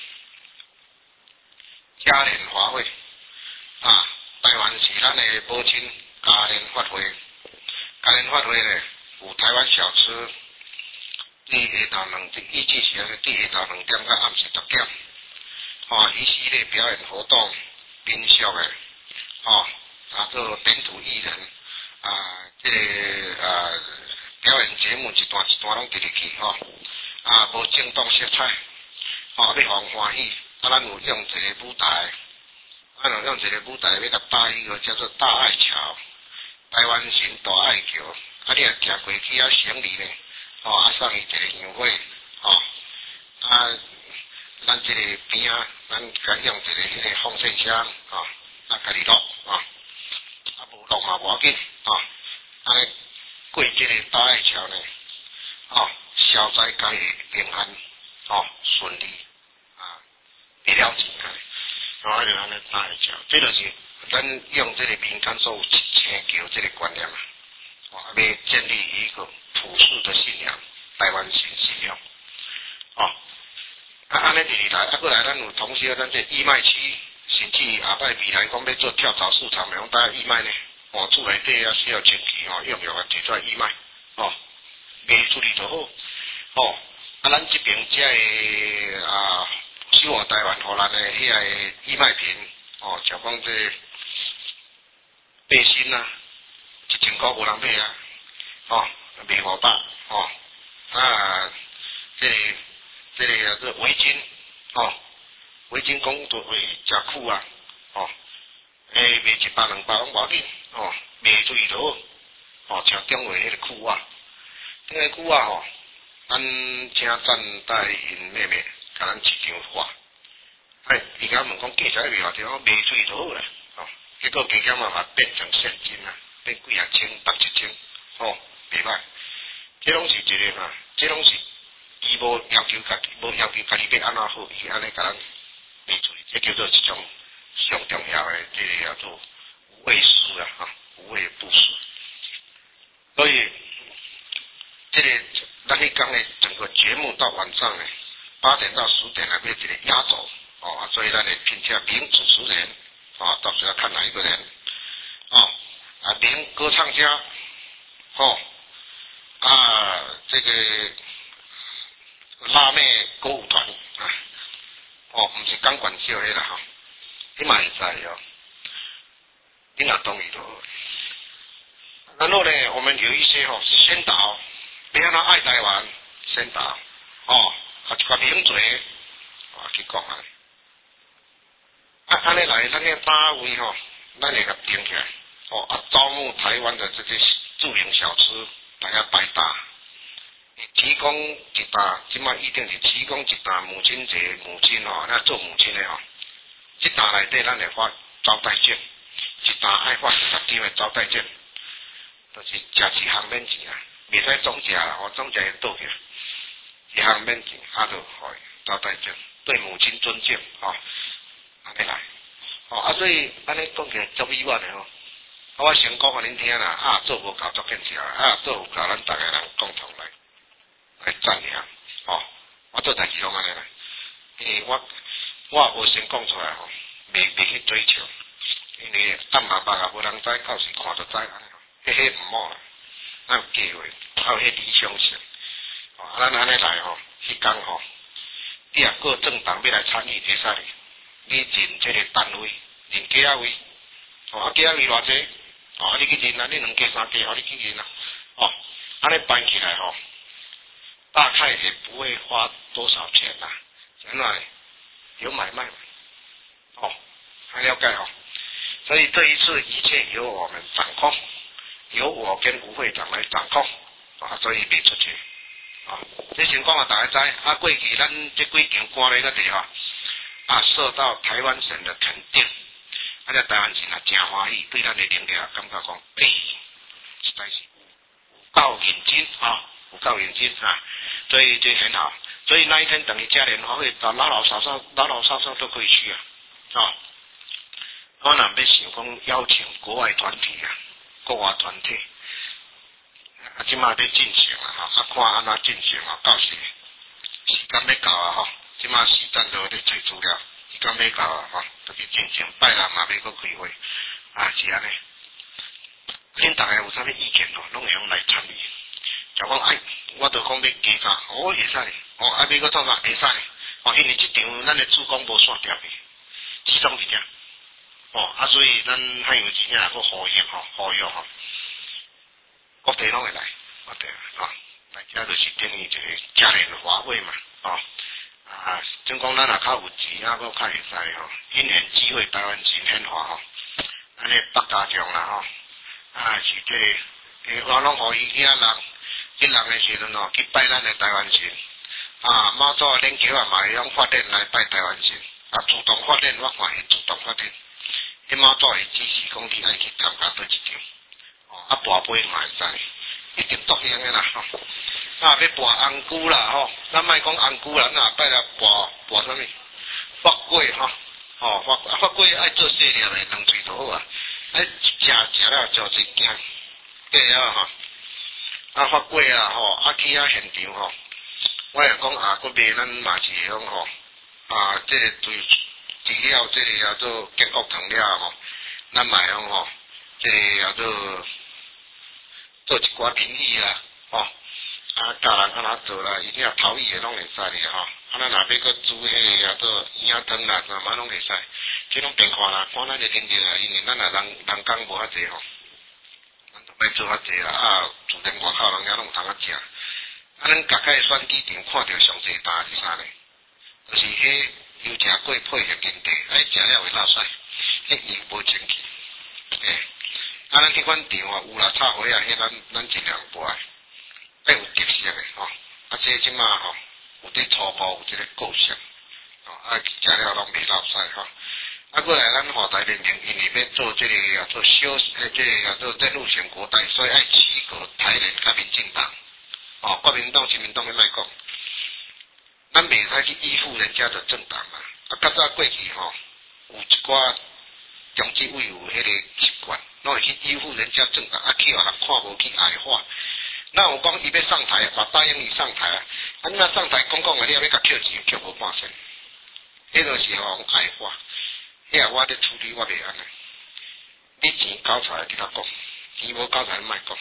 嘉年华会啊，台湾是咱的母亲嘉年发会，嘉年发会咧有台湾小吃，伫下昼两点，预计是伫下昼两点到暗时十点，哦，一系列表演活动。冰秀诶，吼、哦，啊，做本土艺人，啊，这个啊表演节目一段一段拢直直去吼，啊，无正当色彩，吼、哦，要互欢喜，啊，咱有用一个舞台，咱有用一个舞台要甲搭一个叫做大爱桥，台湾神大爱桥，啊，你若行过去啊，行李呢，吼、哦，啊，送伊一个香火，吼、哦，啊。咱这个边啊，咱甲用一个迄个放线箱啊，啊，家己录啊，啊无录嘛无要紧啊，安尼过这个大爱桥呢，啊，消灾解平安，哦，顺利啊，未了钱啊，啊，就安尼大爱桥，这就是咱用这个民间所有请求这个观念啊，啊，要建立一个普世的信仰，台湾新信仰，哦。啊，安尼第二来，啊，过来咱有同时咱这义卖区，甚至下摆未来讲要做跳蚤市场，咪讲大家义卖呢，哦，厝内底啊需要前期哦用药啊提出来义卖，哦，卖出去就好，哦，啊，咱这边这个啊，收获台湾荷兰的迄个义卖品，哦，像讲这背心啊，一千块无人买啊，哦，卖五百，哦，啊，这个。这个叫做围巾，哦，围巾讲都会真酷啊，哦，诶，卖一百两百拢无要紧，哦，卖出去就好，哦，像中卫迄个裤啊，迄个裤啊吼，咱请赞代因妹妹甲咱市场化，哎，伊甲问讲价钱袂偌济，我卖出去就好啦，哦，结果加减嘛嘛变成现金啊，变几啊千、百一千，哦，袂歹，这拢是一个嘛，这拢是。伊无要求家己，无要求家己要安怎好，伊安尼甲咱卖出去，这叫做一种上重要的，这个叫做无畏施啊，哈，无畏布施。所以，这个咱迄讲的整个节目到晚上呢，八点到十点呢，要一个压轴哦，所以咱得聘请名主持人啊，到时候要看哪一个人啊，啊，名歌唱家，哦，啊，这个。辣妹歌舞团啊，哦，毋是钢管秀迄啦吼，你嘛会知哦，你若同意就好。然后呢，我们有一些吼、哦、宣导，要安怎爱台湾，宣导哦，啊一个名嘴啊去讲啊，啊安尼来，咱个单位吼，咱会甲定起来，哦啊招募台湾的这些著名小吃，大家百搭。提供一打，即摆一定是提供一打母亲节，母亲吼、哦，那做母亲的吼、哦，这打内底咱会发招待券， 一单爱发十张的招待券，就是食一项免钱啊，袂使总食啦，吼总食会倒去，一项免钱，啊就互伊招待券，对母亲尊敬，吼，安尼来，吼啊所以安尼讲起来足委婉的吼，啊我先讲互恁听啦，啊做无够足见笑，啊做有够咱逐个人共同来来赞扬，吼，我做代志拢安尼来，因为我我无先讲出来吼，袂袂去追求。因为暗嘛白啊，无人知，到时看就知安尼，迄迄毋好啦，咱有机会，还有迄理想性，哦，咱安尼来吼，迄工吼，你若个政党要来参与，会使哩，你认这个单位，认几啊位，哦，啊几啊位偌济，哦，啊你去认啊，你两家三家，哦，你去认啊，哦，安尼办起来吼，大概也不会花多少钱啦，怎么有买卖嘛，哦，还了解哦。所以这一次一切由我们掌控，由我跟吴会长来掌控，啊，所以袂出去，啊，这情况啊大家知，啊，过去咱这几件官咧个地方，啊，受到台湾省的肯定，啊，这台湾省啊真欢喜，对咱的领导感觉讲，诶、欸，实在是有够认真啊，有够认真啊，所以这很好，所以那一天等于嘉年华会，老老少少、老老少少都可以去啊，啊。我若要想讲邀请国外团体啊，国外团体，啊，即马要进行啊，哈，啊，看安怎进行啊，到时时间要到啊，吼，即马时间就咧找资料，时间要到啊，吼，就去进行，拜六嘛要搁开会，啊，是安尼。恁大家有啥物意见哦，拢会用来参与。就讲哎，我就讲要加价，哦，会使，哦，啊，要搁创啥会使，哦，因为即场咱的主攻无线掉的，其中一点。哦，啊，所以咱还有真正个合约吼，合约吼，各地拢会来，各地啊，大家就是等于一个嘉年华会嘛，哦，啊，总讲咱若较有钱啊，搁较会使吼，因缘机会台湾真很华吼，安尼北加强啦吼，啊是这个，诶，我拢互伊遐人，即人的时阵吼，去拜咱的台湾神，啊，妈祖恁桥啊嘛会用发电来拜台湾神，啊，自动发电我看伊自动发电。迄马祖会指示讲你爱去参加倒一场，哦，啊，跋杯嘛会使，一定作用的啦，吼、哦。啊，要跋红菇啦，吼、哦，咱莫讲红菇啦，咱拜来跋跋啥物？发粿吼，吼发啊发粿爱做细粒的，两喙就好啊，爱食食了就一惊，对啊吼，啊发粿啊吼，啊去啊现场吼，我也讲啊，搁卖咱嘛是会用吼，啊，这个对。除了这个叫做建国堂了吼，咱嘛用吼，这个叫做做一寡民意啦，吼，啊教人安怎做啦，伊遐陶艺的拢会使的吼，啊咱若要搁煮迄个叫做圆仔汤啦，啥物拢会使，这种变化啦，看咱的领导啦，因为咱若人人工无遐济吼，咱就别做遐济啦，啊，自然外口人遐拢有通啊食，啊咱家己选举场看到上济大是啥呢？就是迄。油炸粿配合经济，哎，食了会落屎，迄油无清气。诶，啊，咱去阮场啊，有啦插花啊，迄咱咱尽量不爱，要有特色诶吼。啊，这即马吼，有啲初步有即个构想，哦，啊，食了拢袂落屎吼。啊，过来咱华台联盟，因为要做即个叫做小，诶，即个叫做任务全国代，所以爱七个台联甲民进党，哦，国民党、亲民党要卖讲。咱袂使去依附人家的政党嘛，啊，较早过去吼，有一寡中纪委有迄个习惯，拢会去依附人家政党，啊，去互人看无去矮化。那有讲伊要上台，嘛答应伊上台啊，啊，你若上台讲讲个，你也要甲扣钱，扣无半成，迄个是互矮化。迄个我咧处理我袂安尼，你钱交出来给他讲，钱无交出来莫讲。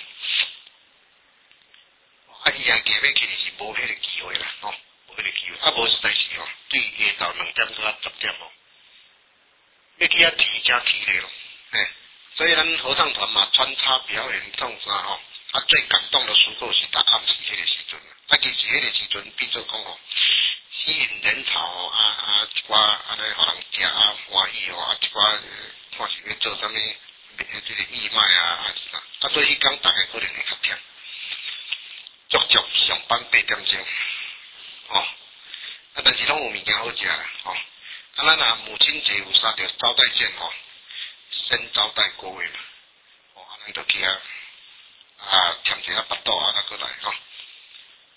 啊，伊也加要去是无迄个机会啦，吼。迄个机会，啊无实在是吼，对下昼两点到十点吼，要去遐提真提咧咯，嘿，所以咱合唱团嘛穿插表演创啥吼，啊最感动的时候是在暗时迄个时阵，啊其实迄个时阵变做讲吼，吸引人潮吼，啊啊一寡安尼互人食啊欢喜吼，啊一寡看是要做啥物，即个义卖啊啊是啥，啊所以迄工逐个可能会较忝，足足上班八点钟。哦，啊，但是拢有物件好食啦，吼、哦。啊，咱若母亲节有三条招待券吼，先招待国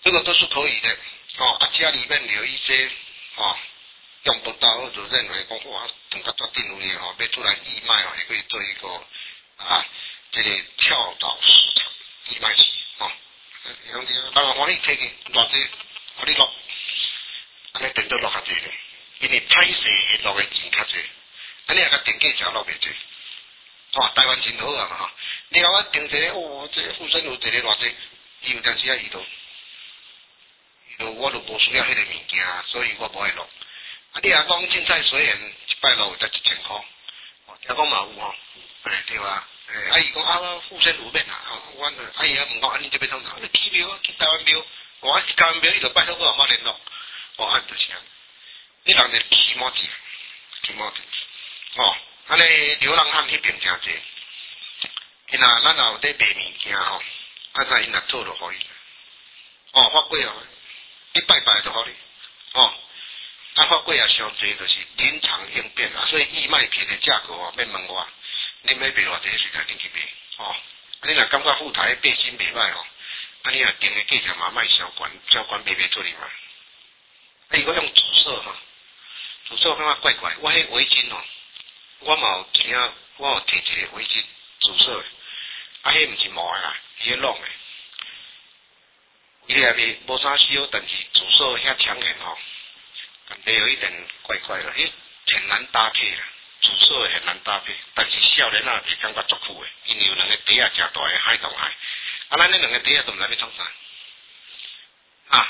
这个都是可以的。哦，啊，家里面有一些哦用不到，或者认为讲哇，等它做定位哦，要出来义卖哦，也可以做一个啊，这个跳蚤市场义卖市哦。有啲人欢喜摕去偌济，互你落，安尼定到落较济咧，因为歹势落嘅钱较济，安尼也甲定价就落袂济。哦，台湾真好啊嘛吼！你甲我定一个，哦，这富生有一个偌济，伊有当时啊，伊就，伊就我就无需要迄个物件，所以我无爱落。啊，你若讲凊彩随缘一摆落才一千箍，哦，听讲嘛有吼，哎对啊，哎，啊伊讲啊，我富生有免啊，我啊伊啊问我，啊你这边创啥？你去庙啊，去台湾庙，我去台湾庙，你就拜托我阿妈联络，哦，啊就是啊，你人就起码子，起码子，哦。安尼流浪汉迄边诚济，因若咱若有咧卖物件吼，啊在因若做就可以，哦法规哦，你拜拜就好哩，哦，啊法规也上济，就是临场应变啊，所以义卖品的价格哦，免问我，你要卖偌济随便你去卖，哦，啊你若感觉富台背心袂歹哦，啊你若定的价钱嘛卖小关，小关卖袂出去嘛，啊如果用主色哈，主色感觉怪怪，我迄围巾哦。我嘛有听，我有摕一个围巾紫色的，啊，迄毋是毛的啦，伊迄拢的，伊内面无啥烧，但是紫色遐抢眼吼，感觉有一点怪怪的，迄很难搭配啦，紫色的很难搭配，但是少年啊会感觉足酷的，因为有两个袋啊，诚大的海棠海，啊，咱这两个袋啊都毋知要创啥，啊，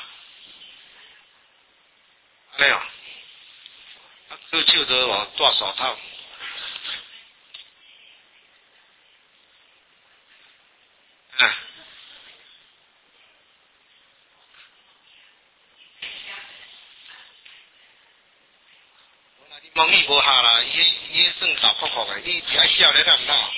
安尼哦，啊，去手着哦戴手套。啊，蒙伊无下啦，伊伊算老酷酷的，伊只爱少年啊，毋通。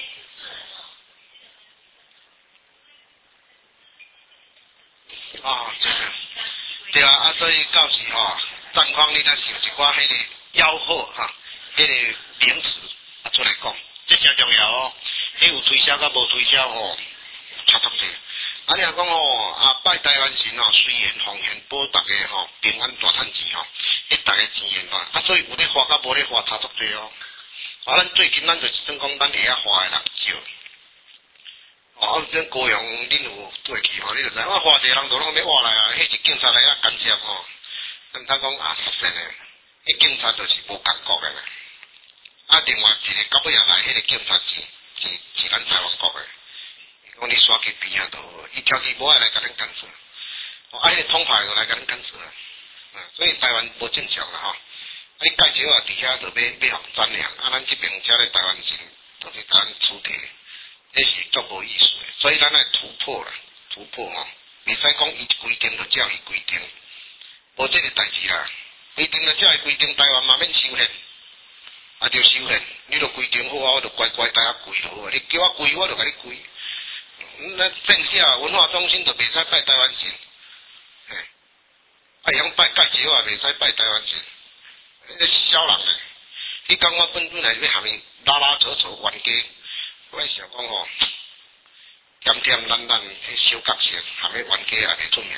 哦，对啊，啊所以到时吼，战况你若想一寡迄个吆喝哈，迄个名词啊出来讲，这诚重要哦。迄有推销甲无推销吼，差足济。啊，你若讲吼，啊拜台湾神吼，虽然奉献保大家吼平安大趁钱吼，迄大家钱缘嘛，啊所以有咧花甲无咧花差足济哦。啊，咱最近咱就是算讲咱会晓花诶人少。哦，啊，这高阳恁有对去吼，你就知，我花一个人就拢要活来啊，迄是警察来啊干涉吼，咱通讲啊实实诶，迄警察就是无感觉诶啦。啊，另外一个到尾也来，迄个警察是是是咱台湾国诶，讲你刷去边啊都，伊条件无爱来甲咱干涉，哦，啊，迄个通牌就来甲咱干涉啊，嗯，所以台湾无正常啦吼，啊，你介绍啊，伫遐就要要互咱俩，啊，咱这边遮咧台湾人就是甲咱处理。这是足无意思的，所以咱来突破啦，突破吼，袂使讲伊规定就照伊规定，无这个代志啦。规定就照伊规定，台湾嘛免收现，啊着收现，你着规定好啊，我着乖乖大家跪就好啊。你叫我跪，我着甲你跪。咱正式文化中心就袂使拜台湾神，嘿，啊样拜介绍啊，袂使拜台湾神，迄是小人诶。迄讲我本本来要下面拉拉扯扯冤家。我想讲吼，咸咸烂烂迄小角色，含迄冤家也袂出名。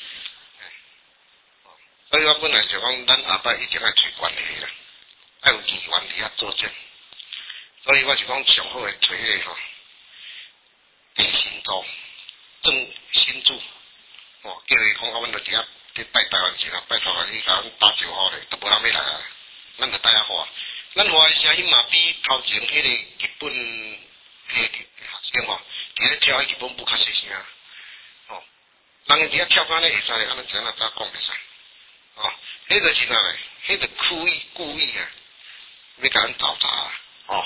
所以我本来想讲，咱下摆一定爱找关系啦，爱有议员伫遐作证。所以我是讲上好诶找迄个吼，地神祖、正新主，哦，叫伊讲啊，阮着伫遐伫拜台湾神啊，拜托啊，你甲阮打招呼咧，都无人要来啊，咱着带遐话，咱话诶声音嘛比头前迄个日本。迄个学生吼，伫咧跳迄日本舞较细声，吼，人伫遐跳安尼会使，安尼怎啊早讲袂使，哦，迄就是哪咧？迄就故意故意啊，要甲咱找茬，哦，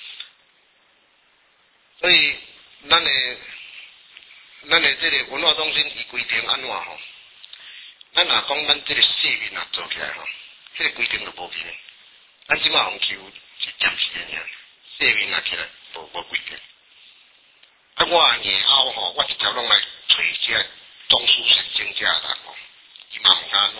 所以咱诶，咱诶这个文化中心伊规定安怎吼？咱若讲咱这个市面若做起来吼，迄个规定就无去，咱即马红球是暂时诶尔，市面若起来。无无规定，啊！我年后吼，我一条拢来找这中枢神经这人吼，伊嘛毋敢怎，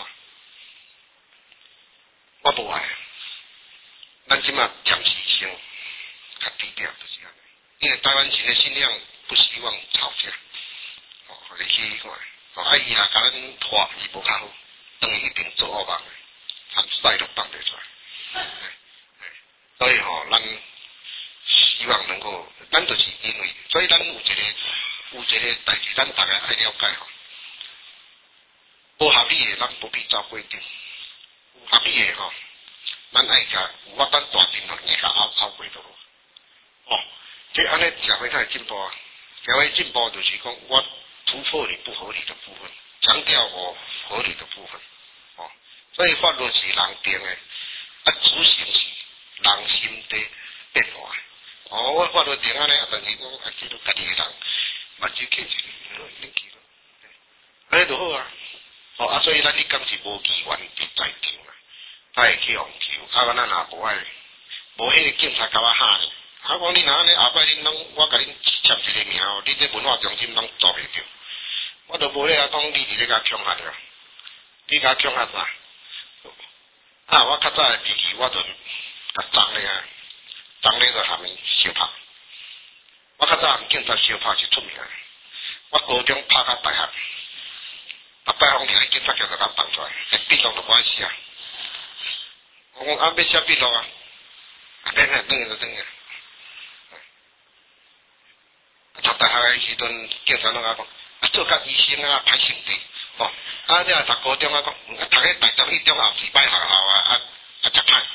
我无爱，咱即马暂时先较低调就是安尼，因为台湾人的信仰不希望吵架，哦，互你去看，哦， 啊伊也甲咱拖伊无较好，等于一定做恶梦，含屎都放袂出来。所以吼、哦，咱希望能够，咱就是因为，所以咱有一个有一个代志，咱大家爱了解吼。无合理的，咱不必照规定；有合理的吼，咱爱甲有法咱大阵吼，伊甲拗拗过倒。哦，这安尼社会才会进步啊！社会进步就是讲，我突破你不合理的部分，强调我合理的部分。哦，所以法律是人定的，啊，执行是人心底变化。哦，我法律定安尼，但是讲啊，记录家己的人，目睭起一个，你记录，安尼就好啊。哦，啊，所以咱你讲是无机缘伫在场啊，他会去互求，啊，咱若无爱，无迄个警察甲我喊。啊！讲你若安尼后摆恁拢，我甲恁签一个名哦，你这文化中心拢做袂着，我都无咧啊讲你伫咧甲恐吓着，你甲恐吓啥？啊！我较早的脾气，我就甲张咧啊，张咧就含伊相拍。我较早含警察相拍是出名的，我高中拍到大学，逐摆方面警察局就甲放出来，笔录就我写。我讲啊，要写笔录啊，啊，免啊，等下就等下。读大学的时阵，警察拢甲讲，啊做甲医生啊歹成绩，哦，啊这读高中啊讲，啊读迄大专去中后是歹学校啊，啊啊读歹。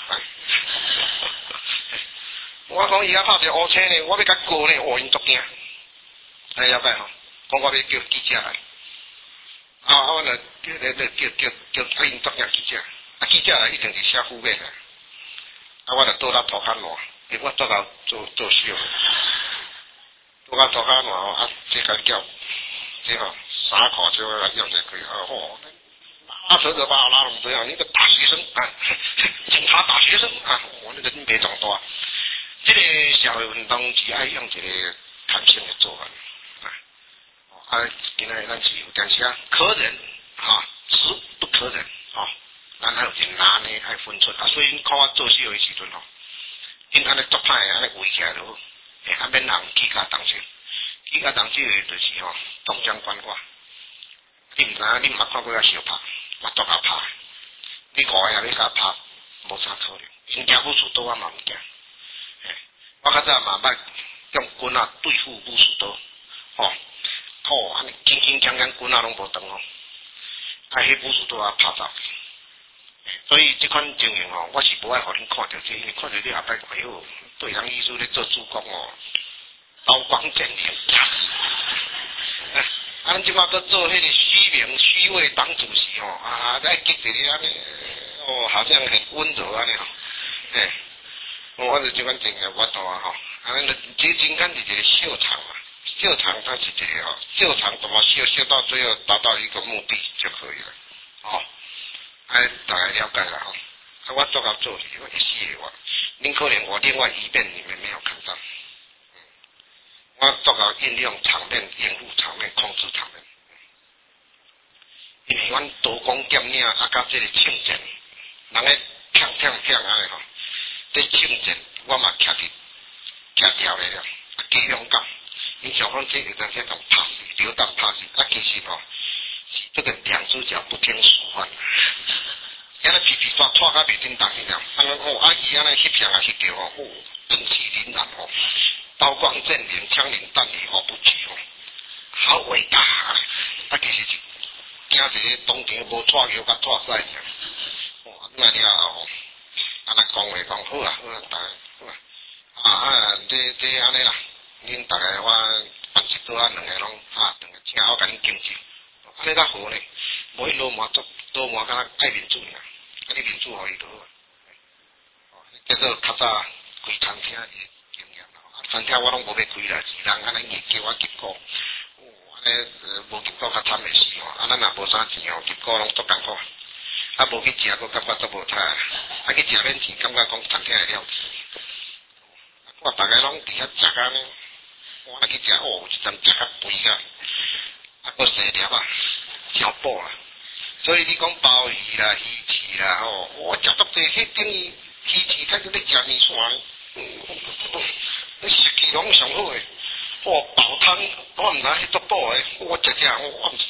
我讲伊啊拍一个乌青呢，我要甲告呢，哦因足惊，哎了解吼，讲我要叫记者来，啊啊我著叫叫叫叫叫啊因足惊记者，啊记者来一定是写负面的，啊我著倒来涂骹烂，因为我倒来做做小。我甲涂骹烂吼，啊，这个叫，这吼衫裤就来用才可以，啊吼，拉扯着把拉拢这样，你个大学生啊，警察大学生啊，我那个人袂长大，这个社会运动是爱用一个弹性的做法，啊，啊，今仔咱是有，但是啊，可忍啊，是不可忍啊，咱还有一拿呢爱分出啊，所以你看我做事的时阵吼，因安尼作歹安尼围起来就好。诶，啊免人记甲当心，记甲当心的就是吼，东江关挂。你毋知影，你毋捌看过啊相拍，我都甲拍。你五个也要甲拍，无啥可能。因惊武士刀我嘛毋惊。诶，我较早嘛捌用棍啊对付武士刀，吼，吼安尼轻轻锵锵棍啊拢无断哦，啊迄武士刀啊拍走。所以这款情形吼，我是无爱互恁看到这，因为看到你后摆哎哟，对人艺术咧做主角哦，刀光剑影，哎，啊，咱即马搁做迄个虚名虚位党主席吼，啊，再激一个安尼，哦，好像很温柔安尼吼，哎，我就这款情形我度啊吼，啊，咱这真看是一个秀场啊，秀场它是一个吼，秀场怎么秀，秀到最后达到一个目的就可以了，哦。哎，大家了解了哈。啊，我做到做，我一世的我，恁可能我另外一面你们没有看到。嗯，我做到运用场面、应付场面、控制场面。因为阮刀光剑影啊，甲这个枪战，人个砰砰砰安尼吼，这枪战我嘛徛伫徛掉咧了，啊几勇敢。因想讲这有阵时讲拍死，流弹拍死，啊其实吼。这个两只脚不听使唤，安尼皮皮抓抓甲袂正当一样，安尼哦，啊伊安尼翕相啊翕着吼，哦，正气凛然吼，刀光剑影，枪林弹雨吼不惧吼，好伟大啊！啊其实是惊一个当场无拖油甲拖屎尔，哦，安尼了吼，安尼讲话讲好啊好啊，大家好啊，啊啊这这安尼啦，恁大家我办一桌啊两个拢啊两个请我甲恁敬敬。安尼较好呢，无迄老麻做老麻敢若爱民主尔，啊你民主互伊就好。哦，叫做较早开餐厅的经验啦，啊餐厅我拢无要开啦，是人安尼硬叫我结果，哦安尼无结果较惨的死吼，啊咱若无啥钱吼，结果拢足艰苦，啊无去食佫感觉足无刣，啊去食免钱感觉讲餐厅会了钱，我大家拢伫遐食安尼，我若去食哦，一阵食较肥个。啊，个细粒啊，超补啦。所以你讲鲍鱼啦、鱼翅啦，吼，我食足济，迄等于鱼翅睇到你食面线，嗯，你食起拢上好诶。哦，煲汤我毋知迄足补诶，我食食我毋是火鸡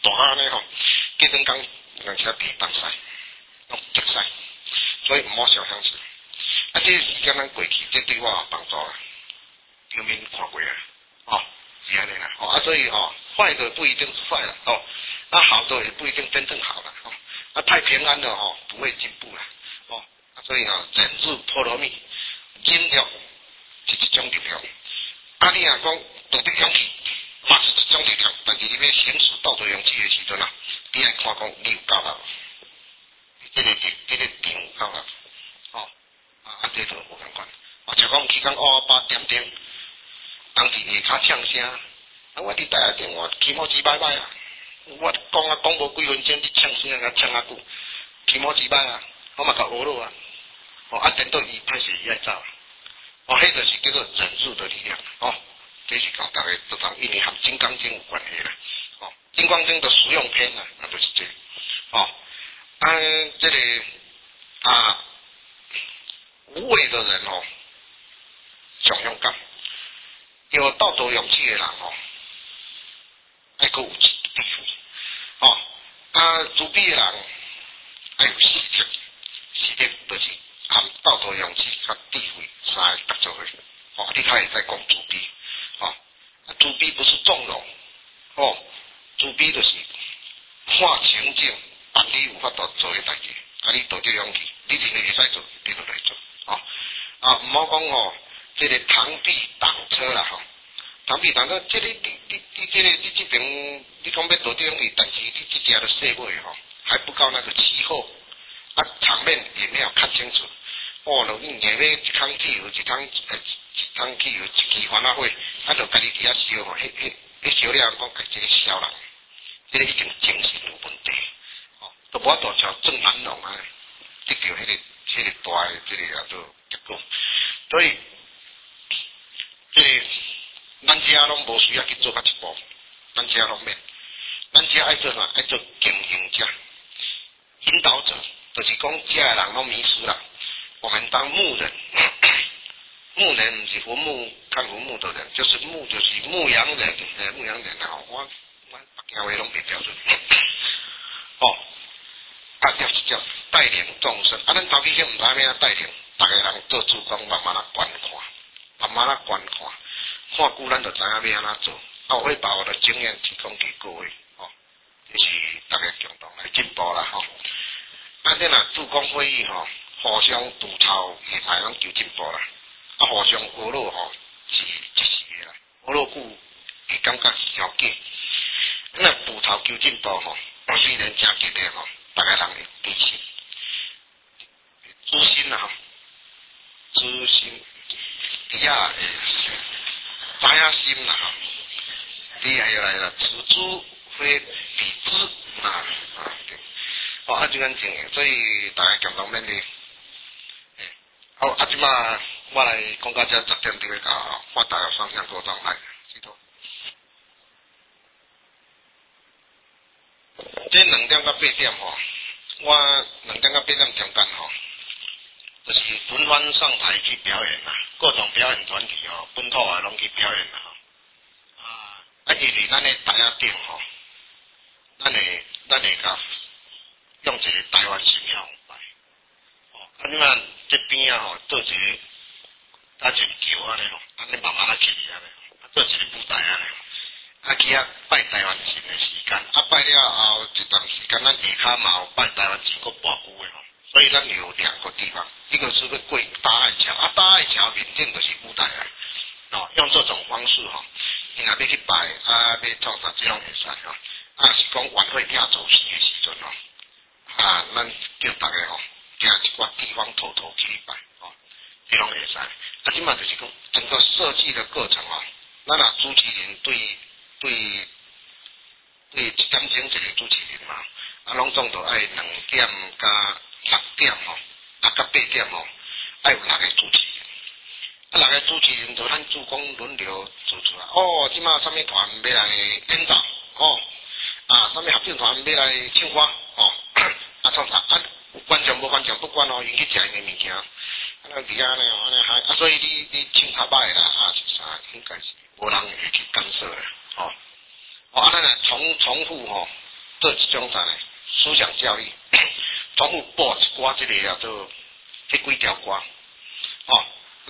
大安尼吼，结婚讲人车比放晒，拢激晒，所以毋好烧香纸。啊，这时间咱过去，这对我有帮助啦。表面看过啊，哦，是安尼啦，哦啊，所以哦，坏的不一定是坏了，哦，啊好的也不一定真正好了，哦，啊太平安了哦，不会进步了，哦，啊所以啊，忍辱波罗蜜，忍辱是一种力量。啊，你若讲道德勇气，嘛是一种力量，但是你要行使道德勇气的时阵啊，你爱看讲你有够力，你这个这这个点有够力，哦，啊啊这就无共款，啊就讲去讲哦八点钟。当时下骹呛声，啊！我伫台下电话起毛几摆摆啊！我讲啊讲无几分钟，你呛声啊，呛啊久，起毛几摆啊！我嘛甲学落啊！哦，啊，等到伊歹势伊爱走，哦，迄就是叫做忍辱的力量哦。这是讲大家都当，因为和《金刚经》有关系啦。哦，《金刚经》的实用篇啊，那就是这个。哦，啊，这个啊，无畏的人哦，上勇敢。有道德勇气的人哦，爱阁有智慧，哦，啊，自卑的人爱有实力，实力就是含道德勇气甲智慧三个合作的，哦，你较会使讲自卑，哦，啊，自卑不是纵容，哦，自卑就是看情境，办你有法度做的代志，啊，你道德勇气，你认为会使做，你就来做，哦，啊，毋好讲哦。这个螳臂挡车啦吼，螳臂挡车，这个你你你这个你这边你讲要道德勇气，但是你这家的设备吼还不够那个气候，啊场面也没有看清楚，哦，你硬要一趟汽油一趟呃一趟汽油一支番仔火，啊就家己伫遐烧吼，迄迄迄烧了讲家这个烧人，这个已经精神有问题，哦，都无法度像郑南榕啊，得到迄个迄个大的这个啊都结果，所以。即个咱遮拢无需要去做甲一步，咱遮拢免，咱遮爱做啥？爱做经营者、引导者，就是讲遮的人拢迷失了。我们当牧人，牧人不是坟墓看坟墓的人，就是牧就是牧羊人，呃，牧羊人啊，我我北京话拢袂标准。哦，啊，就是叫带领众生，啊，咱头起先毋知影要带领，逐个人做主公，慢慢啊观看。慢慢啊观看，看久咱就知影要安怎做。啊，我会把我的经验提供给各位，哦，这是大家共同来进步啦，吼、哦。啊，咱若助攻会议吼，互相督操，下摆拢求进步啦。啊，互相学落吼，是一时的啦。学落久，会感觉是了解。咱督操求进步吼，虽然真激烈吼，大家人会支持。诛心啦，吼，诛心。底下诶，知影心啦吼，你还要来啦，此诸非彼之啊啊对，哦啊就咁正，所以大家共同勉励。好，啊即马我来讲到这十点钟个，我大约双向沟通来，记住。这两点到八点吼，我两点到八点中间吼。就是轮番上台去表演啦，各种表演团体哦，本土啊拢去表演啦，啊，啊，因为咱的台下顶吼，咱会咱会甲用一个台湾神像摆，哦，啊，你看这边啊吼，做一个搭一个桥安尼吼，安尼慢慢啊起安尼，啊做一个舞台安尼，啊去遐拜台湾神的时间，啊拜了后一段时间，咱下骹嘛有拜台湾神个跋久的吼。所以咱有两个地方，一个是个过大爱桥，啊大爱桥面顶就是舞台啊，哦，用这种方式吼，你若要去拜啊，要创啥这种会使吼，啊是讲晚会压轴戏的时阵吼，啊，咱叫大家吼，行一寡地方偷偷去拜，哦，这种会使，啊，即嘛就是讲整个设计的过程哦，咱若主持人对对对一点钟一个主持人嘛，啊，拢总着爱两点加。六点吼，啊，到八点吼，爱有六个主持人，啊，六个主持人就咱主讲轮流主持啊。哦，即马啥物团要来演奏，哦，啊，啥物合唱团要来唱歌，哦，啊，创啥啊？有观众无观众不管哦，因去食因的物件，啊，那伫遐呢，安尼还啊，所以你你唱较歹啦，啊是啥？应该是无人会去干涉的，哦，哦，啊，咱来重重复吼，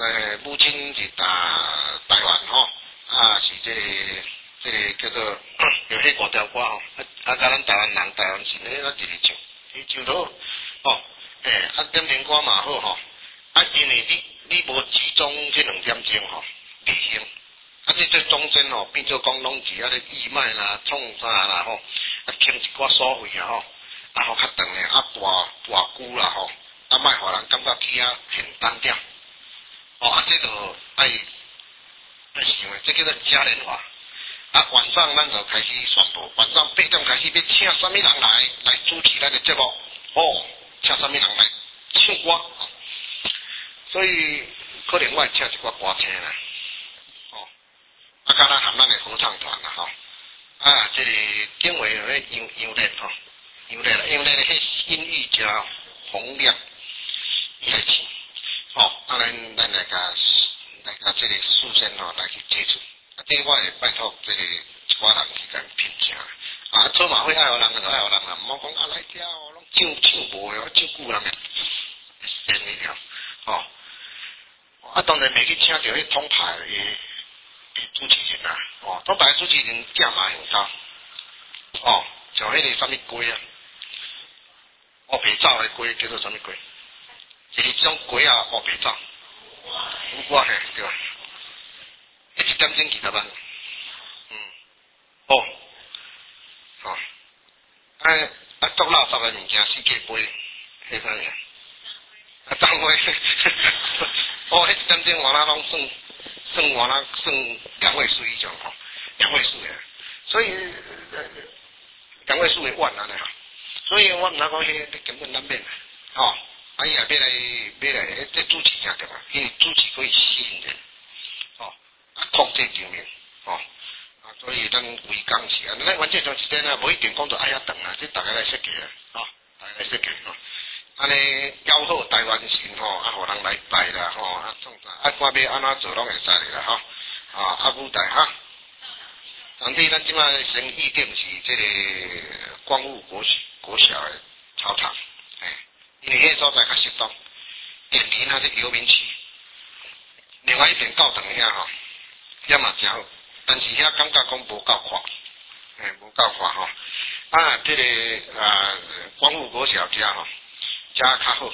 诶，母亲是打台湾吼，啊是这个这个叫做有迄五条歌吼，啊啊甲咱台湾人台湾是迄个一直唱，伊唱到吼，诶啊点点歌嘛好吼，啊因为你你无集中这两点钟吼，理性，啊这这中间吼变做讲拢是啊咧义卖啦、创啥啦吼，啊听一寡所谓啊吼，啊好较长诶，啊跋跋久啦吼，啊莫互人感觉去啊很单调。哦，啊，这个爱爱想诶，这叫做嘉年华。啊，晚上咱就开始宣布，晚上八点开始要请什么人来来主持咱的节目。哦，请什么人来唱歌。所以可能我会请一寡歌星啦。哦，啊，敢若含咱的合唱团啦吼。啊，这个景伟迄杨杨烈吼，杨烈啦，杨烈迄音域加洪亮，伊来唱。哦，啊，咱咱来甲来甲这个事先吼来去接触，啊，这我会拜托这个一寡人去甲评价，啊，做马会爱互人就爱互人啦，毋好讲啊来遮哦，拢唱唱无诶，唱久人诶，先诶了，哦，啊，当然袂去请到迄统派诶诶主持人啊，哦，统派主持人价码很高，哦，像迄个啥物龟啊，乌皮草诶龟叫做啥物龟？就是这种鬼啊，乌白走，有我嘿，对吧？一一点钟几十万，嗯，哦，哦，哎，啊，做垃圾的物件四界杯，迄啥物？啊，当归，哦，迄一点钟我那拢算算我那算两位数以上吼，两位数的，所以两位数的万安尼哈，所以我毋知讲迄根本难免吼。啊，伊也要来要来，这主持人对嘛？因为主持可以吸引人，哦，啊，控制场面，哦，啊，所以咱为讲是啊，咱完全上一点啊，无一定讲做爱遐长啊，这大家来设计啊，哦，大家来设计哦，安尼邀好台湾神吼，啊，互人来拜啦，吼，啊，创啥，啊，看要安怎做拢会使的啦，吼，啊，啊，舞台哈，当地咱即摆先预定是这个光复国国小的操场。因为迄所在较适当，点离那是游民区，另外一边教堂遐吼，也嘛真好，但是遐感觉讲无够宽，诶，无够宽吼。啊，这个啊，光复国小遮吼，遮较好。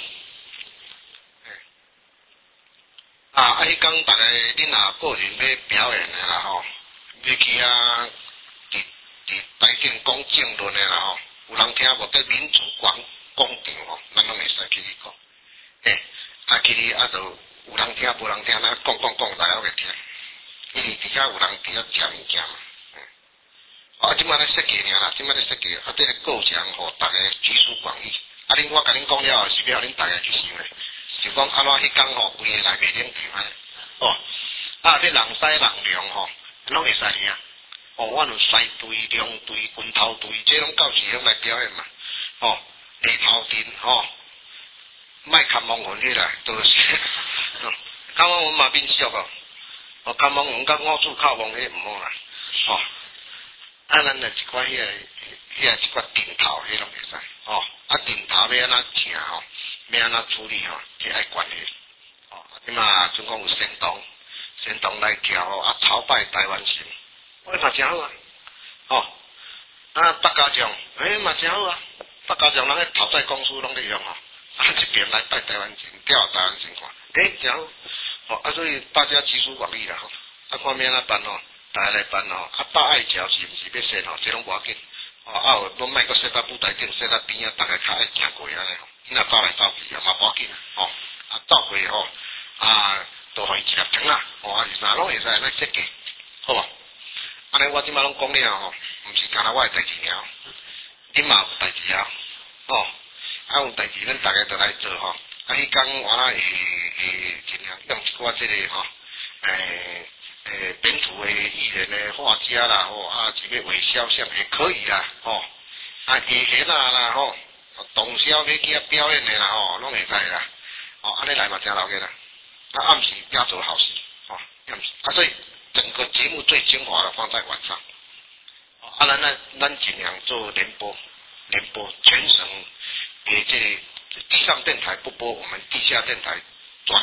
啊，啊，迄讲大家恁若个人要表演的啦吼，要去啊，伫伫台顶讲政论的啦吼，有人听无？在民主广广场吼，咱拢会使去去讲，嘿，啊去哩啊，就有人听无人听，咱讲讲讲，大家拢会听，因为底下有人伫遐食物件嘛，嗯，啊，即摆咧设计尔啦，即摆咧设计，啊，这个过程吼，大家集思广益，啊，恁我甲恁讲了后，是要互恁大家去想诶，就讲安怎迄工吼，规个内面冷场安尼，哦，啊，这人西人量吼，拢会使尔，哦，阮有西队、量队、军头队，这拢到时拢来表演嘛，哦。地头阵吼，莫看望魂去啦，都是，看望魂嘛变俗哦，哦看望魂甲五处靠望迄毋好啦，哦，啊咱来一寡迄个迄个一寡顶头迄拢会使，哦，啊顶头要安怎请吼，要安怎处理吼，这爱管理，哦，即嘛总讲有神童，神童来调吼，啊朝拜台湾神，我嘛真好啊，哦，啊北家将，诶嘛真好啊。北家将人个头载公司拢咧用吼，啊一边来拜台湾神，调台湾神看，诶，真好，哦啊所以大家集思广益啦吼，啊看要安怎办吼，大家来办吼，啊大爱桥是毋是要设吼，这拢无要紧，哦啊有拢莫搁设到舞台顶，设到边啊，大家较爱行过安尼吼，伊若走来走去啊嘛无要紧，吼啊走过吼啊，就互伊一粒糖啊，哦啊是啥拢会使安尼设计，好无？安尼我即摆拢讲了吼，毋是干那我诶代志尔。恁嘛有代志啊，哦，啊有代志，咱大家都来做吼。啊，迄讲我那会会尽量用一寡即个吼，诶诶本土的艺人的画家啦，吼啊，一个微肖像也可以啦，吼。啊，艺人啊啦，吼，动销要去遐表演的啦，吼，拢会使啦。哦，安尼来嘛真老个啦。啊，暗时也做好事，哦，暗时。啊，所以整个节目最精华的放在晚上。啊，咱咱咱尽量做联播，联播全省，诶，这地上电台不播，我们地下电台专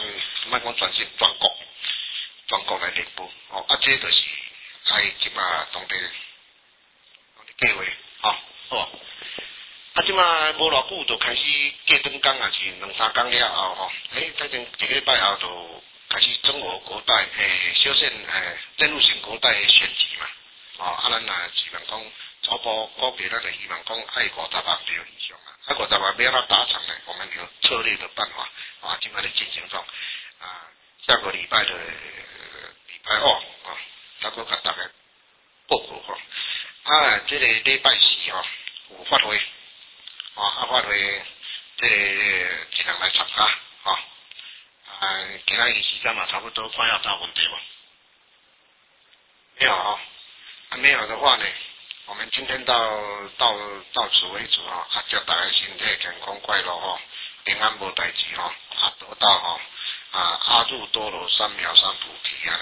莫讲全省全国，全国来联播哦，啊，这就是爱即马当地当地计划吼，好。啊，即马无偌久就开始过转工，也是两三工了后吼，诶，反正一个礼拜后就开始中俄国代诶，小选诶，任务型国代选举嘛，哦，啊，咱也希望讲初步估计，咱就希望讲爱五十万票以上啊，啊，五十万票要达成呢，我们有策略的办法啊，即马咧进行中啊，下个礼拜的礼拜二啊，再搁甲大家报告吼，啊，这个礼拜四吼有发挥。哦，啊，发挥即个尽量来参加，吼、哦，啊，今仔日时间嘛差不多快要到问题了，没有哦，啊没有的话呢，我们今天到到到此为止哦，啊，祝大家身体健康快乐吼，平安无代志吼，啊，得到吼啊阿耨多罗三藐三菩提啊。